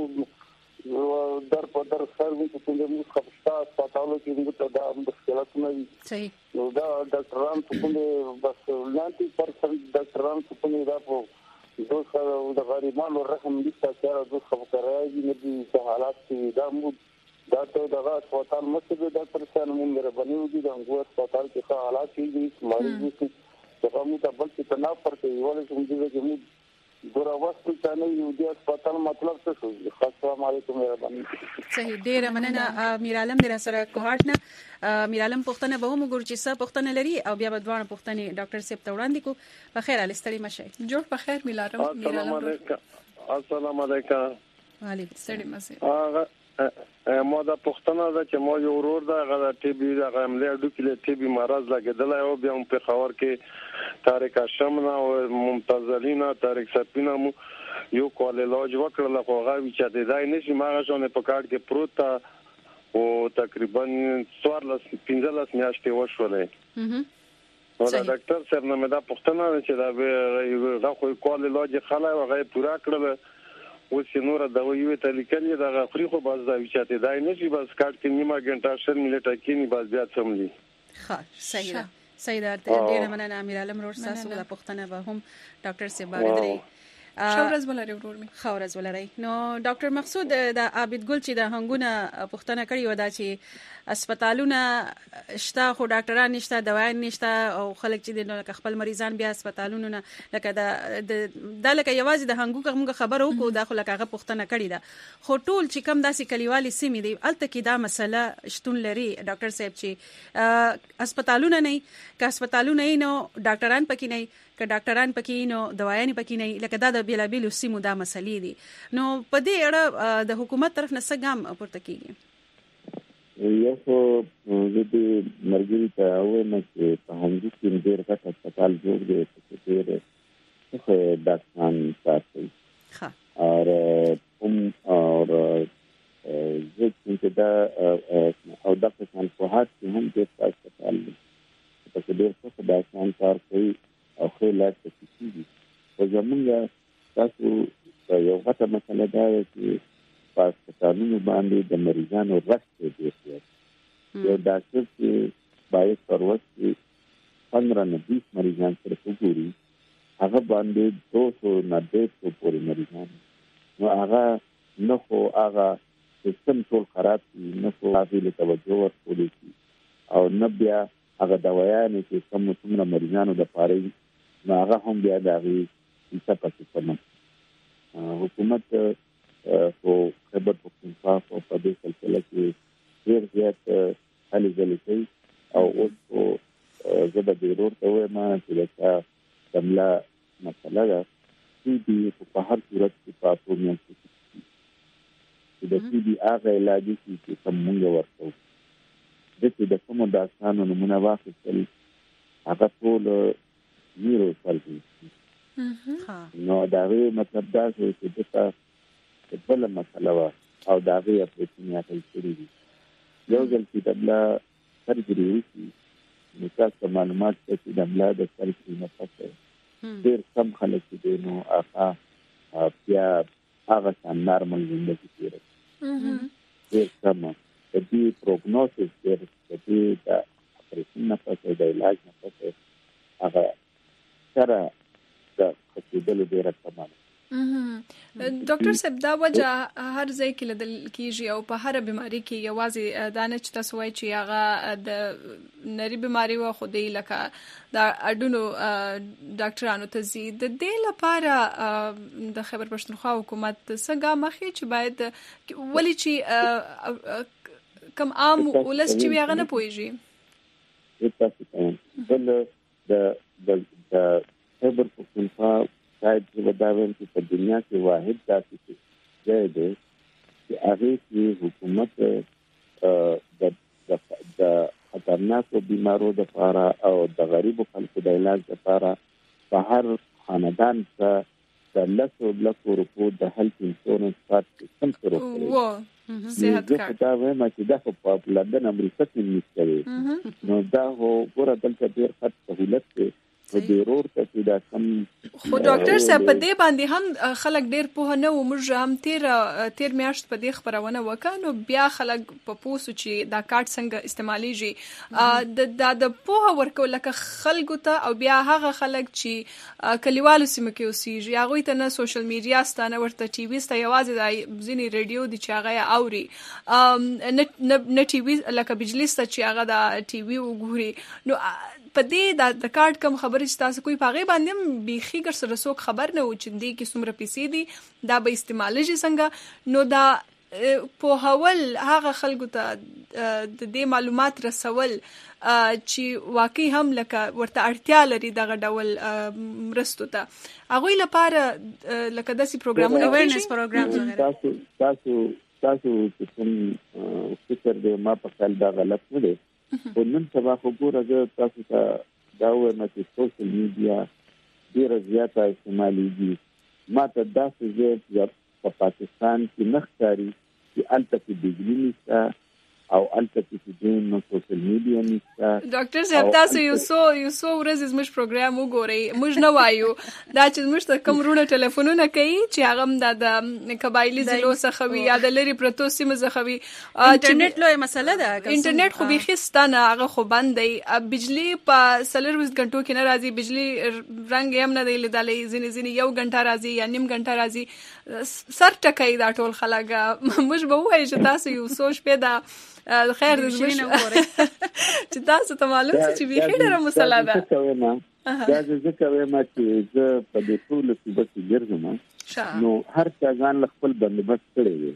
موږ در په در سرویس په دې موږ خپستا هسپتالو کې موږ دا مشکلات نه وي. صحیح نو دا ډاکټران په دې بس نائنٹی پرسنٹ ډاکټران په دې دا په دوه د غریبانو رحم دي چې دا خبره راځي نه دي حالات چې دا موږ دا ته دغه هسپتال مسجد ډاکټر صاحب موږ ربنیو دي د انګور هسپتال کې حالات دي مریض دي چې موږ ته بل څه نه پرته یو له څنګه چې موږ ګور اواستو ته نه یو دي هسپتال مطلب څه شو. السلام علیکم مهرباني. صحیح ډیر مننه میر عالم در سره کوهات نه میر عالم پښتنه به موږ ګور چې څه پښتنه لري او بیا به دوه پښتني ډاکټر صاحب ته وړاندې کو. په خیر علي ستړي مشه. جوړ په خیر میر عالم. السلام علیکم. السلام علیکم. وعلیکم ستړي مشه. ما دا پښتنه ده چې ما یو ورور ده هغه ټي بي د عملیات ډو کې ټي بي مرز لګیدل او بیا په خبر کې طارق شمنا او ممتازلینا طارق سپینا مو یو کول علاج وکړل خو هغه چې د دای نشي ماغه شونه په کارت کې پروت او تقریبا څوارلس پنځلس میاشتې وشولې. نو دا ډاکټر صاحب نه دا پښتنه چې دا دا خو کول علاج خلای هغه پورا کړل اوس نور دا ویو ته لیکلي دا غفري خو باز دا وچاته دای نه شي بس کارت کې نیمه غنټه شر ملټه کې ني باز بیا سملی. ښه صحیح ده صحیح ده. ډیر مننه امیر عالم رور تاسو د پښتنه به هم ډاکټر صاحب باندې خورز ولري ورور می خورز ولري. نو ډاکټر مقصود د عابد ګل چې د هنګونه پښتنه کړی و دا چې هسپتالونه شته خو ډاکټران نشته دوايان نشته او خلک چې د خپل مریضان بیا هسپتالونو نه لکه د د لکه یوازې د هنګو کوم خبر وکړو دا خو لکه هغه پښتنه کړی ده خو ټول چې کم داسې کلیوالي سیمې دي الته کې دا مسله شتون لري ډاکټر صاحب چې هسپتالونه نه که هسپتالونه نه ډاکټران پکې نه که ډاکټران پکې نو دوايان پکې نه لکه دا د بیلابیلو سیمو دا مسلې دي. نو په دې اړه د حکومت طرف نه څه ګام پورته کیږي؟ یو خو د دې مرګري ته وایي چې په همدې کې ډېر غټ هسپتال جوړ دی چې ډېر څه ډاکټران ساتي. ها اور هم اور زه چې دا او د څنګه په هات کې هم ډېر هسپتال دی په ډېر څه ډاکټران کار کوي او خو لا څه کیږي. او زمونږ تاسو یو غټه مسله ده چې په هسپتالونو باندې د مریضانو رسته دي. یو ډاکټر چې باید پروت کې پندرہ نه بیس مریضان سره وګوري هغه باندې دو سو نه ډېر سو پورې مریضان نو هغه نو خو هغه سیستم ټول خراب دي، نه څو غوښتل توجه ورکول شي او نه بیا هغه دوايانې چې کوم څومره مریضانو د پاره نو هغه هم بیا د هغې څه پاتې کړم. حکومت په خیبر پښتونخوا په دې سلسله کې ډېر زیات هلې ځلې کوي او اوس په زه به ډېر ورته وایم چې دا دمله مسله ده چې دې په هر صورت کې په اتو میاشتو کې چې د سی بي هغه علاج چې کوم موږ ورکوو د چې د کومو داستانو نمونه واخیستل هغه ټول زیرو سلبي نو دا وی مطلب دا چې دغه بل مسله وا او دا وی په دنیا کې کړی یو ځل چې دبلا سرجري وشي نو تاسو معلومات چې دبلا د سرجري نه پاتې ډېر کم خلک دي نو هغه بیا هغه څنګه نارمل ژوند کوي ډېر کم د دې پروګنوسس د دې د اپریشن نه پاتې د علاج نه پاتې هغه سره د خپل ډېر کمانه. ډاکټر صاحب دا وجه هر ځای کې لیدل کیږي او په هر بیماری کې یوازې دا نه چې تاسو وایي چې هغه د نری بیماری و خو دی لکه دا اډونو ډاکټرانو ته زی د دې لپاره د خیبر پښتونخوا حکومت څنګه مخې چې باید ولی چې کم عام ولس چې هغه نه پويږي بل د د خیبر پښتونخوا شاید چې وداویم چې په دنیا کې واحد داسې ځای دی چې هغه کې حکومت د د خطرناکو بیمارو لپاره او د غریبو خلکو د علاج لپاره په هر خاندان څخه د لسو لکو روپو د هیلث انشورنس کارت سیستم شروع کړی. صحت کارت دا وایم چې دا په لندن امریکا کې نشته نو دا هو ګوره دلته ډېر ښه سهولت دی خو ډاکټر صاحب په دې باندې هم خلک ډېر پوه نه و. موږ هم تیر تیر میاشت په دې خبرونه وکړو بیا خلک په پوسو چې دا کارت څنګه استعماليږي د د پوه ورکول لکه خلکو ته او بیا هغه خلک چې کلیوالو سیمه کې اوسېږي هغه ته نه سوشل میډیا ستانه ورته ټي وي ست یوازې د ځینی ریډیو د چاغه اوري نه نه ټي وي لکه بجلی ست چې هغه د ټي وي وګوري نو په دې د کارت کم خبرې چې تاسو کوئی پاغه باندې بيخي ګر سره څوک خبر نه و چې دې کې څومره پیسې دي دا به استعمالېږي څنګه نو دا په هول هغه خلکو ته د دې معلومات رسول چې واقعي هم لکه ورته اړتیا لري دغه ډول مرستو ته هغه لپاره لکه داسې پروګرامونه اویرنس پروګرامز تاسو تاسو تاسو چې فکر دې ما په خیال دا غلط نه دی په نن سبا خو ګوره زه تاسو ته دا وایم چې سوشل میډیا ډېره زیاته استعمالېږي ما ته داسې ځای په پاکستان کې نه ښکاري چې هلته کې بجلي نشته او هلته کې نو سوشل میډیا نشته. ډاکټر صاحب تاسو یو څو یو څو ورځې زموږ پروګرام وګورئ موږ نه وایو دا چې موږ ته کوم رونه ټلیفونونه کوي چې هغه د قبایلی ضلعو څخه وي یا د لري پروتو سیمه څخه وي انټرنیټ لوی مسله ده انټرنیټ خو به خستانه هغه خو بند دی بجلی په سلرويس غنټو کې نه راځي بجلی رنگ هم نه دی لیدلې ځینې ځینې یو غنټه راځي یا نیم غنټه راځي سر ټکای دا ټول خلک موږ به وایو چې تاسو یو سوچ پیدا خیر دې مش چې تاسو ته معلوم چې به خیره مسله ده دا ځکه وایم چې زه په دې ټول څه به ګرځم نو هر څه ځان خپل بندوبست کړی دی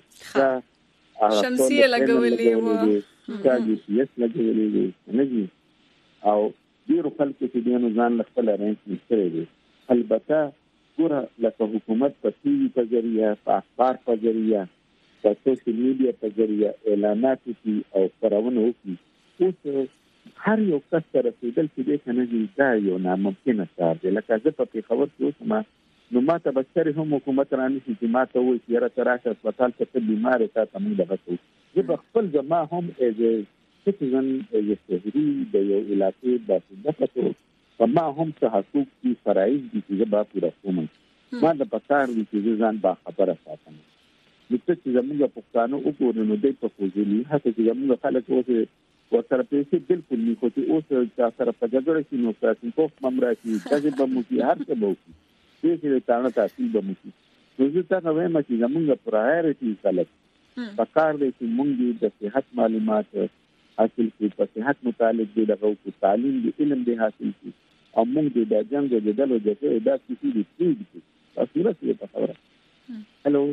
دا شمسیه لګولې و دا دې یس لګولې دي نه دي او ډیرو خلکو چې دینو ځان خپل ارینجمنت کړی دی البته ګوره لکه حکومت په ټي وي په ذریعہ په اخبار په ذریعہ په سوشل میډیا په ذریعہ اعلانات کوي او خبرونه کوي اوس هر یو کس سره رسیدل چې د کنه دا یو ناممکنه کار دی لکه زه په خبر کې اوس ما نو ما ته بچره هم حکومت رانه چې ما ته وایي چې را تراشه هسپتال ته بیمار ته تمام دغه څه زه خپل ځما هم از سټیزن از شهري د یو علاقې د دغه په ما هم څه حقوق دي فرایض دي چې به پوره کوم ما د پکار دي چې ځان با خبره ساتم نو چې زموږ پښتانه وګورو نو د په فوزلي هڅه چې زموږ خلک اوسه ورته پیسې بالکل نه کوي اوس چې سره په جګړه کې نو تاسو په ممراتي چې به مو هر څه به وي چې تاسو تاسو به مو نو زه تا وایم چې زموږ پرایورټي خلک پکار دی چې موږ د صحت معلومات حاصل کړو، په صحت متعلق دی دغه او تعلیم دی علم دی حاصل کړو، او موږ د جنگ د دلو جته دا کیږي د دې تاسو راځي په خبره. هلو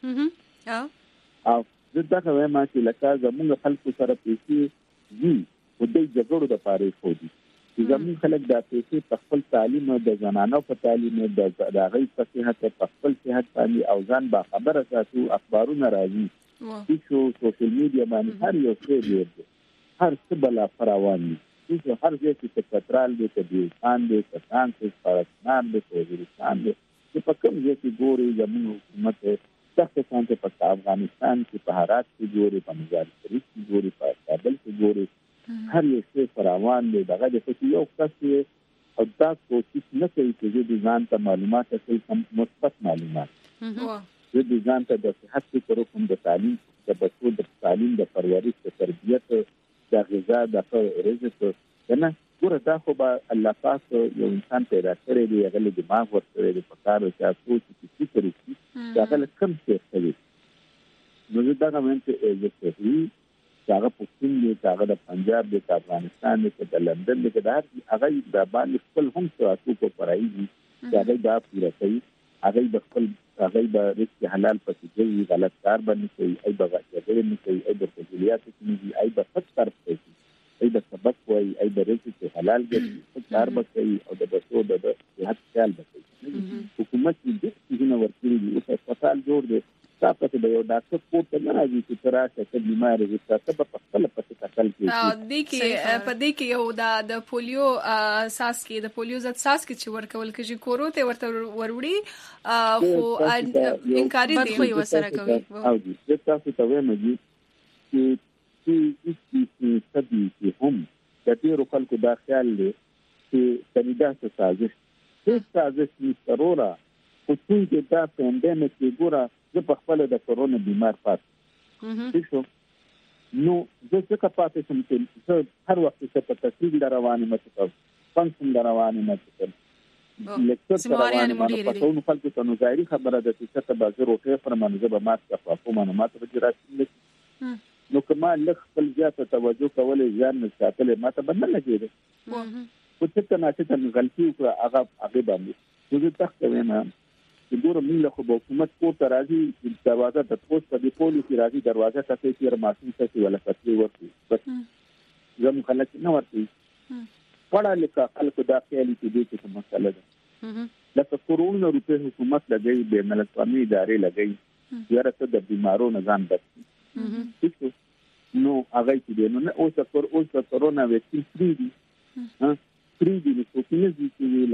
ها او زه دا وایم چې لکه زموږ خلکو سره پیسې دي او د جګړو د پاره خو دي چې زموږ خلک د پیسې په خپل تعلیم او د زنانو په تعلیم د دغه په صحت په خپل صحت باندې او ځان با خبره ساتو، اخبارونه راځي چې سوشل میډیا باندې هر یو څه دی، هر څه بلا فراوان دي، چې هر ځای کې پټرال دی، کې ځان دی، کسان څه پارسنان دی، وزیرستان دی، چې په کوم ځای کې ګوري زموږ حکومت تاسو څنګه په افغانستان کې په هرات کې ګوري، په مزار شریف کې ګوري، په کابل کې ګوري، هر یو څه فراوان دی. دغه د څه یو کس او دا کوشش نه کوي چې د ځان ته معلومات اصل کم مثبت معلومات د ځان ته د صحت په کوم د تعلیم د بچو د تعلیم د پرورش د تربیت د غذا د رزق کنه ګوره دا خو به الله پاک یو انسان پیدا کړی دی، هغه له دماغ ورته د پکار او چې سوچ چې فکر وکړي دا هغه کم څه کوي. نو دا کوم چې زه هغه پښتون دی، هغه د پنجاب دی، افغانستان دی، د لندن دی، دا هغه د باندې خپل هم څه کو پرایي دي، هغه دا پوره کوي، هغه د خپل هغه د رزق حلال پسې کوي، غلط کار باندې کوي، ای بغا چې نه کوي، ای د فضیلات کې دي، ای د فقط طرف کوي، ای د سبق کوي، ای د رزق حلال کوي، کار به کوي او د بچو د صحت خیال به کوي. حکومت دې څنګه ورکړي دي، او هسپتال جوړ دی، تاسو ته یو ډاکټر کوټ نه راځي چې تراشه چې بیمار دي، تاسو په خپل پته تکل کوي. او دې کې په دې کې یو دا د پولیو اساس کې د پولیو ضد اساس کې چې ورکول کېږي کورو ته ورته وروړي خو انکاري دي خو وسره کوي. او دې تاسو ته وایم چې چې چې سدي چې هم د دې خلکو دا خیال لري چې کنيدا څه سازش هیڅ سازش نشته ورا خو چې دا پاندیمک کې ګوره زه په خپل د کرونا بیمار پات شو، نو زه څنګه پاتې شم چې زه هر وخت څه په تفصیل روانه مته فنکشن روانه مته لیکچر روانه مته په نو خلک ته نو ظاهري خبره ده چې څه به زه روټه پر منځ به مات کا په مانه ماته به راځي، نو کما لږ خپل ځات توجه کولې ځان نه ساتلې ماته بدل لګیږي خو څه نه چې غلطي وکړه هغه هغه باندې زه تاسو وایم چې ګوره موږ له حکومت کوټه راځي دروازه د پوسټ په دی پولیسي راځي دروازه ته چې ماشين څه ولا فتوی ورکړي، بس زموږ خلک نه ورکړي. پړه لیکه خلکو دا خیالي چې دې څه مسله ده، لکه کرونا روپے حکومت لګي، بین الاقوامي ادارې لګي، یاره ته د بیمارو نه ځان بچي، نو هغه چې نو اوس پر اوس کرونا ویکسین فری دي، ها فری دي نو څه نه دي چې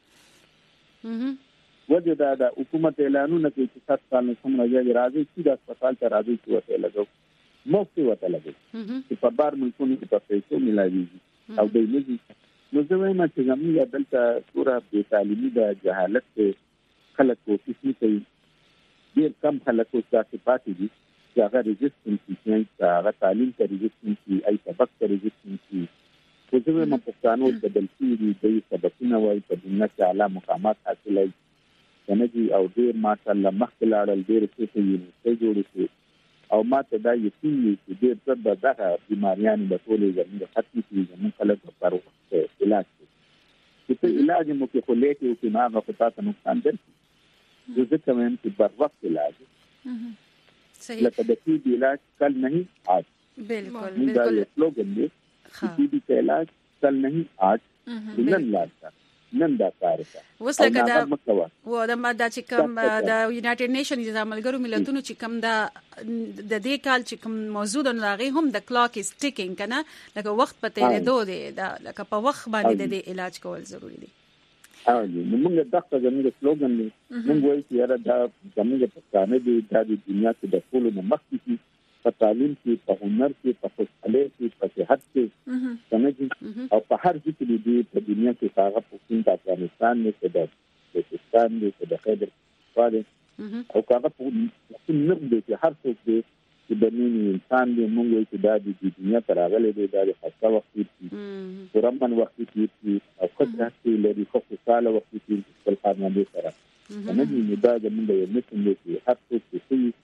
لګي. وجه دا د حکومت اعلانونه کوي چې سات سال نه سم راځي راځي چې د هسپتال ته راځي چې وته لګو مفت وته لګو چې په بار ملکونو کې په پیسو ملایوي او د لږی نو زه وایم چې زموږ دلته پورا بې تعلیمي د جهالت خلک کوشش کوي، ډېر کم خلک چې پاتې دي چې هغه ريزستنس کې هغه تعلیم ته ريزستنس کې ای سبق ته ريزستنس کې خو زه وایم پښتانه د دلتي د سبقونه وایي په دنیا کې اعلی مقامات حاصلوي کنهجی او ډیر ماشاءالله مخکې لاړل، ډیر څه یې جوړ شي او ماته دا یقین دی چې ډیر څه به دغه بیماریان به ټولې زموږ ختمې شي، زموږ خلک به پر وخت علاج شي، چې علاج مو کې خو لیټ یو کې ما په تاسو نقصان درکړي، زه ځکه وایم چې پر وخت علاج صحیح لکه د دې علاج کل نه آج، بالکل بالکل سلوګن دی چې دې علاج کل نه آج نن لاړ نن دا کار کوي اوس لکه دا و د ماده چې کوم د یونایټډ نیشنز د ملګرو ملتونو چې کوم دا د دې کال چې کوم موضوع د ناغي هم د کلاک از ټیکینګ کنه لکه وخت په تیرېدو دی دا لکه په وخت باندې د علاج کول ضروری دی. ها نو موږ دغه زموږ سلوګن دی موږ وایو چې یاره دا زموږ په ځانې دی د دنیا کې د ټولو نه مخکې په تعلیم کې، په هنر کې، په خوشحالۍ کې، په صحت کې سمجي او په هر ځای کې دی په دنیا کې هغه په د افغانستان کې د پاکستان کې د خیبر پختونخوا او هغه په نوم دی چې هر څوک دی چې د نن انسان دی موږ وایو چې دا د دنیا تر راغلي دی د خاصه وخت کې پرمن وخت کې او خدای کې لري خو ساله وخت کې خپل خاندان سره سمجي نو دا زموږ یو مثال دی چې هر څوک چې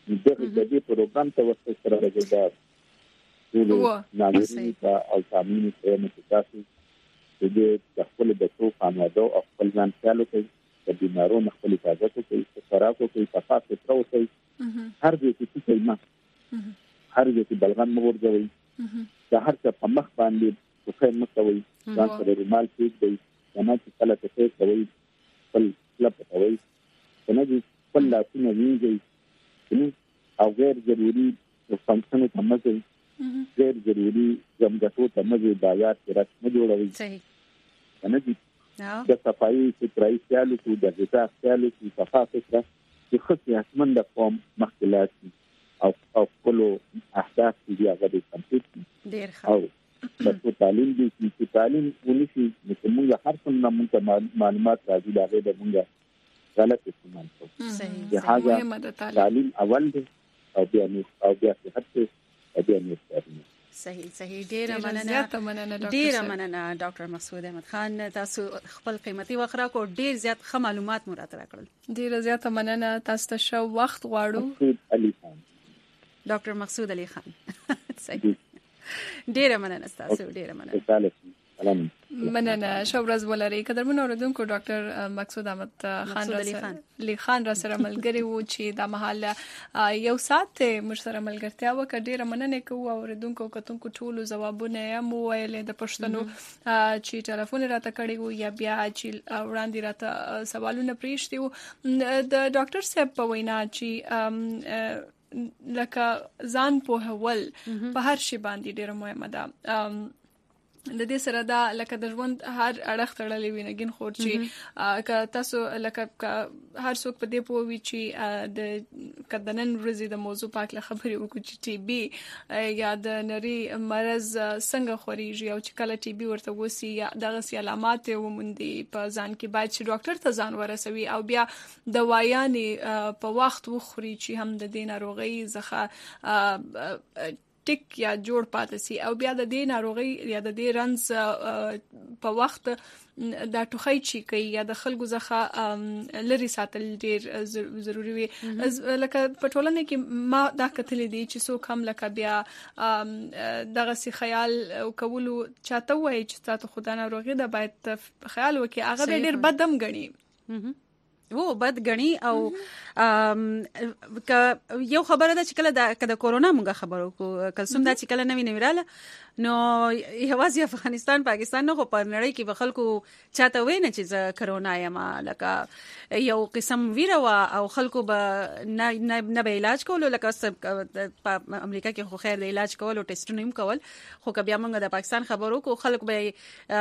دغه د دې پروګرام ته ورته سره راځي ټول ناظرین او سامعین ته متاسف دې د خپل د تو خانواده او خپل ځان خیال کوي د بیمارونو خپل حفاظت کوي خرافو کوي صفات سترو کوي هر دې چې کوي ما هر دې چې بلغم ورځوي د هر څه په مخ باندې په خیر مکوي ځان سره رومال کېږي نه چې کله څه کوي خپل لپ کوي نه دې خپل لاسونه وینځي او غیر ضروري فنکشن ته مزه غیر ضروري زمګټو ته مزه بازار کې راځي نه جوړوي صحیح نه دي د صفایي سترای خیال کو د غذا خیال کو صفات سره چې خصي اسمن د قوم مخکلات او او خپل اهداف دي هغه د کمپیوټر ډیر ښه او د تعلیم دي چې تعلیم ونشي چې موږ هر څومره موږ معلومات راځي دا غوډه موږ غلط استعمال کوو صحیح صحیح تعلیم اول دی او بیا نو او بیا هڅه او بیا نو صحیح صحیح ډیره مننه ډیره مننه ډاکټر مسعود احمد خان تاسو خپل قیمتي وخت راکو ډیر زیات ښه معلومات مو راته راکړل ډیره زیات مننه تاسو ته شو وخت غواړو علي خان ډاکټر مسعود علي خان صحیح ډیره مننه تاسو ډیره مننه مننه شورز ولري قدرمن اوردونکو ډاکټر مسعود احمد خان علي خان را سره ملګری وو چې د محل یو سات مر سره ملګرتیا وکړه ډیره مننه کوو اوردونکو کتونکو ټول جوابونه یې مو ویل د پښتنو چې ټلیفون راته کړی وو یا بیا چې وړاندې راته سوالونه پریښتي وو د ډاکټر صاحب په وینا چې لکه ځان په هول په هر شی باندې ډیره مهمه ده د دې سره دا لکه د ژوند هر اړخ تړلې وینګین خور چې ک تاسو لکه هر څوک په دې پوي چې د کدنن ورزي د موضوع پاک له خبرې وکړي چې ټي بي یا د نری مرز څنګه خوريږي او چې کله ټي بي ورته وسی یا دغه سي علامات ومندي په ځان کې باید چې ډاکټر ته ځان ورسوي او بیا دوايانې په وخت وخوري چې هم د دې ناروغي ځخه ټیک یا جوړ پاتې سي او بیا د دې ناروغي یا د دې رنځ په وخت دا ټوخی چی کوي یا د خلکو ځخه لری ساتل ډیر ضروری وي لکه په ټولنه کې ما دا کتلې دي چې څوک هم لکه بیا دغه سي خیال کولو چاته وای چې تاسو خدای ناروغي دا باید خیال وکي هغه ډیر بدم غني وو بد غني او یو خبره ده چې کله د کده کورونا موږ خبرو کو کلسوم دا چې کله نوی نوی رااله نو یوازې افغانستان پاکستان نه خو په نړۍ کې به خلکو چاته ویني چې کرونا یم لکه یو قسم ویره او خلکو به نه نه به علاج کولو لکه په امریکا کې خو خیر د علاج کولو ټیسټونه هم کول خو که بیا موږ د پاکستان خبرو کو خلک به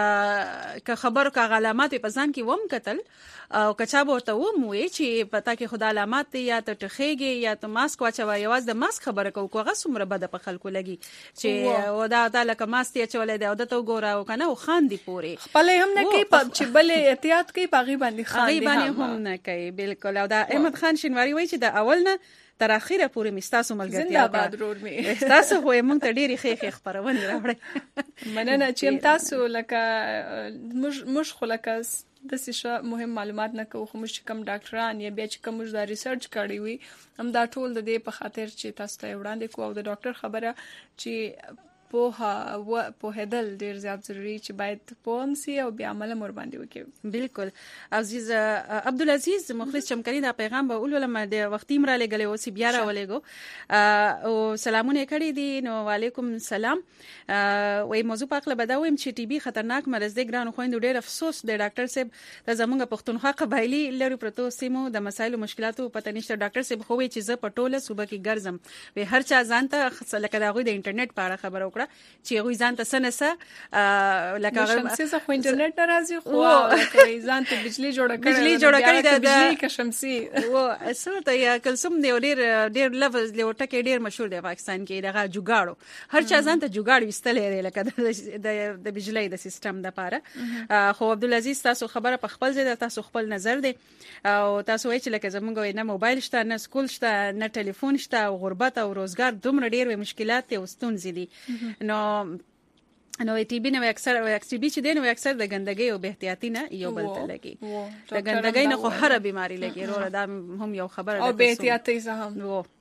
که خبرو کا علامات په ځان کې ووم قتل او کچا ورته و مو چې پتا کې خدای علامات یا ته ټخېږي یا ته ماسک واچوي یواز د ماسک خبره کو کوغه سمره بده په خلکو لګي چې ودا دا لکه ماسک یې چولې دا د تو ګوره او کنه او خاندي پوري خپل هم نه کوي چې بل احتیاط کوي پاغي باندې خاندي باندې هم نه کوي بالکل او دا احمد خان شینواری وایي چې د اول نه تر اخیره پورې مستاسو ملګرتیا زنده‌باد رور می تاسو خو موږ ته ډېری خېخې خبرونه راوړې مننه چې تاسو لکه مش مش خلکس د سیشه مهم معلومات نه کوو خو مش کم ډاکټران یا بیا چې کوم دا ریسرچ کړی وي هم دا ټول د دې په خاطر چې تاسو ته وړاندې کوو د ډاکټر خبره چې په او په هدل ډیر زیات ضروری چې باید پوم سي او بیا عمل مور باندې وکړي بالکل عزیز عبدالعزیز مخلص چمکري دا پیغام به اول ولما د وختي مر لګلې او سی بیا را ولګو او سلامونه کړي دي نو وعلیکم السلام وای موضوع پاک له بداوم چې ټي بي خطرناک مرز دی ګران خويند ډیر افسوس د ډاکټر صاحب د زمونږ پښتونخوا قبایلی لري پروتو سیمو د مسایلو مشکلاتو پته نشته ډاکټر صاحب خو وی چې زه پټوله صوبه کې ګرځم به هر چا ځانته لکه دا غوي د انټرنیټ په اړه خبرو چې غوي ځان ته سنسه لکه شمسي خو انټرنیټ ناراضي خو لکه ځان ته بجلی جوړه کړې بجلی جوړه کړې ده بجلی کا شمسي و اصل ته یا کلسوم دی ډیر ډیر لفظ له ټکي ډیر مشهور دی پاکستان کې دغه جوګاړو هر چا ځان ته جوګاړ وستلې دی لکه د د بجلی د سیستم د پاره خو عبدالعزیز تاسو خبره په خپل ځای تاسو خپل نظر دی او تاسو وایي چې لکه زمونږ نه موبایل شته نه سکول شته نه ټلیفون شته او غربت او روزګار دومره ډیر مشکلات او ستونزې دي نو نو ټي بي نو اکثر اکثر بي چې دین او اکثر د ګندګي او به احتیاطي نه یو بل ته لګي د ګندګي نه خو هر بيماري لګي ورو دا هم یو خبره او به احتیاطي زه هم وو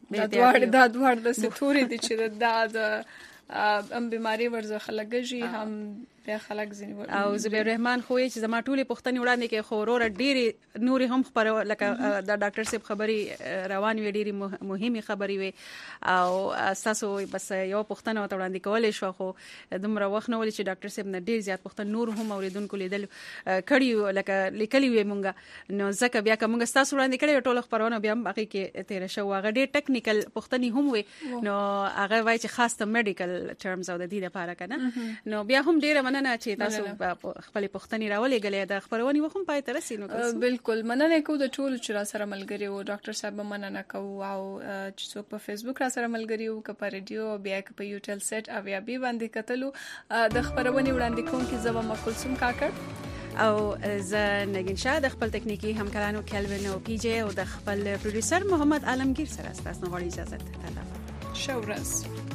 د دوړ د دوړ د ستوري د چې د ام بیماری ورزه خلګږي هم په خلک زینول او زبیر رحمان خو چې زما ټولې پښتني وړاندې کې خورور ډېری نوري هم خبر لکه د ډاکټر صاحب خبري روان وی ډېری مهمه خبري وي او اساسو بس یو پښتنه وړاندې کولې شو خو دومره وخت نه ولې چې ډاکټر صاحب نه ډېر زیات پښتون نور هم اوریدونکو لیدل کړي لکه لیکلي وي مونږه نو ځکه بیا کوم تاسو وړاندې کړي ټول خبرونه بیا باقي کې تیر شو هغه ډېر ټیکنیکل پښتني هم وي نو هغه وای چې خاص ته میډیکل ټرمز او د دې لپاره کنه نو بیا هم ډېر مننه چې تاسو خپل پښتني راولې غلې د خبرونې وخم پای تر سینو کړو بالکل مننه کو د ټول چې را سره ملګری وو ډاکټر صاحب مننه کو او چې څوک په فیسبوک را سره ملګری وو ک په ریډیو بیا ک په یوټل سیټ او بیا به باندې کتلو د خبرونې وړاندې کوم کې زما مکلثوم کاکړ او ز نگین شاه د خپل تکنیکی همکارانو کلوین او پی جی او د خپل پروډوسر محمد عالمگیر سره تاسو غواړئ اجازه ته شو ورځ